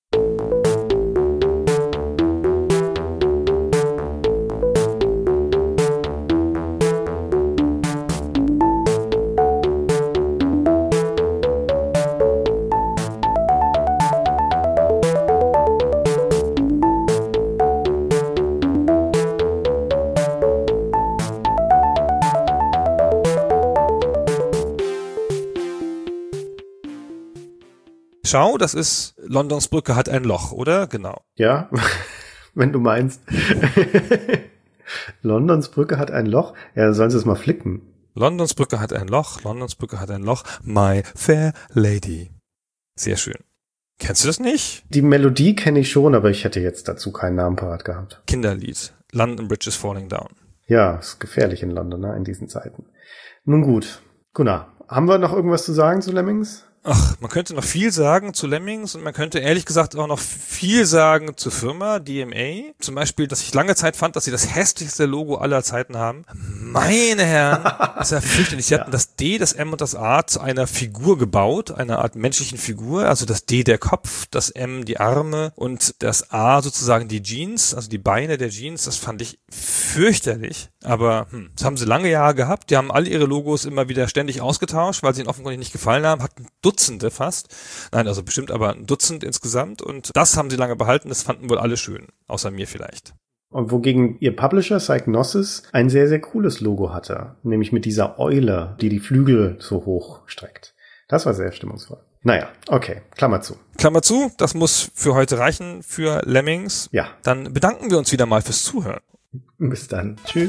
Schau, das ist Londons Brücke hat ein Loch, oder? Genau. Ja, wenn du meinst. Londons Brücke hat ein Loch. Ja, dann sollen sie es mal flicken. Londons Brücke hat ein Loch, Londons Brücke hat ein Loch, My Fair Lady. Sehr schön. Kennst du das nicht? Die Melodie kenne ich schon, aber ich hätte jetzt dazu keinen Namen parat gehabt. Kinderlied. London Bridge is Falling Down. Ja, ist gefährlich in London, ne, in diesen Zeiten. Nun gut. Gunnar, haben wir noch irgendwas zu sagen zu Lemmings? Ach, man könnte noch viel sagen zu Lemmings und man könnte ehrlich gesagt auch noch viel sagen zur Firma D M A. Zum Beispiel, dass ich lange Zeit fand, dass sie das hässlichste Logo aller Zeiten haben. Meine Herren, das ist ja fürchterlich. Sie Ja. hatten das D, das M und das A zu einer Figur gebaut, einer Art menschlichen Figur. Also das D der Kopf, das M die Arme und das A sozusagen die Jeans, also die Beine der Jeans. Das fand ich fürchterlich. Aber hm, das haben sie lange Jahre gehabt. Die haben alle ihre Logos immer wieder ständig ausgetauscht, weil sie ihnen offenkundig nicht gefallen haben. Hatten Dutzende fast. Nein, also bestimmt aber ein Dutzend insgesamt. Und das haben sie lange behalten. Das fanden wohl alle schön. Außer mir vielleicht. Und wogegen ihr Publisher Psygnosis ein sehr, sehr cooles Logo hatte. Nämlich mit dieser Eule, die die Flügel so hoch streckt. Das war sehr stimmungsvoll. Naja, okay, Klammer zu. Klammer zu, das muss für heute reichen für Lemmings. Ja. Dann bedanken wir uns wieder mal fürs Zuhören. Bis dann. Tschüss.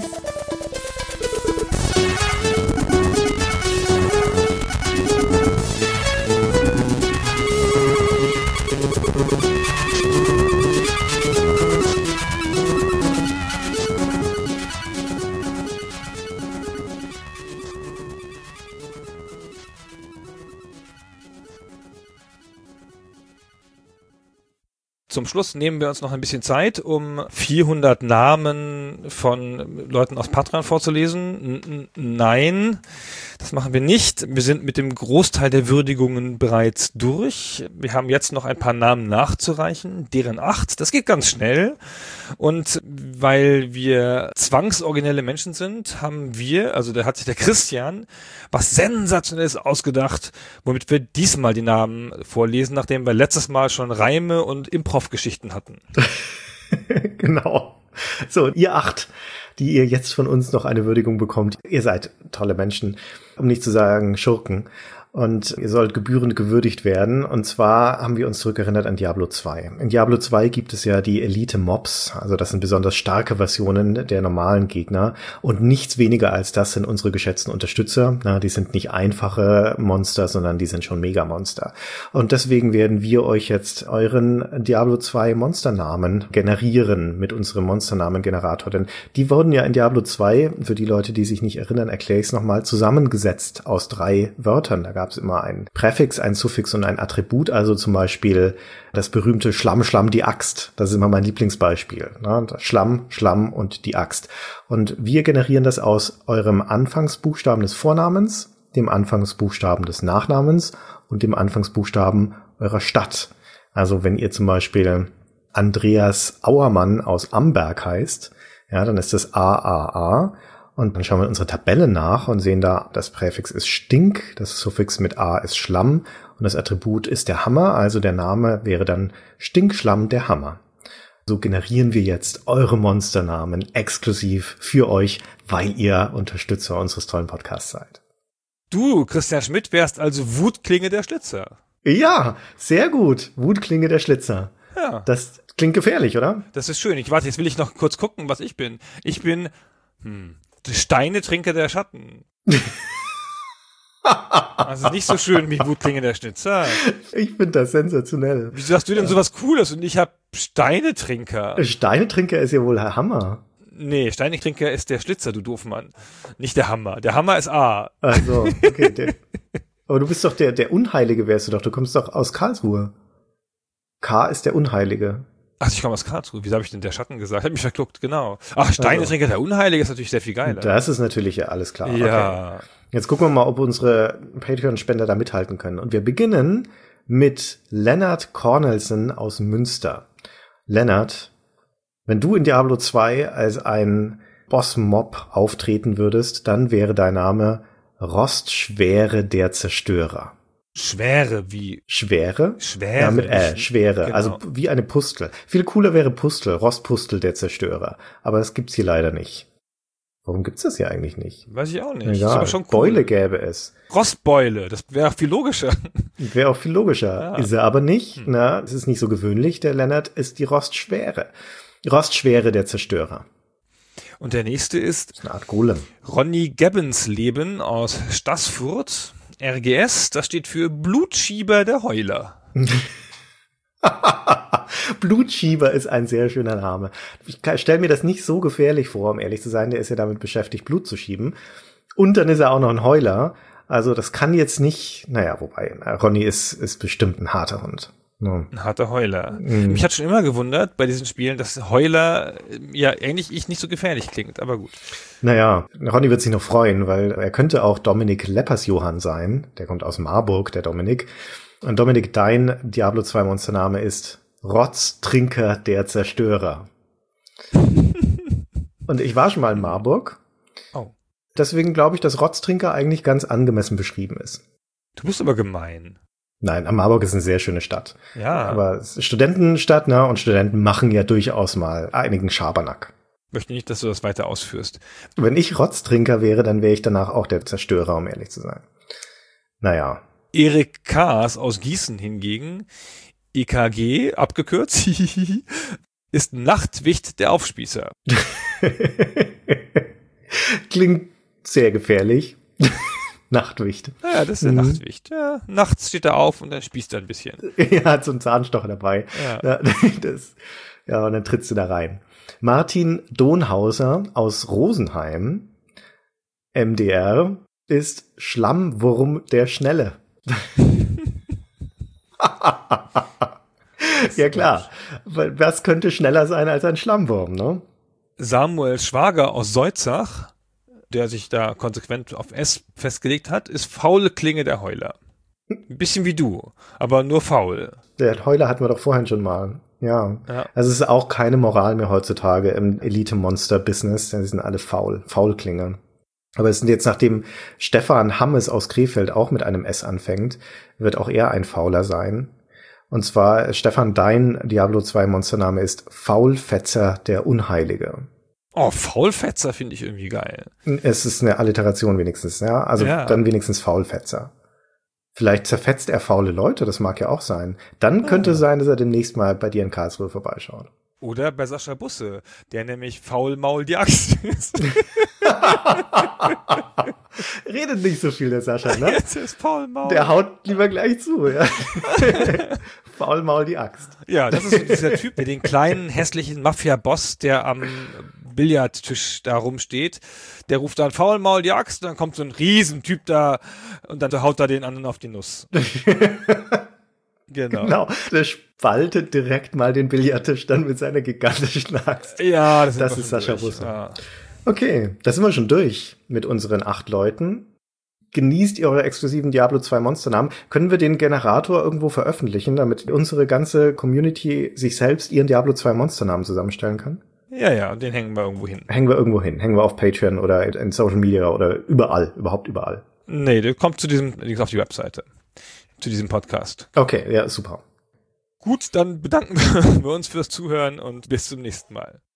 Zum Schluss nehmen wir uns noch ein bisschen Zeit, um vierhundert Namen von Leuten aus Patreon vorzulesen. N- nein, das machen wir nicht. Wir sind mit dem Großteil der Würdigungen bereits durch. Wir haben jetzt noch ein paar Namen nachzureichen, deren acht. Das geht ganz schnell. Und weil wir zwangsoriginelle Menschen sind, haben wir, also da hat sich der Christian, was Sensationelles ausgedacht, womit wir diesmal die Namen vorlesen, nachdem wir letztes Mal schon Reime und Improv-Geschichten hatten. Genau. So, ihr acht, die ihr jetzt von uns noch eine Würdigung bekommt. Ihr seid tolle Menschen, um nicht zu sagen Schurken. Und ihr sollt gebührend gewürdigt werden. Und zwar haben wir uns zurückerinnert an Diablo zwei. In Diablo zwei gibt es ja die Elite-Mobs. Also das sind besonders starke Versionen der normalen Gegner. Und nichts weniger als das sind unsere geschätzten Unterstützer. Na, die sind nicht einfache Monster, sondern die sind schon Mega-Monster. Und deswegen werden wir euch jetzt euren Diablo zwei Monsternamen generieren mit unserem Monsternamen-Generator. Denn die wurden ja in Diablo zwei, für die Leute, die sich nicht erinnern, erkläre ich es nochmal, zusammengesetzt aus drei Wörtern. Da gab es immer ein Präfix, ein Suffix und ein Attribut, also zum Beispiel das berühmte Schlamm, Schlamm, die Axt. Das ist immer mein Lieblingsbeispiel. Ne? Schlamm, Schlamm und die Axt. Und wir generieren das aus eurem Anfangsbuchstaben des Vornamens, dem Anfangsbuchstaben des Nachnamens und dem Anfangsbuchstaben eurer Stadt. Also wenn ihr zum Beispiel Andreas Auermann aus Amberg heißt, ja, dann ist das A A A. Und dann schauen wir in unsere Tabelle nach und sehen da, das Präfix ist Stink, das Suffix mit A ist Schlamm und das Attribut ist der Hammer, also der Name wäre dann Stinkschlamm der Hammer. So generieren wir jetzt eure Monsternamen exklusiv für euch, weil ihr Unterstützer unseres tollen Podcasts seid. Du, Christian Schmidt, wärst also Wutklinge der Schlitzer. Ja, sehr gut. Wutklinge der Schlitzer. Ja. Das klingt gefährlich, oder? Das ist schön. Ich warte, jetzt will ich noch kurz gucken, was ich bin. Ich bin, hm, Steinetrinker der Schatten. Also nicht so schön wie Wutklinge der Schnitzer. Ich finde das sensationell. Wieso hast du denn sowas Cooles und ich hab Steinetrinker? Steinetrinker ist ja wohl der Hammer. Nee, Steinetrinker ist der Schlitzer, du Doofmann. Nicht der Hammer. Der Hammer ist A. Also, okay. Der, aber du bist doch der, der Unheilige wärst du doch. Du kommst doch aus Karlsruhe. K ist der Unheilige. Ach, ich komme aus Karlsruhe. Wieso habe ich denn der Schatten gesagt? Hab mich verkluckt, genau. Ach, Steinetrinker der Unheilige ist natürlich sehr viel geiler. Das ist natürlich ja alles klar. Ja. Okay. Jetzt gucken wir mal, ob unsere Patreon-Spender da mithalten können. Und wir beginnen mit Lennart Cornelsen aus Münster. Lennart, wenn du in Diablo zwei als ein Boss-Mob auftreten würdest, dann wäre dein Name Rostschwere der Zerstörer. Schwere wie? Schwere? Schwere. Ja, mit Ä, Schwere. Genau. Also wie eine Pustel. Viel cooler wäre Pustel, Rostpustel der Zerstörer. Aber das gibt's hier leider nicht. Warum gibt's das hier eigentlich nicht? Weiß ich auch nicht. Egal. Ist aber schon cool. Beule gäbe es. Rostbeule, das wäre viel logischer. Wäre auch viel logischer. Ja. Ist er aber nicht. Hm. Na, es ist nicht so gewöhnlich. Der Lennart ist die Rostschwere. Rostschwere der Zerstörer. Und der nächste ist Das ist eine Art Golem. Ronny Gebbensleben aus Staßfurt. R G S, das steht für Blutschieber der Heuler. Blutschieber ist ein sehr schöner Name. Ich stelle mir das nicht so gefährlich vor, um ehrlich zu sein. Der ist ja damit beschäftigt, Blut zu schieben. Und dann ist er auch noch ein Heuler. Also das kann jetzt nicht, naja, wobei, Ronny ist, ist bestimmt ein harter Hund. No. Ein harter Heuler. Mhm. Mich hat schon immer gewundert bei diesen Spielen, dass Heuler ja eigentlich ich nicht so gefährlich klingt, aber gut. Naja, Ronny wird sich noch freuen, weil er könnte auch Dominik Leppersjohann sein. Der kommt aus Marburg, der Dominik. Und Dominik, dein Diablo zwei Monstername ist Rotztrinker der Zerstörer. Und ich war schon mal in Marburg. Oh. Deswegen glaube ich, dass Rotztrinker eigentlich ganz angemessen beschrieben ist. Du bist aber gemein. Nein, Marburg ist eine sehr schöne Stadt. Ja. Aber es ist Studentenstadt, ne? Und Studenten machen ja durchaus mal einigen Schabernack. Möchte nicht, dass du das weiter ausführst. Wenn ich Rotztrinker wäre, dann wäre ich danach auch der Zerstörer, um ehrlich zu sein. Naja. Erik Kaas aus Gießen hingegen, E K G, abgekürzt, ist Nachtwicht der Aufspießer. Klingt sehr gefährlich. Nachtwicht. Ja, das ist der mhm. Nachtwicht. Ja, nachts steht er auf und dann spießt er ein bisschen. Er hat so einen Zahnstocher dabei. Ja. Das, ja, und dann trittst du da rein. Martin Donhauser aus Rosenheim, M D R, ist Schlammwurm der Schnelle. Ja klar, was könnte schneller sein als ein Schlammwurm, ne? Samuel Schwager aus Seutzach, der sich da konsequent auf S festgelegt hat, ist faule Klinge der Heuler. Ein bisschen wie du, aber nur faul. Der Heuler hatten wir doch vorhin schon mal. Ja. Ja. Also es ist auch keine Moral mehr heutzutage im Elite-Monster-Business. Die sind alle faul, Faulklinge. Aber es sind jetzt, nachdem Stefan Hammes aus Krefeld auch mit einem S anfängt, wird auch er ein Fauler sein. Und zwar, Stefan, dein Diablo zwei Monstername ist Faulfetzer der Unheilige. Oh, Faulfetzer finde ich irgendwie geil. Es ist eine Alliteration wenigstens, ja. Also ja. Dann wenigstens Faulfetzer. Vielleicht zerfetzt er faule Leute, das mag ja auch sein. Dann könnte es sein, dass er demnächst mal bei dir in Karlsruhe vorbeischaut. Oder bei Sascha Busse, der nämlich Faulmaul die Axt ist. Redet nicht so viel, der Sascha, ne? Jetzt ist Faulmaul. Der haut lieber gleich zu, ja. Faulmaul die Axt. Ja, das ist so dieser Typ, der den kleinen, hässlichen Mafia-Boss, der am Billardtisch da rumsteht, der ruft dann Faulmaul die Axt, dann kommt so ein Riesentyp da und dann haut er den anderen auf die Nuss. Genau. Genau, der spaltet direkt mal den Billardtisch dann mit seiner gigantischen Axt. Ja, das, das ist Sascha Busse. Ja. Okay, da sind wir schon durch mit unseren acht Leuten. Genießt ihr eure exklusiven Diablo zwei Monsternamen. Können wir den Generator irgendwo veröffentlichen, damit unsere ganze Community sich selbst ihren Diablo zwei Monsternamen zusammenstellen kann? Ja, ja, den hängen wir irgendwo hin. Hängen wir irgendwo hin. Hängen wir auf Patreon oder in Social Media oder überall, überhaupt überall. Nee, der kommt zu diesem, links auf die Webseite. Zu diesem Podcast. Okay, ja, super. Gut, dann bedanken wir uns fürs Zuhören und bis zum nächsten Mal.